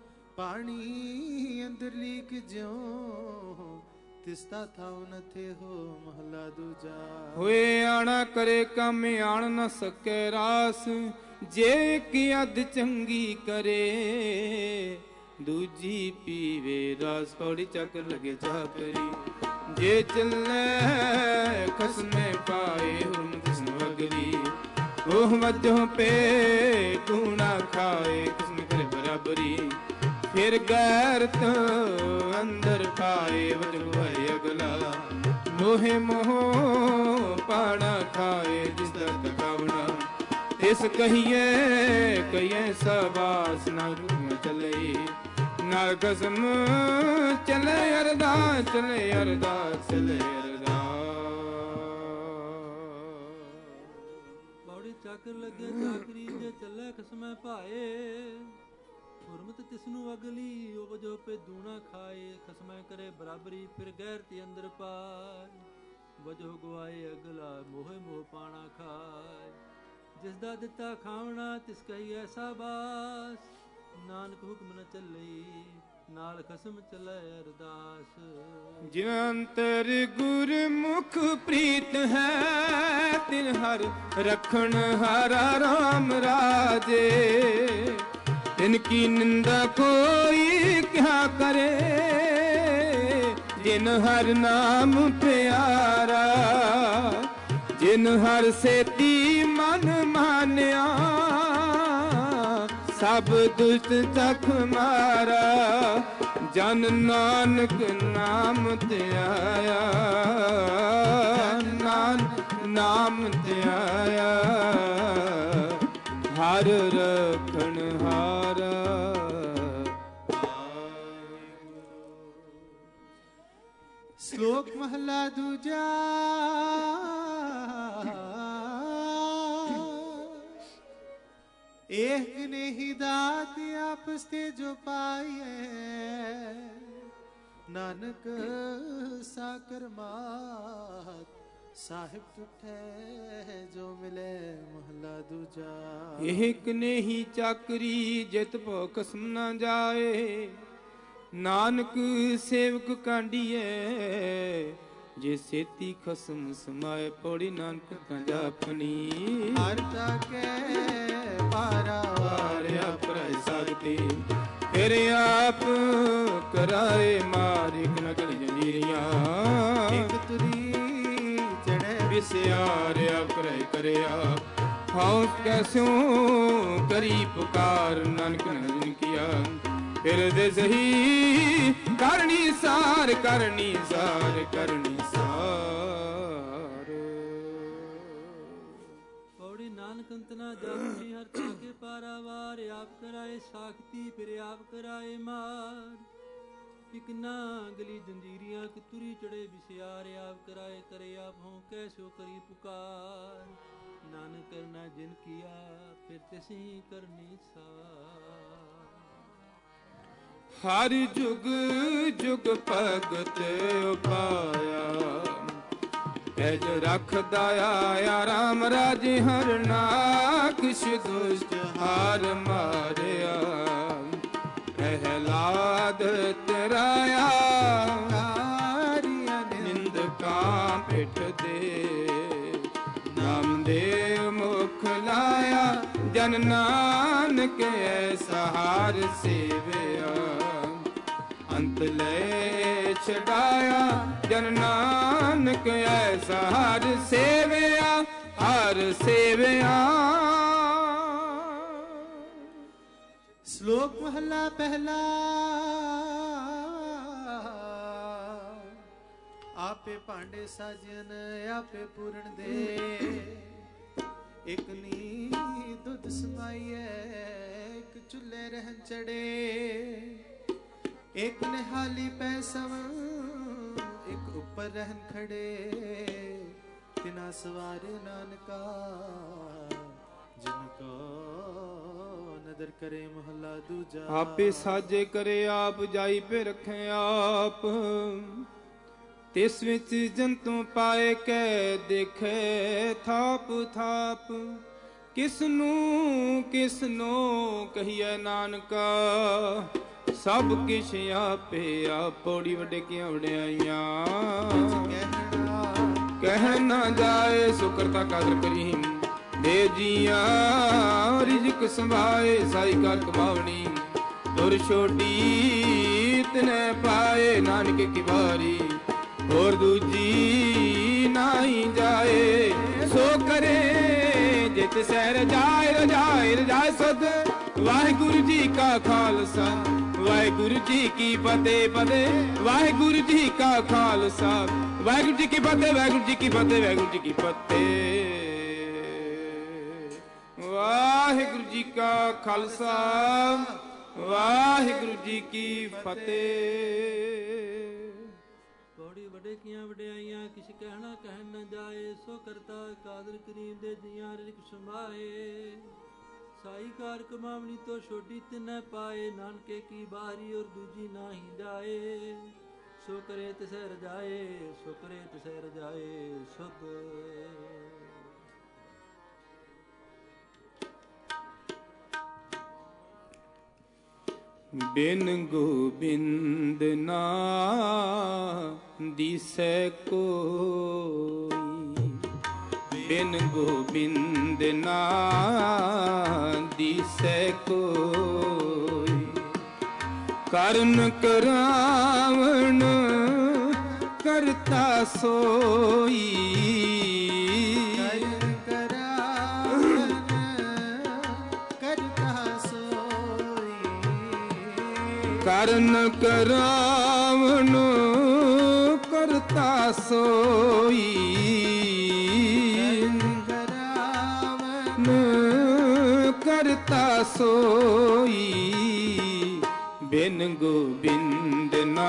ਪਾਣੀ ਅੰਦਰ ਲੀਕ ਜਿਉ, ਤਿਸਤਾ ਥਾਉ ਨ ਥੇ ਹੋ। ਮਹਲਾ ਦੂਜਾ। ਹੋਏ ਆਣਾ ਕਰੇ ਕੰਮ, ਆਣ ਨ ਸਕੇ ਰਾਸ। ਜੇ ਕੀ ਅਧ ਚੰਗੀ ਕਰੇ, ਦੂਜੀ ਪੀਵੇ ਰਸ। ਪੌੜੀ ਚੱਕ ਲਗੇ ਚਾਕਰੀ, ਜੇ ਚੱਲੇ ਖਸਮੇ ਪਾਏ। ਹੁਰਮ ਕਿਸਨ ਵਗਰੀ, ਉਹ ਵਜੋਂ ਪੇ ਕੂਣਾ ਖਾਏ। ਕਿਸਮ ਕਰੇ ਬਰਾਬਰੀ, ਫਿਰ ਗੈਰਤ ਅੰਦਰ ਪਾਏ। ਵਜੋਂ ਹੈ ਅਗਲਾ, ਮੋਹੇ ਮੋਹ ਪਾਣਾ ਖਾਏ। ਜਿਸ ਦਾ ਤਕਾਵਣਾ ਇਸ ਕਹੀਏ, ਕਹੀਏ ਸਬਾਸ। ਨਾ ਰੂਹ ਚਲੇ ਨਾਲ ਖਸਮ ਚਲੇ ਅਰਦਾਸ ਚਲੇ ਅਰਦਾਸ ਚਲੇ ਚੱਕਰ ਲੱਗੇ ਚਾਕਰੀ ਜੇ ਚੱਲੇ ਖਸਮੈ ਭਾਏ ਹੁਰਮਤ ਤਿਸਨੂੰ ਅਗਲੀ ਉਪਜੋ ਪੇ ਦੂਣਾ ਖਾਏ ਖਸਮੈ ਕਰੇ ਬਰਾਬਰੀ ਫਿਰ ਗੈਰ ਤੇ ਅੰਦਰ ਪਾਏ ਵਜੋ ਗਵਾਏ ਅਗਲਾ ਮੋਹ ਮੋਹ ਪਾਣਾ ਖਾਏ ਜਿਸ ਦਾ ਦਿੱਤਾ ਖਾਵਣਾ ਤਿਸ ਕਹੀ ਐਸਾ ਬਾਸ ਨਾਨਕ ਹੁਕਮ ਨ ਚੱਲਈ ਨਾਲ ਖਸਮ ਚੱਲੇ ਅਰਦਾਸ ਜਿਨ ਅੰਤਰ ਗੁਰਮੁਖ ਪ੍ਰੀਤ ਹੈ ਤਿਨ ਹਰ ਰਖਣ ਹਾਰਾ ਰਾਮ ਰਾਜੇ ਤਿਨ ਕੀ ਨਿੰਦਾ ਕੋਈ ਕਿਆ ਕਰੇ ਜਿਨ ਹਰ ਨਾਮ ਪਿਆਰਾ ਜਿਨ ਹਰ ਸੇਤੀ ਮਨ ਮਾਨਿਆ ਸਭ ਦੁਸ਼ਟ ਚਖ ਮਾਰਾ ਜਨ ਨਾਨਕ ਨਾਮ ਤੇ ਆਇਆ ਨਾਨਕ ਨਾਮ ਤੇ ਆਇਆ ਹਰ ਰਖਣ ਹਾਰਾ। ਸ਼ਲੋਕ ਮਹਲਾ ਦੂਜਾ। ਏਕ ਨਹੀਂ ਦਾਤ ਆਪਸ ਤੇ ਜੋ ਪਾਈਏ ਨਾਨਕ ਸਾਕਰ ਮਾਤ ਸਾਹਿਬ ਟੁੱਟੇ ਜੋ ਮਿਲੇ ਮਹਲਾ ਦੂਜਾ। ਏਕ ਨਹੀਂ ਚਾਕਰੀ ਜਿਤ ਭੋ ਕਸਮ ਨਾ ਜਾਏ ਨਾਨਕ ਸੇਵਕ ਕਾਂਡੀਏ ਜੇ ਸੇਤੀ ਖਸਮ ਸਮਾਏ ਪੌੜੀ ਨਾਨਕ ਤਾਂ ਜਾਪਨੀ ਹਰ ਤਾਕੇ ਪਾਰਾ ਵਾਰਿਆ ਪਰੈ ਸਕਤੀ ਫਿਰ ਆਪ ਕਰਾਏ ਮਾਰਿਕ ਨਕਲ ਜੰਜੀਰੀਆਂ ਇੱਕ ਤੁਰੀ ਚੜੇ ਵਿਸਿਆਰਿਆ ਪਰੈ ਕਰਿਆ ਹਉ ਕੈਸਿਉ ਕਰੀ ਪੁਕਾਰ ਨਾਨਕ ਨਜਨ ਕੀਆ ਫਿਰ ਦੇ ਸਹੀ ਕਰਨੀ ਸਾਰ ਕਰਨੀ ਸਾਰ ਕਰਨੀ ਸਾਰ। ਪੌੜੀ ਨਾਨਕ ਅੰਤ ਨਾ ਜਾਪੀ ਹਰ ਤਾਕੇ ਪਾਰਾਵਾਰ ਆਪ ਕਰਾਏ ਸਾਖਤੀ ਫਿਰ ਆਪ ਕਰਾਏ ਮਾਰ ਇਕ ਨਾ ਗਲੀ ਜੰਜੀਰੀਆਂ ਕਿ ਤੁਰੀ ਚੜੇ ਵਿਸਿਆਰ ਆਪ ਕਰਾਏ ਕਰੇ ਆਪ ਹੋਂ ਕੈਸੋ ਕਰੀ ਪੁਕਾਰ ਨਾਨਕ ਕਰਨਾ ਜਿਨ ਕੀਆ ਫਿਰ ਤਿਸੀ ਕਰਨੀ ਸਾਰ। ਹਰ ਜੁਗ ਜੁਗ ਭਗਤ ਉਪਾਇਆ ਐਜ ਰਖਦਾ ਆਇਆ ਰਾਮ ਰਾਜੇ ਹਰ ਨਾਕਸ਼ ਦੁਸ਼ਟ ਹਾਰ ਮਾਰਿਆ ਪ੍ਰਹਿਲਾਦ ਤਰਾਇਆ ਨਿੰਦਕਾਂ ਪਿੱਠ ਦੇ ਨਾਮ ਦੇ ਮੁਖ ਲਾਇਆ ਜਨ ਨਾਨਕ ਐਸਾ ਹਾਰ ਸੇਵਿਆ ਅੰਤ ਲੈ ਛਡਾਇਆ ਜਨ ਨਾਨਕ ਐਸਾ ਹਰ ਸੇਵਿਆ ਹਰ ਸੇਵਿਆ। ਸ਼ਲੋਕ ਮਹਲਾ ਪਹਿਲਾ। ਆਪੇ ਭਾਂਡੇ ਸਾਜਨ ਆਪੇ ਪੂਰਨ ਦੇ ਇਕ ਨੀ ਦੁੱਧ ਸਮਾਈਏ ਇਕ ਚੁੱਲ੍ਹੇ ਰਹਿਣ ਚੜੇ ਇੱਕ ਨਿਹਾਲੀ ਪੈ ਸਵ ਇੱਕ ਉੱਪਰ ਰਹਿਣ ਖੜੇ ਤਿਨਾ ਸਵਾਰੇ ਨਾਨਕਾ ਜਿਨ ਕੋ ਨਦਰ ਕਰੇ ਮਹਲਾ ਦੂਜਾ। ਆਪੇ ਸਾਜੇ ਕਰੇ ਆਪ ਜਾਈ ਪੇ ਰੱਖੇ ਆਪ ਤਿਸ ਵਿੱਚ ਜੰਤੂ ਪਾਏ ਕੈ ਦੇਖੇ ਥਾਪ ਥਾਪ ਕਿਸ ਨੂੰ ਕਿਸ ਨੂੰ ਕਹੀਏ ਨਾਨਕਾ ਸਭ ਕਿਛ ਆਪੇ ਆ ਪੌੜੀ ਵੱਡੇ ਕਿਉਂ ਵਡਿਆਈਆਂ ਕਹਿ ਨਾ ਜਾਏ ਸੁਕਰਤਾ ਕਦਰ ਕਰੀ ਦੇ ਜੀਆਂ ਰਿਜ਼ਕ ਸੰਭਾਏ ਸਾਈ ਕਰ ਕਮਾਵਣੀ ਦੁਰ ਛੋਟੀ ਤਨੇ ਪਾਏ ਨਾਨਕ ਕੀ ਵਾਰੀ ਹੋਰ ਦੂਜੀ ਨਾਹੀ ਜਾਏ ਸੋ ਕਰੇ ਜਿਤ ਸਹਿ ਰਜਾਏ ਰਜਾਏ ਰਜਾਏ ਸਦ ਵਾਹਿਗੁਰੂ ਜੀ ਕਾ ਖਾਲਸਾ ਵਾਹਿਗੁਰੂ ਜੀ ਕੀ ਫਤਿਹ ਫਤਿਹ ਵਾਹਿਗੁਰੂ ਜੀ ਕਾ ਖਾਲਸਾ ਵਾਹਿਗੁਰੂ ਜੀ ਕੀ ਫਤਿਹ ਵਾਹਿਗੁਰੂ ਜੀ ਕੀ ਫਤਿਹ ਵਾਹਿਗੁਰੂ ਜੀ ਕੀ ਫਤਿਹ ਵਾਹਿਗੁਰੂ ਜੀ ਕਾ ਖਾਲਸਾ ਵਾਹਿਗੁਰੂ ਜੀ ਕੀ ਫਤਿਹ। ਪੌੜੀ ਵੱਡੇ ਕੀਆਂ ਵਡਿਆਈਆਂ ਕਿਛ ਕਹਿਣਾ ਕਹਿਣ ਨਾ ਜਾਏ, ਸੋ ਕਰਤਾ ਕਾਦਰ ਕਰੀਮ ਦੇ ਜੀਆਂ ਰਿਕ ਸਮਾਏ। ਸਾਈ ਕਾਰ ਕਮਾਵਣੀ ਤੋਂ ਛੋਟੀ ਤਿਨੈ ਪਾਏ, ਨਾਨਕੇ ਕੀ ਬਾਰੀ ਔਰ ਦੂਜੀ ਨਾਹੀ ਜਾਏ। ਸੋ ਕਰੇ ਤਿਸੈ ਰਜਾਏ, ਸੋ ਕਰੇ ਤਿਸੈ ਰਜਾਏ ਸੁਧ। ਬਿਨ ਗੋਬਿੰਦ ਨਾ ਦਿਸੈ ਕੋਈ, ਬਿਨ ਗੋਬਿੰਦ ਨਾ ਦਿਸੈ ਕੋਈ। ਕਰਨ ਕਰਾਵਣ ਕਰਤਾ ਸੋਈ, ਕਰਨ ਕਰਾਵਣ ਕਰਤਾ ਸੋਈ। ਕਰਨ ਕਰਾਵਣ ਕਰਤਾ ਸੋਈ, ਕਰਤਾ ਸੋਈ। ਬਿਨ ਗੋਬਿੰਦ ਨਾ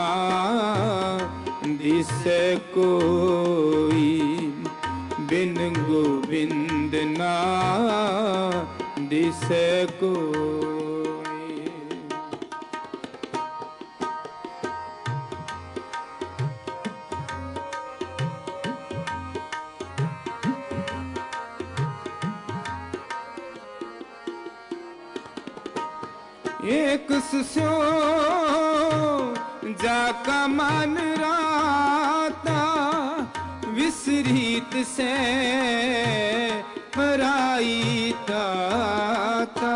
ਦਿਸੈ ਕੋਈ, ਬਿਨ ਗੋਬਿੰਦ ਨਾ ਦਿਸੈ ਕੋਈ। एक सुस्यो जाका मन राता, विसरीत से पराई ताता।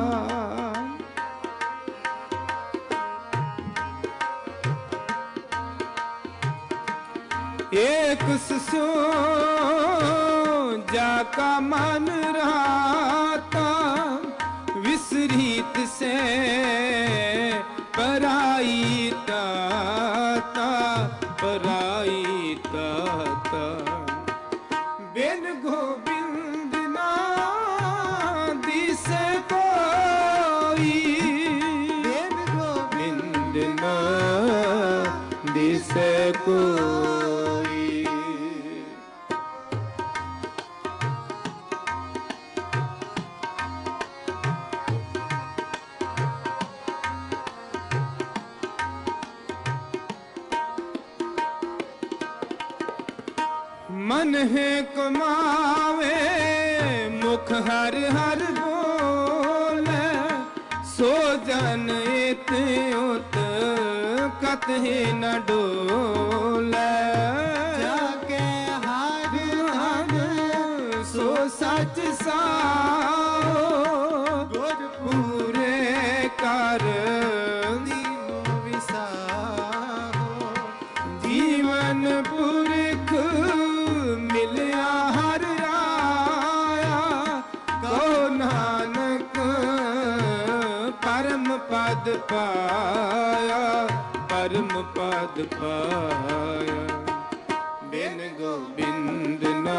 एक सुस्यो जाका मन राता, विसरीत से पराई ताता, पराई ताता। बिन गोबिंद ना दिसै कोई, बिन गोबिंद ना दिसै कोई। मन है कमावे मुख हर हर बोले, सो जन इत उत कतहि न डोले। जाके हर हर सो सच साओ, गुर पूरे कर दीनो विसाहो। जीवन पुरख मिलिया हर आया, कहो नानक परम पद पाया, परम पद पाया। बिन गोबिंद ना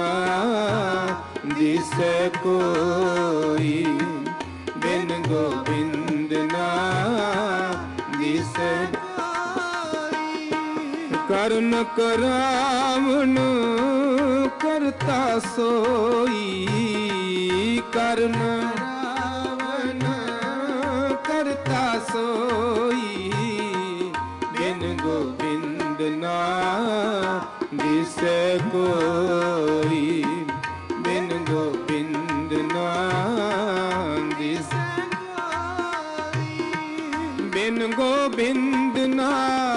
दिसै कोई, बिन गोबिंद ना दिसै। ਕਰਨ ਕਰਾਵਣ ਕਰਤਾ ਸੋਈ, ਕਰਨ ਕਰਾਵਣ ਕਰਤਾ ਸੋਈ। ਬਿਨ ਗੋਬਿੰਦ ਨਾ ਦਿਸੈ ਕੋਈ, ਬਿਨ ਗੋਬਿੰਦ ਨਾ ਦਿਸੈ ਕੋਈ। ਬਿਨ ਗੋਬਿੰਦ ਨਾ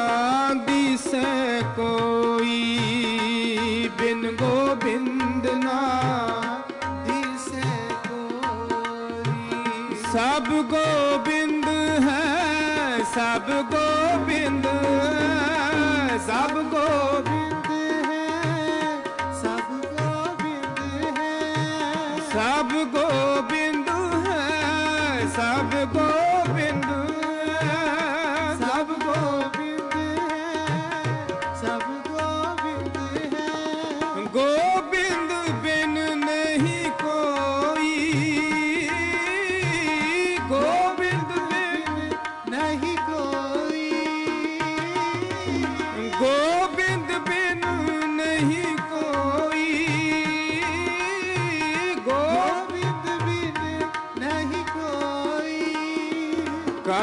ਦਿਸੈ ਕੋਈ, ਬਿਨ ਗੋਬਿੰਦ ਨਾ ਦਿਸੈ ਕੋਈ। ਸਭ ਗੋਬਿੰਦ ਹੈ, ਸਭ ਗੋਬਿੰਦ ਹੈ, ਸਭ ਗੋਬਿੰਦ ਹੈ, ਸਭ ਗੋਬਿੰਦ ਹੈ। ਸਭ ਗੋਬਿੰਦ ਹੈ, ਸਭ ਗੋਬਿੰਦ ਹੈ, ਸਭ ਗੋਬਿੰਦ ਸਭ ਗੋਬਿੰਦ ਹੈ। ਗੋਬਿੰਦ ਬਿਨ ਨਹੀਂ ਕੋਈ, ਗੋਬਿੰਦ ਬਿਨ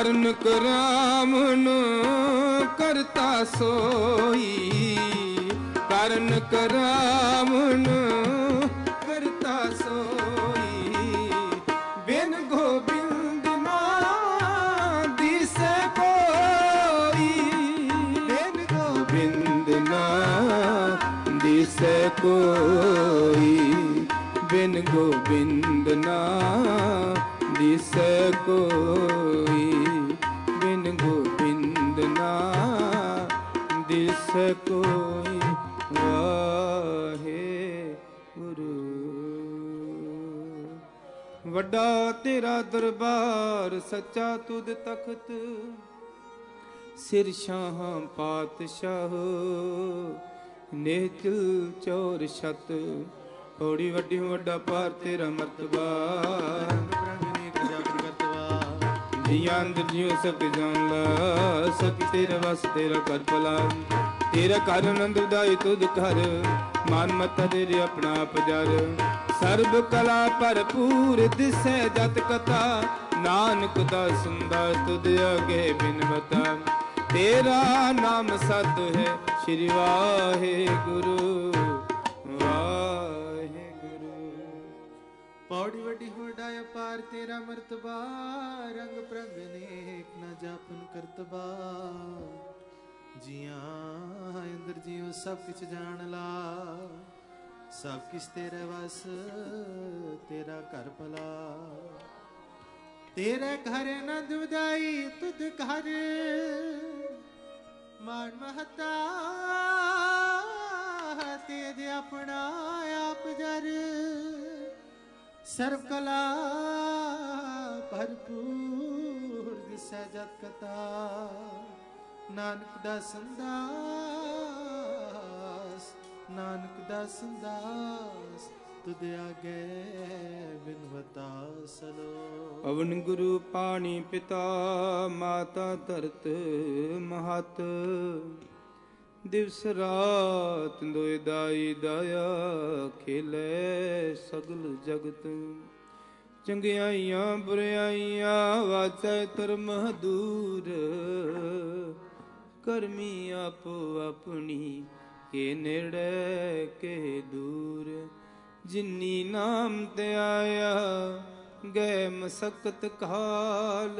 ਕਰਨ ਕਰਾਵਨ ਕਰਤਾ ਸੋਈ, ਕਰਨ ਕਰਾਵਨ ਕਰਤਾ ਸੋਈ, ਬਿਨ ਗੋਬਿੰਦ ਨਾ ਦਿਸੈ ਕੋਈ, ਬਿਨ ਗੋਬਿੰਦ ਨਾ ਦਿਸੈ ਕੋਈ, ਬਿਨ ਗੋਬਿੰਦ ਨਾ ਦਿਸੈ ਕੋਈ, ਬਿਨ ਗੋਬਿੰਦ ਨਾ ਦਿਸੈ ਕੋਈ। ਵਾਹਿਗੁਰੂ। ਵੱਡਾ ਤੇਰਾ ਦਰਬਾਰ ਸੱਚਾ ਤੁਧ ਤਖਤ, ਸਿਰ ਸ਼ਾਹਾਂ ਪਾਤਸ਼ਾਹ ਨੇਤਲ ਚੌਰ ਛਤ, ਪੌੜੀ ਵੱਡੀ ਵੱਡਾ ਪਾਰ ਤੇਰਾ ਮਰਤਬਾ, ਜੀਆਂ ਅੰਦਰ ਜਿਉ ਸਭ ਜਾਣ ਲਾ, ਸਭ ਤੇਰਾ ਵਸ ਤੇਰਾ ਕਰ ਭਲਾ, ਤੇਰਾ ਘਰ ਆਨੰਦ ਉਦਾਈ ਤੁਧ ਘਰ, ਮਨ ਮਤ ਤੇਰੇ ਆਪਣਾ ਆਪ ਜਰ, ਸਰਬ ਕਲਾ ਭਰਪੂਰ ਦਿਸੈ ਜਤ ਕਥਾ, ਨਾਨਕ ਦਾ ਸੁੰਦਾ ਤੁਧ ਅਗੇ ਬਿਨ ਬਤਾ, ਤੇਰਾ ਨਾਮ ਸਤ ਹੈ ਸ਼੍ਰੀ ਵਾਹਿਗੁਰੂ ਵਾਹਿਗੁਰੂ। ਪੌੜੀ ਵੱਡੀ ਹੋਡਾ ਅਪਾਰ ਤੇਰਾ ਮਰਤਬਾ, ਰੰਗ ਪ੍ਰੰਗ ਨੇਕ ਨਾ ਜਾਪਨ ਕਰਤਬਾ, ਜੀਆਂ ਅੰਦਰ ਜਿਉ ਸਭ ਕਿਛ ਜਾਣ ਲਾ, ਸਭ ਕਿਛ ਤੇਰੇ ਵਸ ਤੇਰਾ ਘਰ ਭਲਾ, ਤੇਰੇ ਘਰ ਆਨੰਦ ਉਦਾਈ ਤੁਧ ਘਰ, ਮਾਨ ਮਹਤਾ ਤੇਜ ਆਪਣਾ ਆਪ ਜਰ, ਸਰਬ ਕਲਾ ਭਰਪੂਰ ਦਿਸੈ ਜਤ ਕਥਾ, ਨਾਨਕ ਦਾ ਸੰਦਾਸ, ਨਾਨਕ ਦਾ ਸੰਦਾਸ, ਤੁਧ ਆਗੇ ਬਿਨਵਤਾ ਸਲੋ। ਪਵਨ ਗੁਰੂ ਪਾਣੀ ਪਿਤਾ ਮਾਤਾ ਧਰਤ ਮਹਤ, ਦਿਵਸ ਰਾਤ ਦੋਇ ਦਾਈ ਦਾਇਆ, ਖੇਲੇ ਸਗਲ ਜਗਤ, ਚੰਗਿਆਈਆਂ ਬੁਰਿਆਈਆਂ ਵਾਚੈ ਧਰਮ ਦੂਰ, ਕਰਮੀ ਆਪੋ ਆਪਣੀ ਕੇ ਨੇੜੇ ਕੇ ਦੂਰ, ਜਿਨੀ ਨਾਮ ਤੇ ਆਇਆ ਗਏ ਮਸਕਤ ਕਾਲ,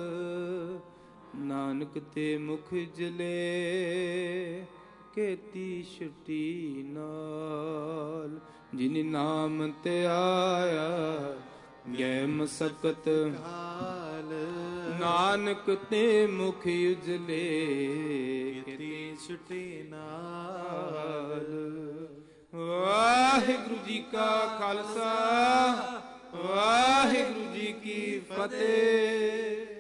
ਨਾਨਕ ਤੇ ਮੁਖ ਜਲੇ ਕੀਤੀ ਛੁੱਟੀ ਨਾਲ, ਜਿਨੀ ਨਾਮ ਤੇ ਆਇਆ ਗਏ ਮਸਕਤ ਕਾਲ, ਨਾਨਕ ਤੇ ਮੁਖ ਉਜਲੇ ਕੀਤੀ ਛੁੱਟੀ ਨਾਲ। ਵਾਹਿਗੁਰੂ ਜੀ ਕਾ ਖਾਲਸਾ, ਵਾਹਿਗੁਰੂ ਜੀ ਕੀ ਫਤਿਹ।